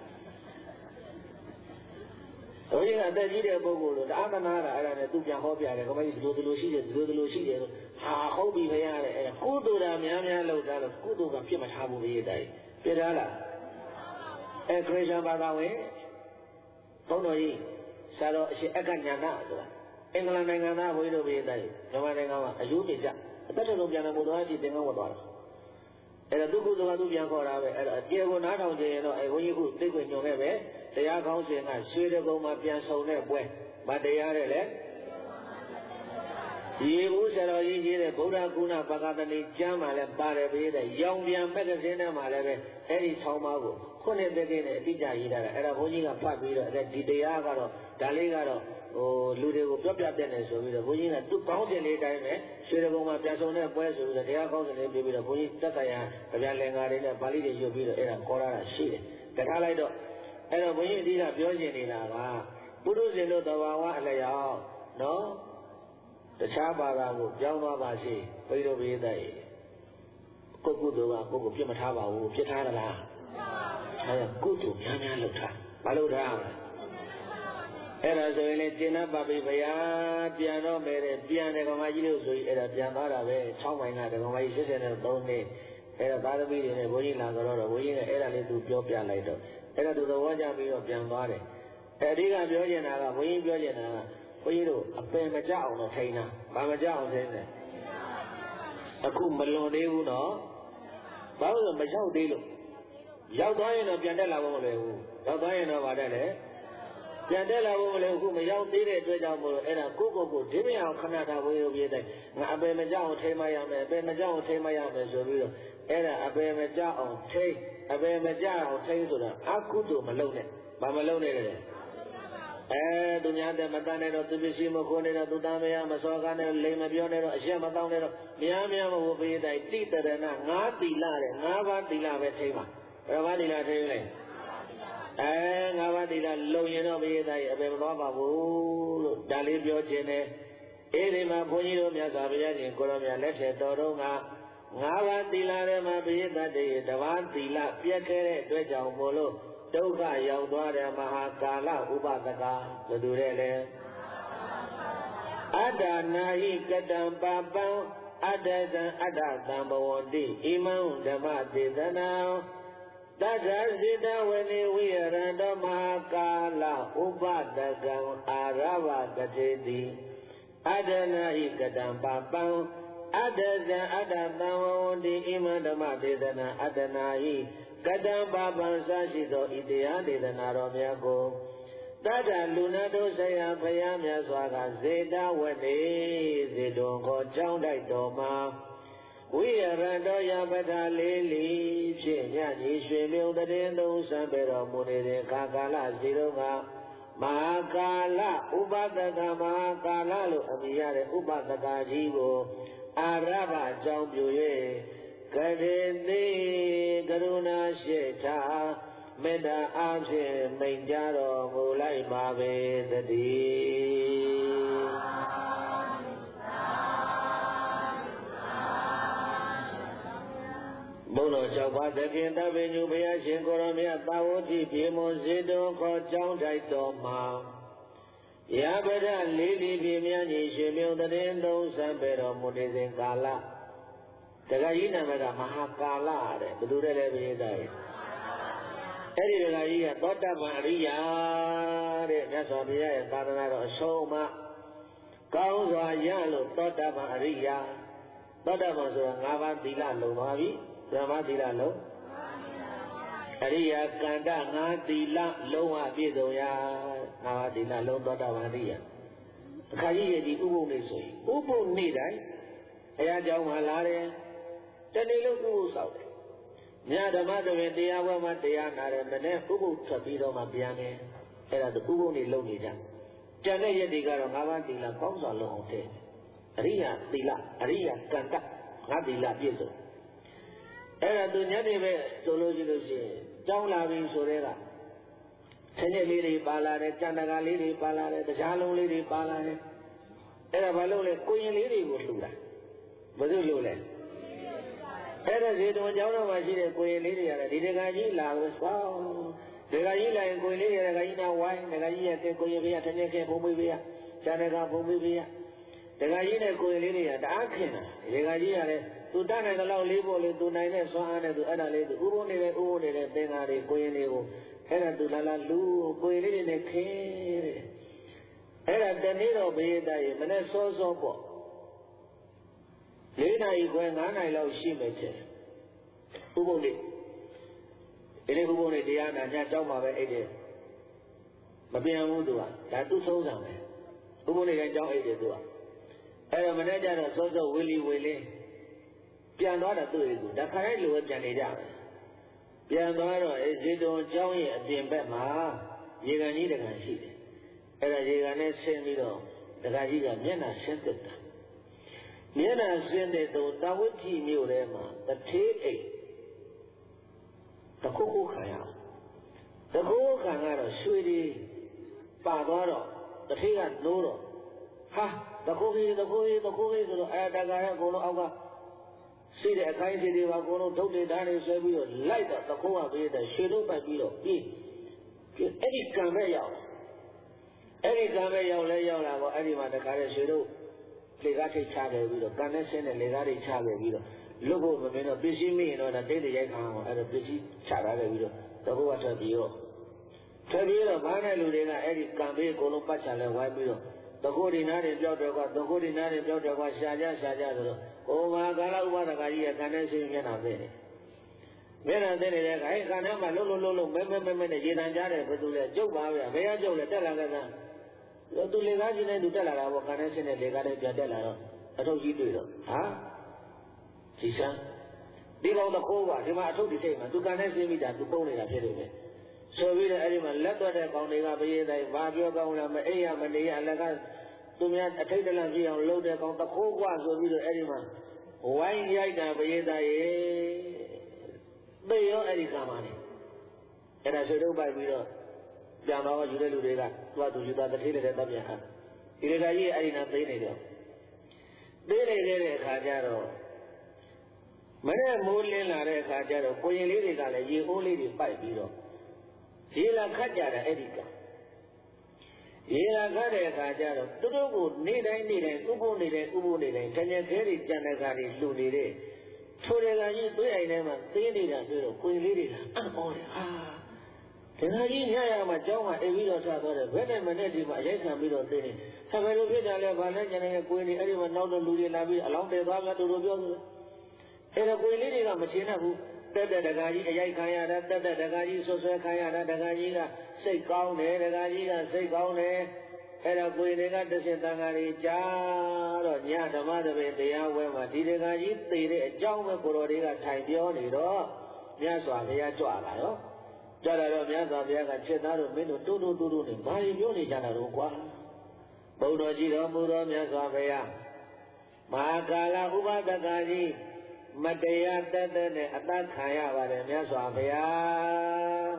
ဘုရားအသက်ကြီးတဲ့ပုဂ္ဂိုလ်တို့တအားသနာတာအဲ့ဒါနဲ့သူပြန်ဟောပြတယ်ခမကြီးဒီလိုဒီလိုရှိတယ်ဒီလိုဒီလိုရှိတယ်ဟာဟုတ်ပြီခင်ဗျာတဲ့အဲ့ကုသိုလ်တာများများလုပ်တာလို့ကုသိုလ်ကပြစ်မထားဘူးလေတိုင်ပြစ်ထားလားအဲ့ခရစ်ယာန်ဘာသာဝင်ဘုန်းတော်ကြီးဆရာတော်အရှင်အက္ခညာနာဆိုတာအင်္ဂလန်နိုင်ငံသားဘုန်းကြီးတို့ပြည်တိုင်မြန်မာနိုင်ငံမှာအယူနေကြအသက်တော်ပြန်တဲ့ဘုရားကြီးသင်္ကန်းဝတ်သွားတာအဲ့ဒါသူကုသိုလ်ကသူပြန်ခေါ်တာပဲအဲ့ဒါအကျေကိုနားထောင်ကြရင်တော့အဲ့ဘုန်းကြီးကသိခွင့်ညွန်ခဲ့ပဲတရားကောင်းစဉ်ကရွှေတကုံမှာပြန်ဆုံတဲ့ပွဲဗတရားတဲ့လေရေဘူးဆရာတော်ကြီးကြီးတဲ့ဗုဒ္ဓကုဏပကသနိကျမ်းမှာလည်းပါတယ်ပြီးတဲ့ရောင်ပြန်မက်ကစင်းထဲမှာလည်းပဲအဲ့ဒီဆောင်းပါးကိုခုနှစ်သက်တဲ့နဲ့အတိအကျရေးထားတာအဲ့ဒါဘုန်းကြီးကဖတ်ပြီးတော့အဲ့ဒီတရားကတော့ဒါလေးကတော့ဟိုလူတွေကိုပြောပြတဲ့နေဆိုပြီးတော့ဘုန်းကြီးကသူ့ကောင်းစဉ်လေးတိုင်းပဲရွှေတကုံမှာပြန်ဆုံတဲ့ပွဲဆိုပြီးတော့တရားကောင်းစဉ်လေးပြီးပြီးတော့ဘုန်းကြီးသက်ဆိုင်ရာကြပြလင်္ကာတွေနဲ့ပါဠိတွေရွတ်ပြီးတော့အဲ့ဒါခေါ်ရတာရှိတယ်တခါလိုက်တော့အဲ့တော့ဘုန်းကြီးအတိအကျပြောရှင်နေတာကပုရုဇဉ်တို့သဘာဝအလျောက်နော်တခြားဘာသာကိုပြောင်းသွားပါစေဘိဓိပိသရဲ့ကိုကုသိုလ်ကကိုကိုပြစ်မထားပါဘူးပြစ်ထားသလားအဲကုသိုလ်များများလုပ်ထားဘာလုပ်ထားအဲ့ဒါဆိုရင်လေကျင့်တတ်ပါပြီဗျာပြန်တော့မယ်တဲ့ပြန်တယ်ကောင်မကြီးလို့ဆိုရင်အဲ့ဒါပြန်သွားတာပဲ၆မိုင်ကတကောင်မကြီး၈၀နဲ့၃နှစ်အဲ့ဒါသာသမီတွေနဲ့ဘုန်းကြီးလာကြတော့ဘုန်းကြီးကအဲ့ဒါလေးသူပြောပြလိုက်တော့အဲ့ဒါသူသဘောကျပြီးတော့ပြန်သွားတယ်အဲ့ဒီကပြောချင်တာကဘုန်းကြီးပြောချင်တာကဘုန်းကြီးတို့အပင်မကြအောင်တော့ထိန်းတာဘာမကြအောင်ထိန်းတယ်အခုမလွန်သေးဘူးနော်ဘာလို့မရောက်သေးလို့ရောက်သွားရင်တော့ပြန်တက်လာဖို့မလွယ်ဘူးရောက်သွားရင်တော့ဗါတက်လေပြန်တက်လာဖို့မလွယ်ဘူးအခုမရောက်သေးတဲ့အတွက်ကြောင့်မို့လို့အဲ့ဒါကိုကိုကိုဒီမရအောင်ခဏတာဘုန်းကြီးပြည့်တဲ့ငါအပင်မကြအောင်ထိန်းမရမယ်အပင်မကြအောင်ထိန်းမရမယ်ဆိုပြီးတော့အဲ့ဒါအပင်မကြအောင်ထိန်းအပင်မကြအောင်ထိန်းဆိုတာအကုသိုလ်မလုပ်နဲ့ဘာမလုပ်နဲ့လေအဲသူများတဲ့မတန်းနဲ့တော့သူပစ္စည်းမခိုးနဲ့တော့သူသားမရမစောကားနဲ့လိမ်မပြောနဲ့တော့အရှက်မတောင်းနဲ့တော့များများမဟုတ်ပေးတိုင်းတိတရဏငါးသီလတဲ့ငါးပါးသီလပဲထိပါဘယ်ပါးသီလထိလိုက်အဲငါးပါးသီလလုံရင်တော့ပေးတိုင်းအပယ်မသွားပါဘူးလို့ဒါလေးပြောခြင်းနဲ့အဲဒီမှာဘုန်းကြီးတို့မြတ်စွာဘုရားရှင်ကိုရောမြတ်လက်ထက်တော်တော်ကငါးပါးသီလထဲမှာပေးတတ်တဲ့တပါးသီလပြတ်ခဲ့တဲ့အတွက်ကြောင့်မို့လို့ဒုက္ခရောက်သွားတဲ့မဟာကာလဥပဒကဘယ်သူတဲ့လဲအတ္တနာဟိကတံပပံအတ္တသံအတ္တသံဘဝတိဣမံဓမ္မသေသနာတတ္ထစိတဝေနိဝိရတောမဟာကာလဥပဒကံအာရဝကတိတိအတ္တနာဟိကတံပပံအတ္တသံအတ္တသံဘဝတိဣမံဓမ္မသေသနာအတ္တနာဟိကတံပါပံစရှိသောဤတရားဒေသနာတော်များကိုတတ္တလူနာတို့ဆရာဘုရားမြတ်စွာကဇေတဝတိဇေတုံခေါ်ကြောင်းတိုက်တော်မှာဝိရတောယပထလေးလီဖြင့်ညကြီးရွှေမြုံတည်သုံးဆံပေတော်မူနေတဲ့ခါကာလစီတော်ကမဟာကာလဥပဒကမဟာကာလလို့အမည်ရတဲ့ဥပဒကကြီးကိုအာရဘအကြောင်းပြု၍ကရေတိကရုဏာရှိထားမေတ္တာအားဖြင့်မိန့်ကြားတော်မူလိုက်ပါပေသတည်းဘုရား၆ပါးသခင်တပည့်ညူဘုရားရှင်ကိုရောမြတ်သာဝတိပြေမွန်စေတုံခေါ်ကြောင်းတိုက်တော်မှာရပဒလေးလီပြေမြန်းကြီးရွှေမြုံတည်သုံးဆံပေတော်မူနေစဉ်ကာလတခါကြီးနာမကမဟာကာလတဲ့ဘယ်သူတဲ့လဲပြည့်သားရဲ့အဲ့ဒီတခါကြီးကသောတပန်အရိယာတဲ့မြတ်စွာဘုရားရဲ့သာသနာတော်အဆုံးအမကောင်းစွာရလို့သောတပန်အရိယာသောတပန်ဆိုတာ၅ပါးသီလလုံပါပြီဓမ္မသီလလုံအရိယာကန္တ၅သီလလုံးဝပြည့်စုံရာ၅ပါးသီလလုံးသောတပန်အရိယာအခါကြီးရဲ့ဒီဥပုပ်နေဆိုရင်ဥပုပ်နေ့တိုင်းဘုရားကျောင်းမှာလာတယ်တနေ့လုံးဥပုပ်ဆောက်တယ်ညဓမ္မသဘင်တရားပွဲမှာတရားနာတယ်မနေ့ဥပုပ်ထွက်ပြီးတော့မှပြန်တယ်အဲ့ဒါသူဥပုပ်နေလုံနေကြကျန်တဲ့ရက်တွေကတော့ငါးပါးသီလကောင်းစွာလုံအောင်တဲ့ အရိယာသီလအရိယာကံတငါသီလပြည့်စုံအဲ့ဒါသူညနေပဲဆိုလို့ရှိလို့ရှိရင်ကြောင်းလာပြီဆိုတဲ့ကဆင်းရဲလေးတွေပါလာတယ်ကြံတကာလေးတွေပါလာတယ်တရားလုံးလေးတွေပါလာတယ်အဲ့ဒါဘာလို့လဲကိုရင်လေးတွေကိုလှူတာဘာလို့လို့လဲအဲ့ဒါဇေတဝန်ကျောင်းတော်မှာရှိတဲ့ကိုရင်လေးတွေရတယ်ဒီတကကြီးလာလို့ဆောင်းဒီကကြီးလာရင်ကိုရင်လေးတွေကကြီးနာဝိုင်းဒီကကြီးရဲ့ကိုရင်ဖေးရထင်းထင်းခဲဘုံမေးဖေးရဇာတကဘုံမေးဖေးရဒီကကြီးနဲ့ကိုရင်လေးတွေကတအားခင်တာဒီကကြီးရတယ်သူတတ်နိုင်တဲ့လောက်လေးဖို့လေသူနိုင်တဲ့စွမ်းအားနဲ့သူအဲ့ဒါလေးသူဥပုံနေတဲ့ဥပုံနေတဲ့သင်္ဃာတွေကိုရင်လေးကိုအဲ့ဒါသူလာလာလူကိုရင်လေးတွေနဲ့ခင်းတယ်အဲ့ဒါတနေ့တော့ဘေးသားရေမနဲ့စောစောပေါ့လေးနာရီခွဲငါးနာရီလောက်ရှိမယ်တဲ့ဥပုံလေးဒီနေ့ဥပုံလေးတရားနာညကြောက်မှာပဲအဲ့ဒီမပြန်ဘူးသူကဒါသူ့ဆုံးဆောင်ပဲဥပုံလေးကကြောက်အဲ့ဒီသူကအဲ့တော့မနေ့ကျတော့စောစောဝီလီဝီလင်းပြန်သွားတာသူ့ရဲ့သူဒါခါတိုင်းလိုပဲပြန်နေကြတယ်ပြန်သွားတော့အဲဇေတုံကျောင်းရဲ့အပြင်ဘက်မှာရေကန်ကြီးတကန်ရှိတယ်အဲ့ဒါရေကန်နဲ့ဆင်းပြီးတော့တခါကြီးကမျက်နှာဆင်းသက်တာမျက်နှာဆင်းတဲ့သူတာဝတိမြို့ထဲမှာတထေးအိတ်တခုခုခံရတခုခုခံကတော့ရွှေတွေပါသွားတော့တထေးကနိုးတော့ Ha, the Kogi, the Kogi, the Kogi, the Adagaya, Gono Aga, see the Akai, the Vagono, totally done is light up the Koa, the shadow by below. Any Kamaya, any Kamaya, Layola, any Madakara shadow, Legati Chaga, with a Ganesan and Legati Chaga, with a logo of a busy me on a daily account at a busy Chaga, the Hoa Tabio. Tabio, Mana Ludena, Eddie Kambe, Gono Pachala, Wabio. The Hodinari Jota, the Hodinari Jota was Shaja Shaja. Oh, Magala, what a guy can I see in a day. When I did it, I can have a little, little, member, Jinajare, but to let Joe Bavia, Maya Joe, the Telagana. To Legazin and to tell her our connection and Legate Jadella. I told you to do. Ah? She said, Dig out the Kova, I told the same, to connect me that to Pony a so we the element left at the counting up here, like Bagio Gauna, Aya, Mania, and Lagan, to me at a table and see on load the count the whole was of the element. Why Yaga, Bayeda, Bayo, Erikamani. And I said, oh, by Miro, Jama, you do that, what do you got the hill at Tabiaha? It is a year I did not say it. They did a Kajaro. Many Mulin are a Kajaro, Koyeli, you only the five below. Yela Kajara Erika. Yela Gare Kajaro, Tudu, Nida, Nida, Ubu Nida, Ubu Nida, Tanya Kerry, Janagari, Lunide, Torelagi, Duyanema, Tinida, Queen Lady, ah. Then I hear my Jama, Evilo Sato, when I'm a native, I guess I'm middle training. Have I looked at Alabama and Queen, anyone know the Ludi Labi along the Gaga to Rubio? And a Queen Lady, a machine who. That the Gagi, Ayakaya, that the Gagi, Sosa Kaya, the Gagiga, say Kaune, the Gagiga, say Kaune, and a Guinega, the Santangari, Jar, or Yata Mother, the Yawema, the Gagi, the Jama Corodiga, Taibioni, Yaswa, the Yatuala, Jara, Yasa, Yaga, Chetaro, Minu, Tudu, Tudu, Marioni, Janarukwa, Bono Giro, Muro, Yaswa, Makala, Uba, the Gagi. Madea Tadane Atakaya Myaswabaya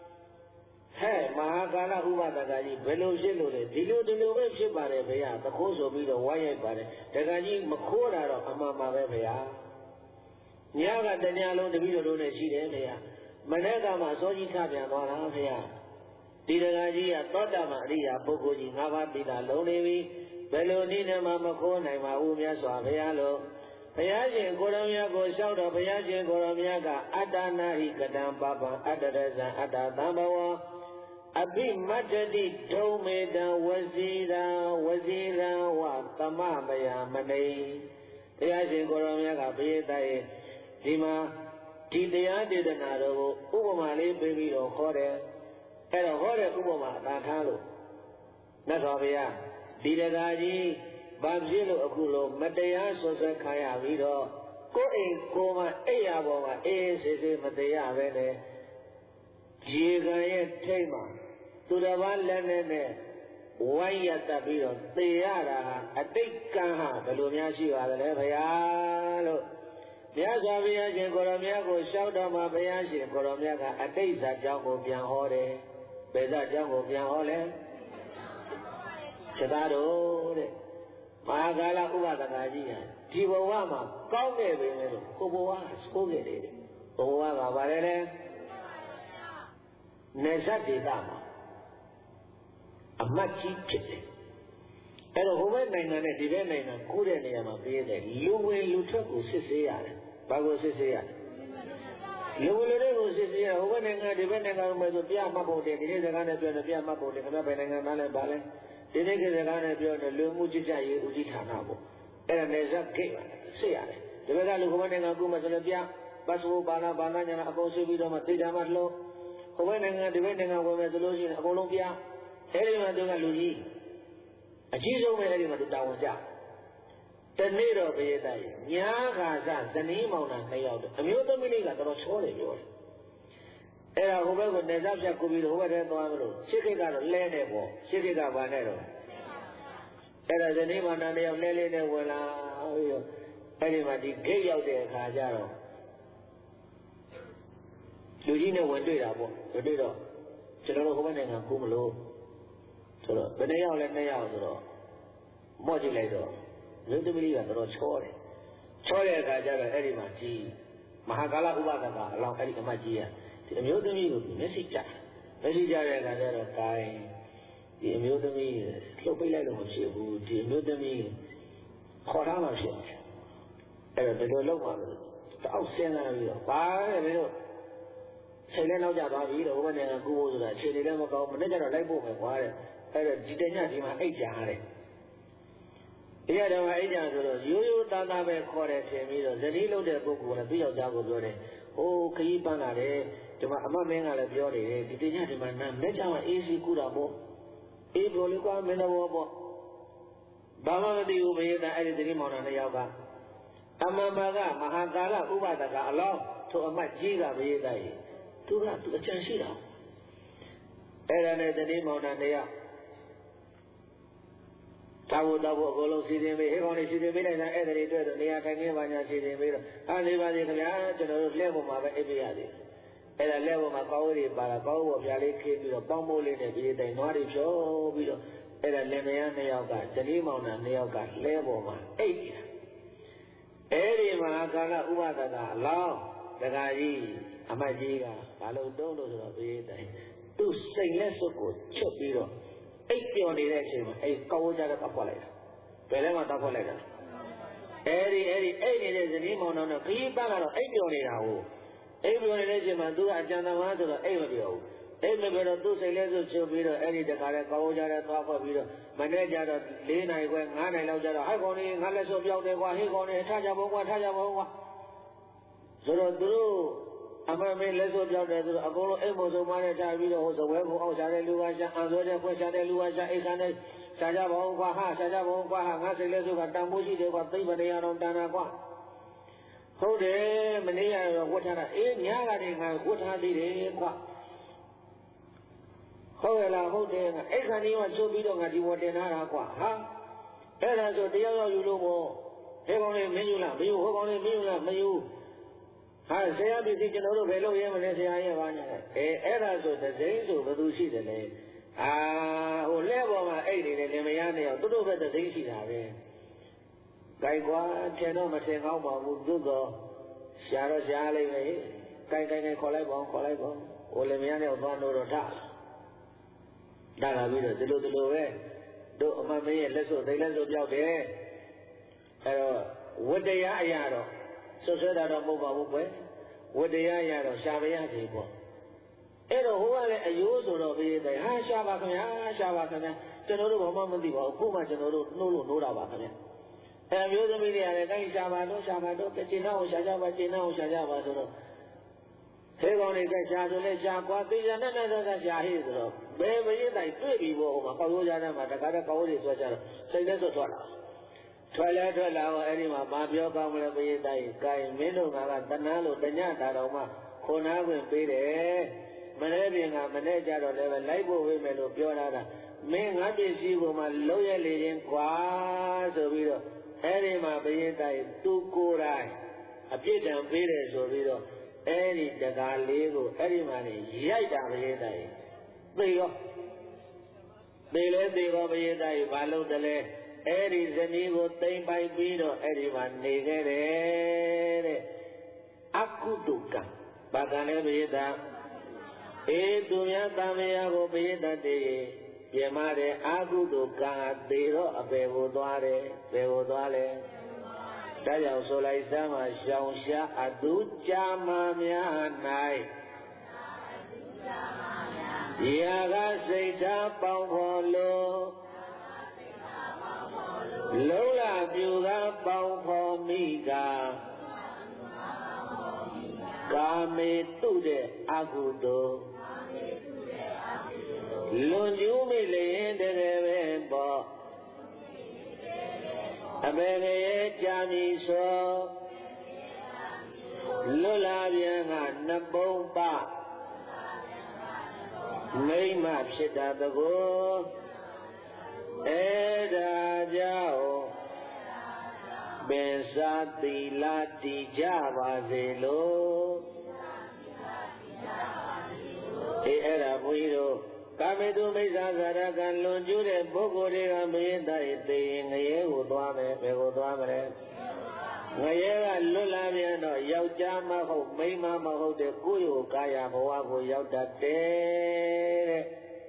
Hey Mahakala Uba Tagaji, Velo Shilure, Dilu Dilu Shibare Baya, the course of the Wyatt Bare, Tagaji Makora Amama Baya Nyaga Danialo, the video don't see them. Manega Masoji Kabia Nola Tidagaji, Tota Maria, Pogoji, Nava Pida Lonevi, Velo Nina Mamakona, Maumia Swabaya. Payajin Goromia goes out of Payajin Goromiaga, Adana Hikadam Baba, Adadaza, Adadabawa, Abi Majadi, Tomeda, Wazira, Wazira, Wa, Tamabaya, Mane, Payajin Goromiaga, Payeta, Dima, Tidia did another, Ubamali, baby, or Hore, and a Hore Ubama, Natalo, Nasavia, Didagaji. Babzilo Akulo, Matea Sosa Kaya Vido, Go in Coma, Ayaboma, A. Matea Vene, Gigaye Tema, to the one Lenene, Wayata Vido, Tiara, a big Kaha, the Lumiashi, Alevayalo, Yazavia, Goramiago, Shaudama, Bayashi, Goromiaga, a Tesa Jango Pianhore, Beza Jango Pianhole, Chetado. Magala Uba Gaji, Tiwama, Kauke, Kuboa, Skoge, Owa Varere, Nesati Dama, a machi chit. And a woman and a divine and Kurenama Bede, Luwe Lutaku Sisia, Bago Sisia. Luwe Sisia, woman and a divine and a Piamapo, the Nizagana, the Piamapo, the Canapana Ballet. The nigger and the Lumuja Ujitanabo. And there's a cake, say it. The Vega Luman and Aguma Zelabia, Basu Bana Banana, Agosi Vido Matida Matlo, Hoven and the Vending of Resolution of Columbia, Elima de Luigi. A Chizo Elima to Tawaja. The Nero Beta, Yaga, the name of Nayaud, a mutual meaning at the Rochore. Era However, Nezabja could be over there, Chicago, Lenebo, Chicago, Vanero. Era the name of Nana Lele, well, anybody gay out there, Kajaro. Eugenia went to it, the Dido, Chelo Homan and Kumalo. So, when they all let me out,
မော့ကြည့်လိုက်တော့မျိုးသမီးကတော့ချောတယ်ချောတဲ့အခါကျတော့အဲ့ဒီမှာကြီးမဟာကာလဥပဒကအလောင်းအဲ့ဒီအမကြီးရဒီအမျိုးသမီးကိုမျက်စိကြမျက်စိကြတဲ့အခါကျတော့ကိုင်းဒီအမျိုးသမီးလှုပ်ပိတ်လိုက်လို့မဖြစ်ဘူးဒီအမျိုးသမီးခေါ်ထားမှဖြစ်တယ်အဲ့တော့ဒီလိုလုပ်ပါလို့တောက်ဆင်းလာပြီးတော့ဘာလဲလေတို့ချိန်နဲ့နောက်ကျသွားပြီလို့ဘုရားကကူဖို့ဆိုတာခြေတွေလည်းမကောင်းမနဲ့ကြတော့လိုက်ဖို့ပဲကွာတဲ့အဲ့တော့ဒီတညဒီမှာအိတ်ကြတဲ့ဒီရတော့အိတ်ကြဆိုတော့ရိုးရိုးသားသားပဲခေါ်တယ်ထင်ပြီးတော့ဇနီးလုပ်တဲ့ပုဂ္ဂိုလ်ကသူ့ယောက်ျားကိုပြောတယ်ဟိုခကြီးပန်းလာတယ်ဒီမှာအမမင်းကလည်းပြောနေတယ်ဒီတညဒီမှာနားလက်ချောင်းအေးစီကူတာပေါ့အေးဘလို့ကွာမင်းတော်ပေါ့ဘာမှမသိဘူးဘုရားအဲ့ဒီတတိမောင်နှံနှစ်ယောက်ကအမမကမဟာကာလဥပဒကအလောင်းထိုအမတ်ကြီးကဘုရားရဲ့သူကသူအချမ်းရှိတာအဲ့ဒါနဲ့တတိမောင်နှံနှစ်ယောက်သာဝတ္တဘုအကုန်လုံးစီစဉ်ပေးဟေကောင်းလေးစီစဉ်ပေးလိုက်တာအဲ့ဒါတွေတွေ့တော့နေရာထိုင်ခင်းပါညာစီစဉ်ပေးတော့အားလေးပါးစီခင်ဗျာကျွန်တော်တို့လက်ပေါ်မှာပဲအိပ်ပြရသေးအဲ့ဒါလက်ပေါ်မှာကောင်းဝေးတွေပါတာကောင်းဝေးပြားလေးခေးပြီးတော့ပေါင်းမိုးလေးနဲ့ပြီးတိုင်နွားတွေဖြောပြီးတော့အဲ့ဒါလင်မယားနှစ်ယောက်ကဇနီးမောင်နှံနှစ်ယောက်ကလဲပေါ်မှာအိပ်နေတာအဲ့ဒီမဟာကာလဥပဒကအလောင်းဒကာကြီးအမတ်ကြီးကဘာလို့တုံးလို့ဆိုတော့ပြီးတိုင်သူ့စိတ်လက်စွပ်ကိုချုပ်ပြီးတော့အိပ်ပျော်နေတဲ့အချိန်မှာအဲ့ကောင်းကြတဲ့ပတ်ဖွက်လိုက်တာဘယ်လဲမှာတောက်ဖွက်လိုက်တာအဲ့ဒီအဲ့ဒီအိပ်နေတဲ့ဇနီးမောင်နှံတော့ခကြီးပန်းကတော့အိပ်ပျော်နေတာဟုတ်အိပ်ပျော်နေတဲ့အချိန်မှာသူကအကြံသမားဆိုတော့အိပ်မပျော်ဘူးအိမ်မပြောတော့သူ့စိတ်လဲဆိုချုပ်ပြီးတော့အဲ့ဒီတခါလဲကောင်းကြတဲ့သွားဖွက်ပြီးတော့မနေ့ကျတော့၄နာရီခွဲ၅နာရီလောက်ကျတော့ဟဲ့ကောင်လေးငါလက်စွပ်ပြောက်တယ်ကွာဟေးကောင်လေးထားကြပါဦးကွာထားကြပါဦးကွာဆိုတော့သူတို့အမမင်းလက်စွပ်ပြောက်တယ်ဆိုတော့အကုန်လုံးအိမ်မဆုံးမနဲ့ထားပြီးတော့ဟိုစဝဲကိုအောက်ရှာတဲ့လူကရှာအံဆိုတဲ့ဖွက်ရှာတဲ့လူကရှာအိတ်ခမ်းတဲ့ရှာကြပါဦးကွာဟာရှာကြပါဦးကွာဟာငါစိတ်လဲစွပ်ကတန်ဖိုးရှိတယ်ကွာသိမနေရတော့တန်တာကွာဟုတ်တယ်မနေ့ကတော့ဝတ်ထားတာအေးညကနေငါဝတ်ထားသေးတယ်ကွာဟုတ်ရလားဟုတ်တယ်ငါအဲ့ခါนี้ကချုပ်ပြီးတော့ငါဒီဝတင်ထားတာကွာဟာအဲ့ဒါဆိုတရားရောက်ယူလို့ပေါ့ဟဲ့ကောင်လေးမင်းယူလားမယူဟိုကောင်လေးမင်းယူလားမယူဟာဆရာပြည်စီကျွန်တော်တို့ဘယ်လိုရဲမလဲဆရာရဲ့ဘာညာအဲအဲ့ဒါဆိုတစိမ့်ဆိုဘယ်သူရှိတယ်လဲအာဟိုလက်ပေါ်မှာအဲ့နေတယ်လင်မယားနေအောင်သူတို့ပဲတစိမ့်ရှိတာပဲကြိုက်ကွာထင်တော့မထင်ကောင်းပါဘူးသို့တော့ရှာတော့ရှားလိုက်ပဲကြိုက်တိုင်းတိုင်းခေါ်လိုက်ပါခေါ်လိုက်ပါဟိုလင်မယားနေအောင်သွားလို့တော့ထားဒါလာပြီးတော့ဒီလိုဒီလိုပဲတို့အမမင်းရဲ့လက်စွပ်သိလက်စွပ်ပြောက်တယ်အဲတော့ဝတ္တရားအရာတော့ဆွဆွဲတာတော့မဟုတ်ပါဘူးကွယ်ဝတ္တရားအရာတော့ရှားပါရစေပေါ့အဲ့တော့ဟိုကလည်းအယိုးဆိုတော့ပြီးတယ်ဟာရှားပါခင်ဗျာရှားပါခင်ဗျာကျွန်တော်တို့ဘာမှမသိပါဘူးခုမှကျွန်တော်တို့နှိုးလို့နှိုးတာပါခင်ဗျာအဲမျိုးသမီးတွေကလည်းတိုင်းရှားပါတော့ရှားပါတော့ကျင်တော့ရှားကြပါကျင်တော့ရှားကြပါဆိုတော့thế con này cái cha cho nên cha qua bây giờ nó nó nó cha hết rồi bé bây giờ nàyတွေ့ပြီပေါ့ဟိုမှာကောက်ရိုးကြတဲ့မှာတခါတည်းကောက်ရိုးတွေဆွဲကြတော့စိတ်နဲ့ဆွတ်ထွက်လာထွက်လဲထွက်လာတော့အဲ့ဒီမှာဘာပြောကောင်းမလဲဘယ်တိုင်းကိုင်မင်းတို့ကတဏှာလို့တညတာတော်မှခုနာခွင့်ပေးတယ်မနေ့ပြင်ကမနေ့ကြတော့လည်းလိုက်ဖို့ဝေးမယ်လို့ပြောတာကမင်းငါပစ္စည်းကိုမှလုံးရလေရင်ကွာဆိုပြီးတော့အဲ့ဒီမှာဘယ်တိုင်းသူကိုယ်တိုင်အပြစ်ဒဏ်ပေးတယ်ဆိုပြီးတော့အဲ့ဒီတကားလေးကိုအဲ့ဒီမှာနေရိုက်တာဘယ်တိုင်းသိရောသိလဲသိရောဘယ်တိုင်းဘာလို့တလဲအဲ့ဒီဇနီးကိုတိမ်ပိုက်ပြီးတော့အဲ့ဒီမှာနေခဲ့တယ်တဲ့အကုတုကံဘာကံလဲဘယ်တိုင်းအေးသူများတမယာကိုဘယ်တတ်တယ်ပြင်မတဲ့အကုတုကံသေတော့အပေကိုသွားတယ်ဘယ်ကိုသွားလဲဒါကြောင့်ဆိုလိုက်စမ်းမှာရှောင်ရှားအတူကြာမှများ၌ရာဂစိတ်ထားပေါင်းဖော်လို့လုံးလာပြူကပေါင်းဖော်မိကကာမေတုတဲ့အကုသိုလ်လွန်ကျူးမိလျင်တကယ်ပဲပေါ့အပေကရဲ့ကြာမီဆိုလွတ်လာပြန်ကနှစ်ပုံပမိမ့်မဖြစ်တာတကောအဲ့ဒါကြောင့်ပင်စာသီလတည်ကြပါစေလို့အေးအဲ့ဒါဘုန်းကြီးတို့ကာမေတုမိစ္ဆာဇာရကလွန်ကျူးတဲ့ပုဂ္ဂိုလ်တွေကမင်းသားရဲ့သိရင်ငရဲကိုသွားမယ်ဘယ်ကိုသွားမလဲငရဲကလွတ်လာပြန်တော့ယောက်ျားမဟုတ်မိန်းမမဟုတ်တဲ့ကိုယ်ကိုကာယဘဝကိုရောက်တတ်တယ်တဲ့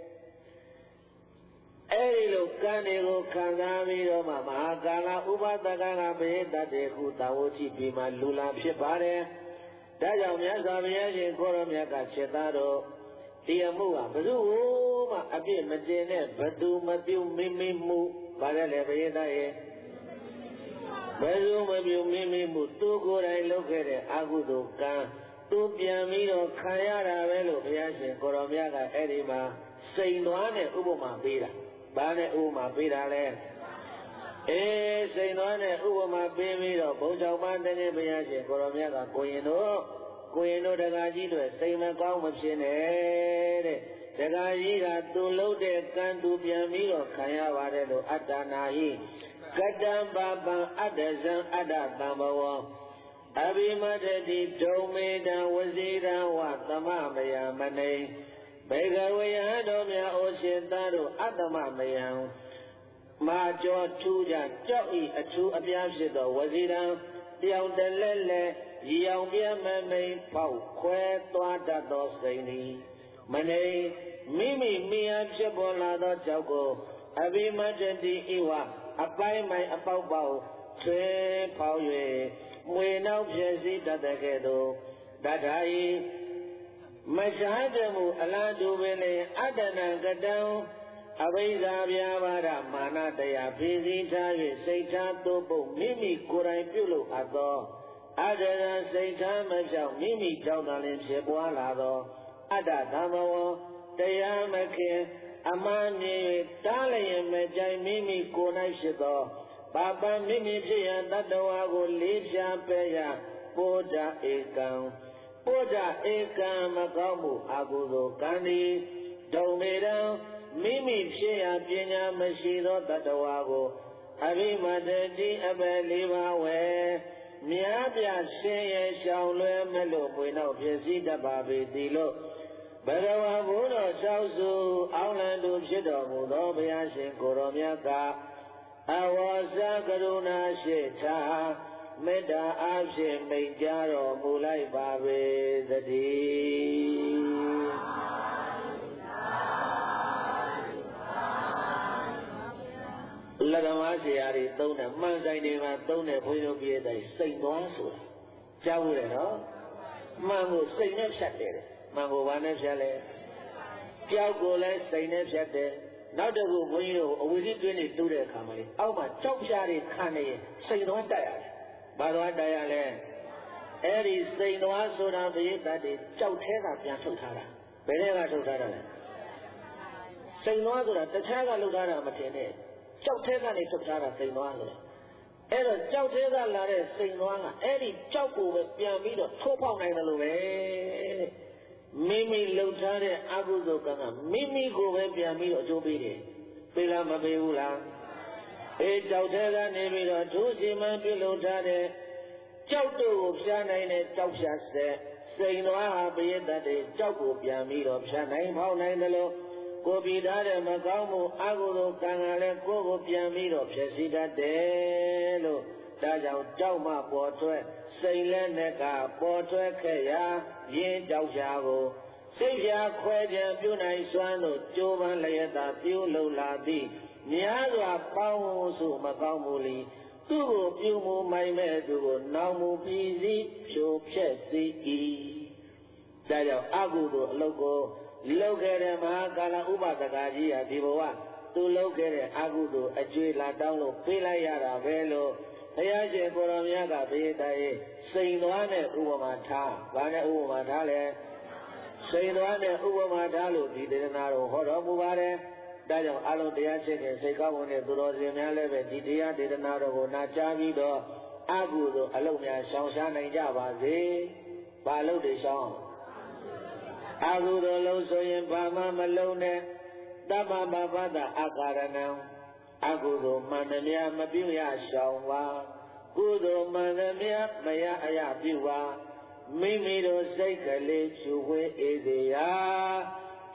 အဲဒီလိုကံတွေကိုခံစားပြီးတော့မှမဟာကာလဥပဒကကဘိတတ်တဲ့ခုတာဝတိပြည်မှာလူလာဖြစ်ပါတယ်ဒါကြောင့်မြတ်စွာဘုရားရှင်ကိုရောမြတ်ကစေသားတော်တရားမှုကဘယ်သူမှအပြစ်မတင်တဲ့ဘသူမပြုမိမိမှုပါတယ်လေဘိတတ်ရဲ့ဘယ်သူမပြုမိမိမှုသူကိုယ်တိုင်လုပ်ခဲ့တဲ့အကုသိုလ်ကံသူပြန်ပြီးတော့ခံရတာပဲလို့ဘုရားရှင်ကိုရောမြတ်ကအဲ့ဒီမှာစိန်သွားတဲ့ဥပမာပေးတာဘာနဲ့ဥပမာပေးတာလဲအေးစိန်သွားတဲ့ဥပမာပေးပြီးတော့ဘုံကြောင့်မတကယ်ဘုရားရှင်ကိုရောမြတ်ကကိုရင်တို့ကိုရင်တို့တက္ကကြီးတွေစိန်မကောင်းမဖြစ်နဲ့တဲ့တက္ကကြီးကသူလုပ်တဲ့ကံသူပြန်ပြီးတော့ခံရပါတယ်လို့အတ္တနာဟိကတံပါပံအတ္တဇံအတ္တတံဘဝအဘိမတတိဒုံမေတံဝစီတံဝသမမယမနေဘေကဝေယဟတော်မြတ်ဩရှင်သားတို့အတ္တမမယံမာကျော်ထူးကြကြောက်ဤအထူးအပြားဖြစ်သောဝစီတံတယောက်တလဲလဲရောင်ပြမမိန်ပေါက်ခွဲသွားတတ်သောစိန်သည်မနေမိမိမိအားဖြစ်ပေါ်လာသောကြောက်ကိုအဘိမတတိဤဝအပိုင်းမိုင်အပေါက်ပေါက်ဆွဲဖောက်၍မွေနောက်ဖြစ်စီတတ်တဲ့ကဲ့သို့တထာဤမရှားတဲ့မူအလားတူပင်လေအတ္တနံကတံအဘိဇာပြာပါဒမာနတရားဖြည့်စည်းထား၍စိတ်ထားသို့ပုတ်မိမိကိုယ်တိုင်ပြုလုပ်အပ်သောအတ္တရစိတ်ထားမပြောင်းမိမိကြောင့်သာလျှင်ဖြစ်ပွားလာသောအတ္တသမဝတရားမခင်အမှန်မြင်၍တားလျင်မကြိုင်မိမိကိုယ်၌ဖြစ်သောပါပမိမိဖြစ်ရန်တတ္တဝါကိုလေးဖြာပဲရပိုဒဧကံပုဒ္ဒဧကံမကောင်းမှုအကုသိုလ်ကံဤဒုံမေတံမိမိဖြစ်ရာပညာမရှိသောတတ္တဝါကိုအဘိမတတိအပယ်လေးပါးဝဲမြားပြဆင်းရဲရှောင်လွဲမလို့ပွေနောက်ဖြစ်စည်းတတ်ပါပေသည်လို့ဘဂဝါဘုတော်ဆောက်စုအောင်းလံသူဖြစ်တော်မူသောဘုရားရှင်ကိုရောမြတ်ကအဝါစကရုဏာရှိထားမေတ္တာအားဖြင့်မိန့်ကြားတော်မူလိုက်ပါပေသတည်းလက္ခဏာဆရာတွေသုံးတယ်မှန်ဆိုင်တွေမှာသုံးတယ်ဘုန်းကြီးတို့ပြည့်တဲ့စိတ်သွားဆိုတာကြားဘူးလေနော်မှန်ကိုစိတ်နဲ့ဖြတ်တယ်မှန်ကိုဘာနဲ့ဖြတ်လဲကြောက်ကိုလည်းစိတ်နဲ့ဖြတ်တယ်နောက်တစ်ခုဘုန်းကြီးတို့အဝိဇ္ဇတွင်းတွေတူးတဲ့အခါမှာလေအောက်မှာကြောက်ဖြားတွေခံနေရင်စိတ်သွားတက်ရတယ်ဘာသွားတက်ရလဲအဲ့ဒီစိတ်သွားဆိုတာဘိယတတ်တွေကြောက်แท้ကပြန်ထုတ်ထားတာဘယ်နဲ့ကထုတ်ထားတာလဲစိတ်သွားဆိုတာတခြားကလုပ်ထားတာမထင်နဲ့ကြောက်แท้ကနေထုတ်ထားတာစိတ်သွားဆိုတာအဲ့တော့ကြောက်แท้ကလာတဲ့စိတ်သွားကအဲ့ဒီကြောက်ကိုပဲပြန်ပြီးတော့ထိုးပေါက်နိုင်တယ်လို့ပဲမိမိလှုပ်ထားတဲ့အကုသိုလ်ကံကမိမိကိုပဲပြန်ပြီးတော့အကျိုးပေးတယ်ပေးလားမပေးဘူးလားအေးကြောက်တဲ့ကနေပြီးတော့ဒုစီမံပြုလုပ်ထားတဲ့ကြောက်တို့ကိုဖြာနိုင်တဲ့ကြောက်ဖြာဆက်စိန်သွားဟာပရိသတ်တွေကြောက်ကိုပြန်ပြီးတော့ဖြာနိုင်ဖောက်နိုင်တယ်လို့ကိုပြည်ထားတဲ့မကောင်းမှုအကုသိုလ်ကံကလည်းကိုယ်ကိုပြန်ပြီးတော့ဖြည့်ဆည်းတတ်တယ်လို့ဒါကြောင့်ကြောက်မှပေါ်ထွက်စိတ်လည်းနဲ့ကပေါ်ထွက်ခဲ့ရာရင်းကြောက်ရှားကိုစိတ်ဖြာခွဲခြင်းပြုနိုင်စွမ်းတို့ကြိုးပမ်းလျက်သာပြုလုပ်လာသည်များစွာပေါင်းစုမကောင်းမှုလီသူ့ကိုပြုမှုမိုင်မဲ့သူကိုနောင်မှုပြီးစီဖြိုဖျက်စေ၏ဒါကြောင့်အကုသိုလ်အလုပ်ကိုလုပ်ခဲ့တဲ့မဟာကာလဥပဒကာကြီးဟာဒီဘဝသူလုပ်ခဲ့တဲ့အကုသိုလ်အကျွေးလာတောင်းလို့ပေးလိုက်ရတာပဲလို့ဘုရားရှင်ကိုရောမြတ်ကဘေးတိုင်စိန်သွားတဲ့ဥပမာထားဗာနဲ့ဥပမာထားလဲစိန်သွားတဲ့ဥပမာထားလို့ဒီဒေသနာတော်ဟောတော်မူပါတယ်ဒါကြောင့်အလုံးတရားချင်းနဲ့စိတ်ကောင်းတဲ့သူတော်စင်များလည်းပဲဒီတရားဒေသနာတော်ကိုနာကြားပြီးတော့အကုသိုလ်အလုံးများရှောင်ရှားနိုင်ကြပါစေဘာလို့တွေရှောင်အကုသိုလ်လုံးဆိုရင်ဘာမှမလုံးနဲ့တမ္မပပတ္တအကာရဏံအကုသိုလ်မှန်သမျှမပြုရရှောင်ပါကုသိုလ်မှန်သမျှမရအယပြုပါမိမိတို့စိတ်ကလေးချူဝဲအေးစေရာ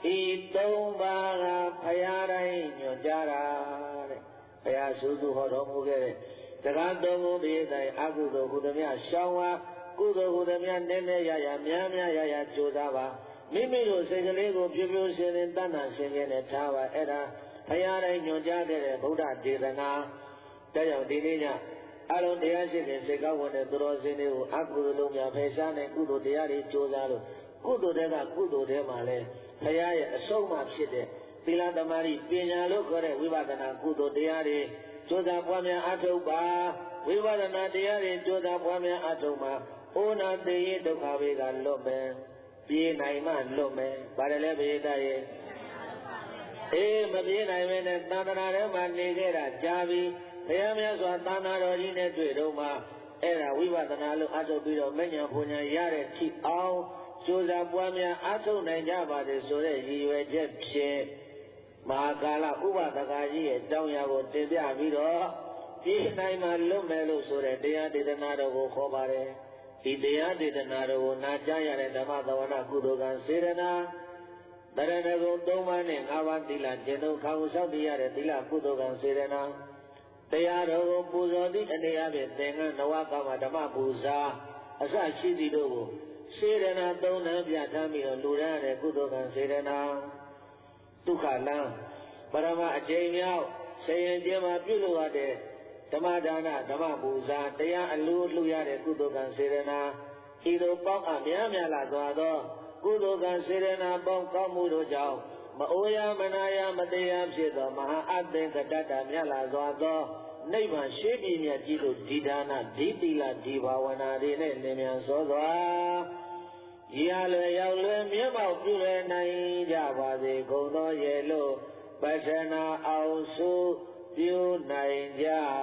ဤသုံးပါးကဘုရားတိုင်းညွှန်ကြားတာတဲ့ဘုရားစုစုဟောတော်မူခဲ့တဲ့တက္ကသုံးခုတည်းတိုင်အကုသိုလ်ကုသမြရှောင်းဝါကုသိုလ်ကုသမြနည်းနည်းရရများများရရကြိုးစားပါမိမိတို့စိတ်ကလေးကိုပြည့်ပြည့်စင်စင်တတ်တတ်ရှင်ရှင်နဲ့ထားပါအဲ့ဒါဘုရားတိုင်းညွှန်ကြားခဲ့တဲ့ဗုဒ္ဓဒေသနာတရားဒီနေ့ညအလုံးတရားရှိတဲ့စိတ်ကောင်းဝင်တဲ့သူတော်စင်တွေကိုအကုသိုလ်လုံးများဖယ်ရှားတဲ့ကုသိုလ်တရားတွေကြိုးစားလို့ကုသိုလ်တွေကကုသိုလ်တွေမှာလဲဘုရားရဲ့အဆုံးအမဖြစ်တဲ့သီလသမารိပညာလို့ခေါ်တဲ့ဝိပဿနာကုသိုလ်တရားတွေကြိုးစားပွားများအထုတ်ပါဝိပဿနာတရားတွေကြိုးစားပွားများအထုတ်မှာဩနာတေယဒုက္ခဝေကလွတ်မယ်ပြေးနိုင်မှလွတ်မယ်ဗါတယ်လဲဘေဒရဲ့အေးမပြေးနိုင်ပဲနဲ့သံဃာထဲမှာနေခဲ့တာကြာပြီဘုရားမြတ်စွာသာနာတော်ကြီးနဲ့တွေ့တော့မှအဲ့ဒါဝိပဿနာလို့အထုတ်ပြီးတော့မဉ္ဇဉ်ဘုံညာရတဲ့ထိအောင်ကြိုးစားပွားများအထုတ်နိုင်ကြပါစေဆိုတဲ့ရည်ရွယ်ချက်ဖြင့်မဟာကာလဥပဒကာကြီးရဲ့တောင်းရာကိုတင်ပြပြီးတော့ဒီနိုင်မှာလွတ်မယ်လို့ဆိုတဲ့တရားဒေသနာတော်ကိုခေါ်ပါတယ်ဒီတရားဒေသနာတော်ကိုနာကြားရတဲ့ဓမ္မသဝနာကုသိုလ်ကံစေရနာတရဏဂုံသုံးပါးနဲ့ငါးပါးသီလကျင့်သုံးခါကိုလျှောက်တည်ရတဲ့သီလကုသိုလ်ကံစေရနာတရားတော်ကိုပူဇော်သည့်အနေအချင်းသင်္ကန်းနဝကမ္မဓမ္မပူဇာအစရှိသည့်တို့ကိုစေရနာသုံးနှံပြဋ္ဌာန်းပြီးတော့လူရတဲ့ကုသိုလ်ကံစေရနာဒုက္ခလံပရမအကျိန်မြောက်ဆင်ရင်ကျင်းမှာပြုလို့ရတဲ့ဓမ္မဒါနဓမ္မပူဇာတရားအလူလှူရတဲ့ကုသိုလ်ကံစေရနာဤသို့ပေါင်းအများများလာသွားသောကုသိုလ်ကံစေရနာပေါင်းကောင်းမှုတို့ကြောင့်မအိုရမနာရမတရားဖြစ်သောမဟာအသင်္ကတတ္တမြတ်လာစွာသောနိဗ္ဗာန်ရှိပြီမြတ်ကြီးတို့ဒီဒါနဒီသီလဒီဘာဝနာတွေနဲ့လင်းမြန်စောစွာရလွယ်ရောက်လွယ်မြတ်မောက်ပြုလွယ်နိုင်ကြပါစေကုန်သောရဲ့လို့ပတ္ထနာအောင်စုပြုနိုင်ကြ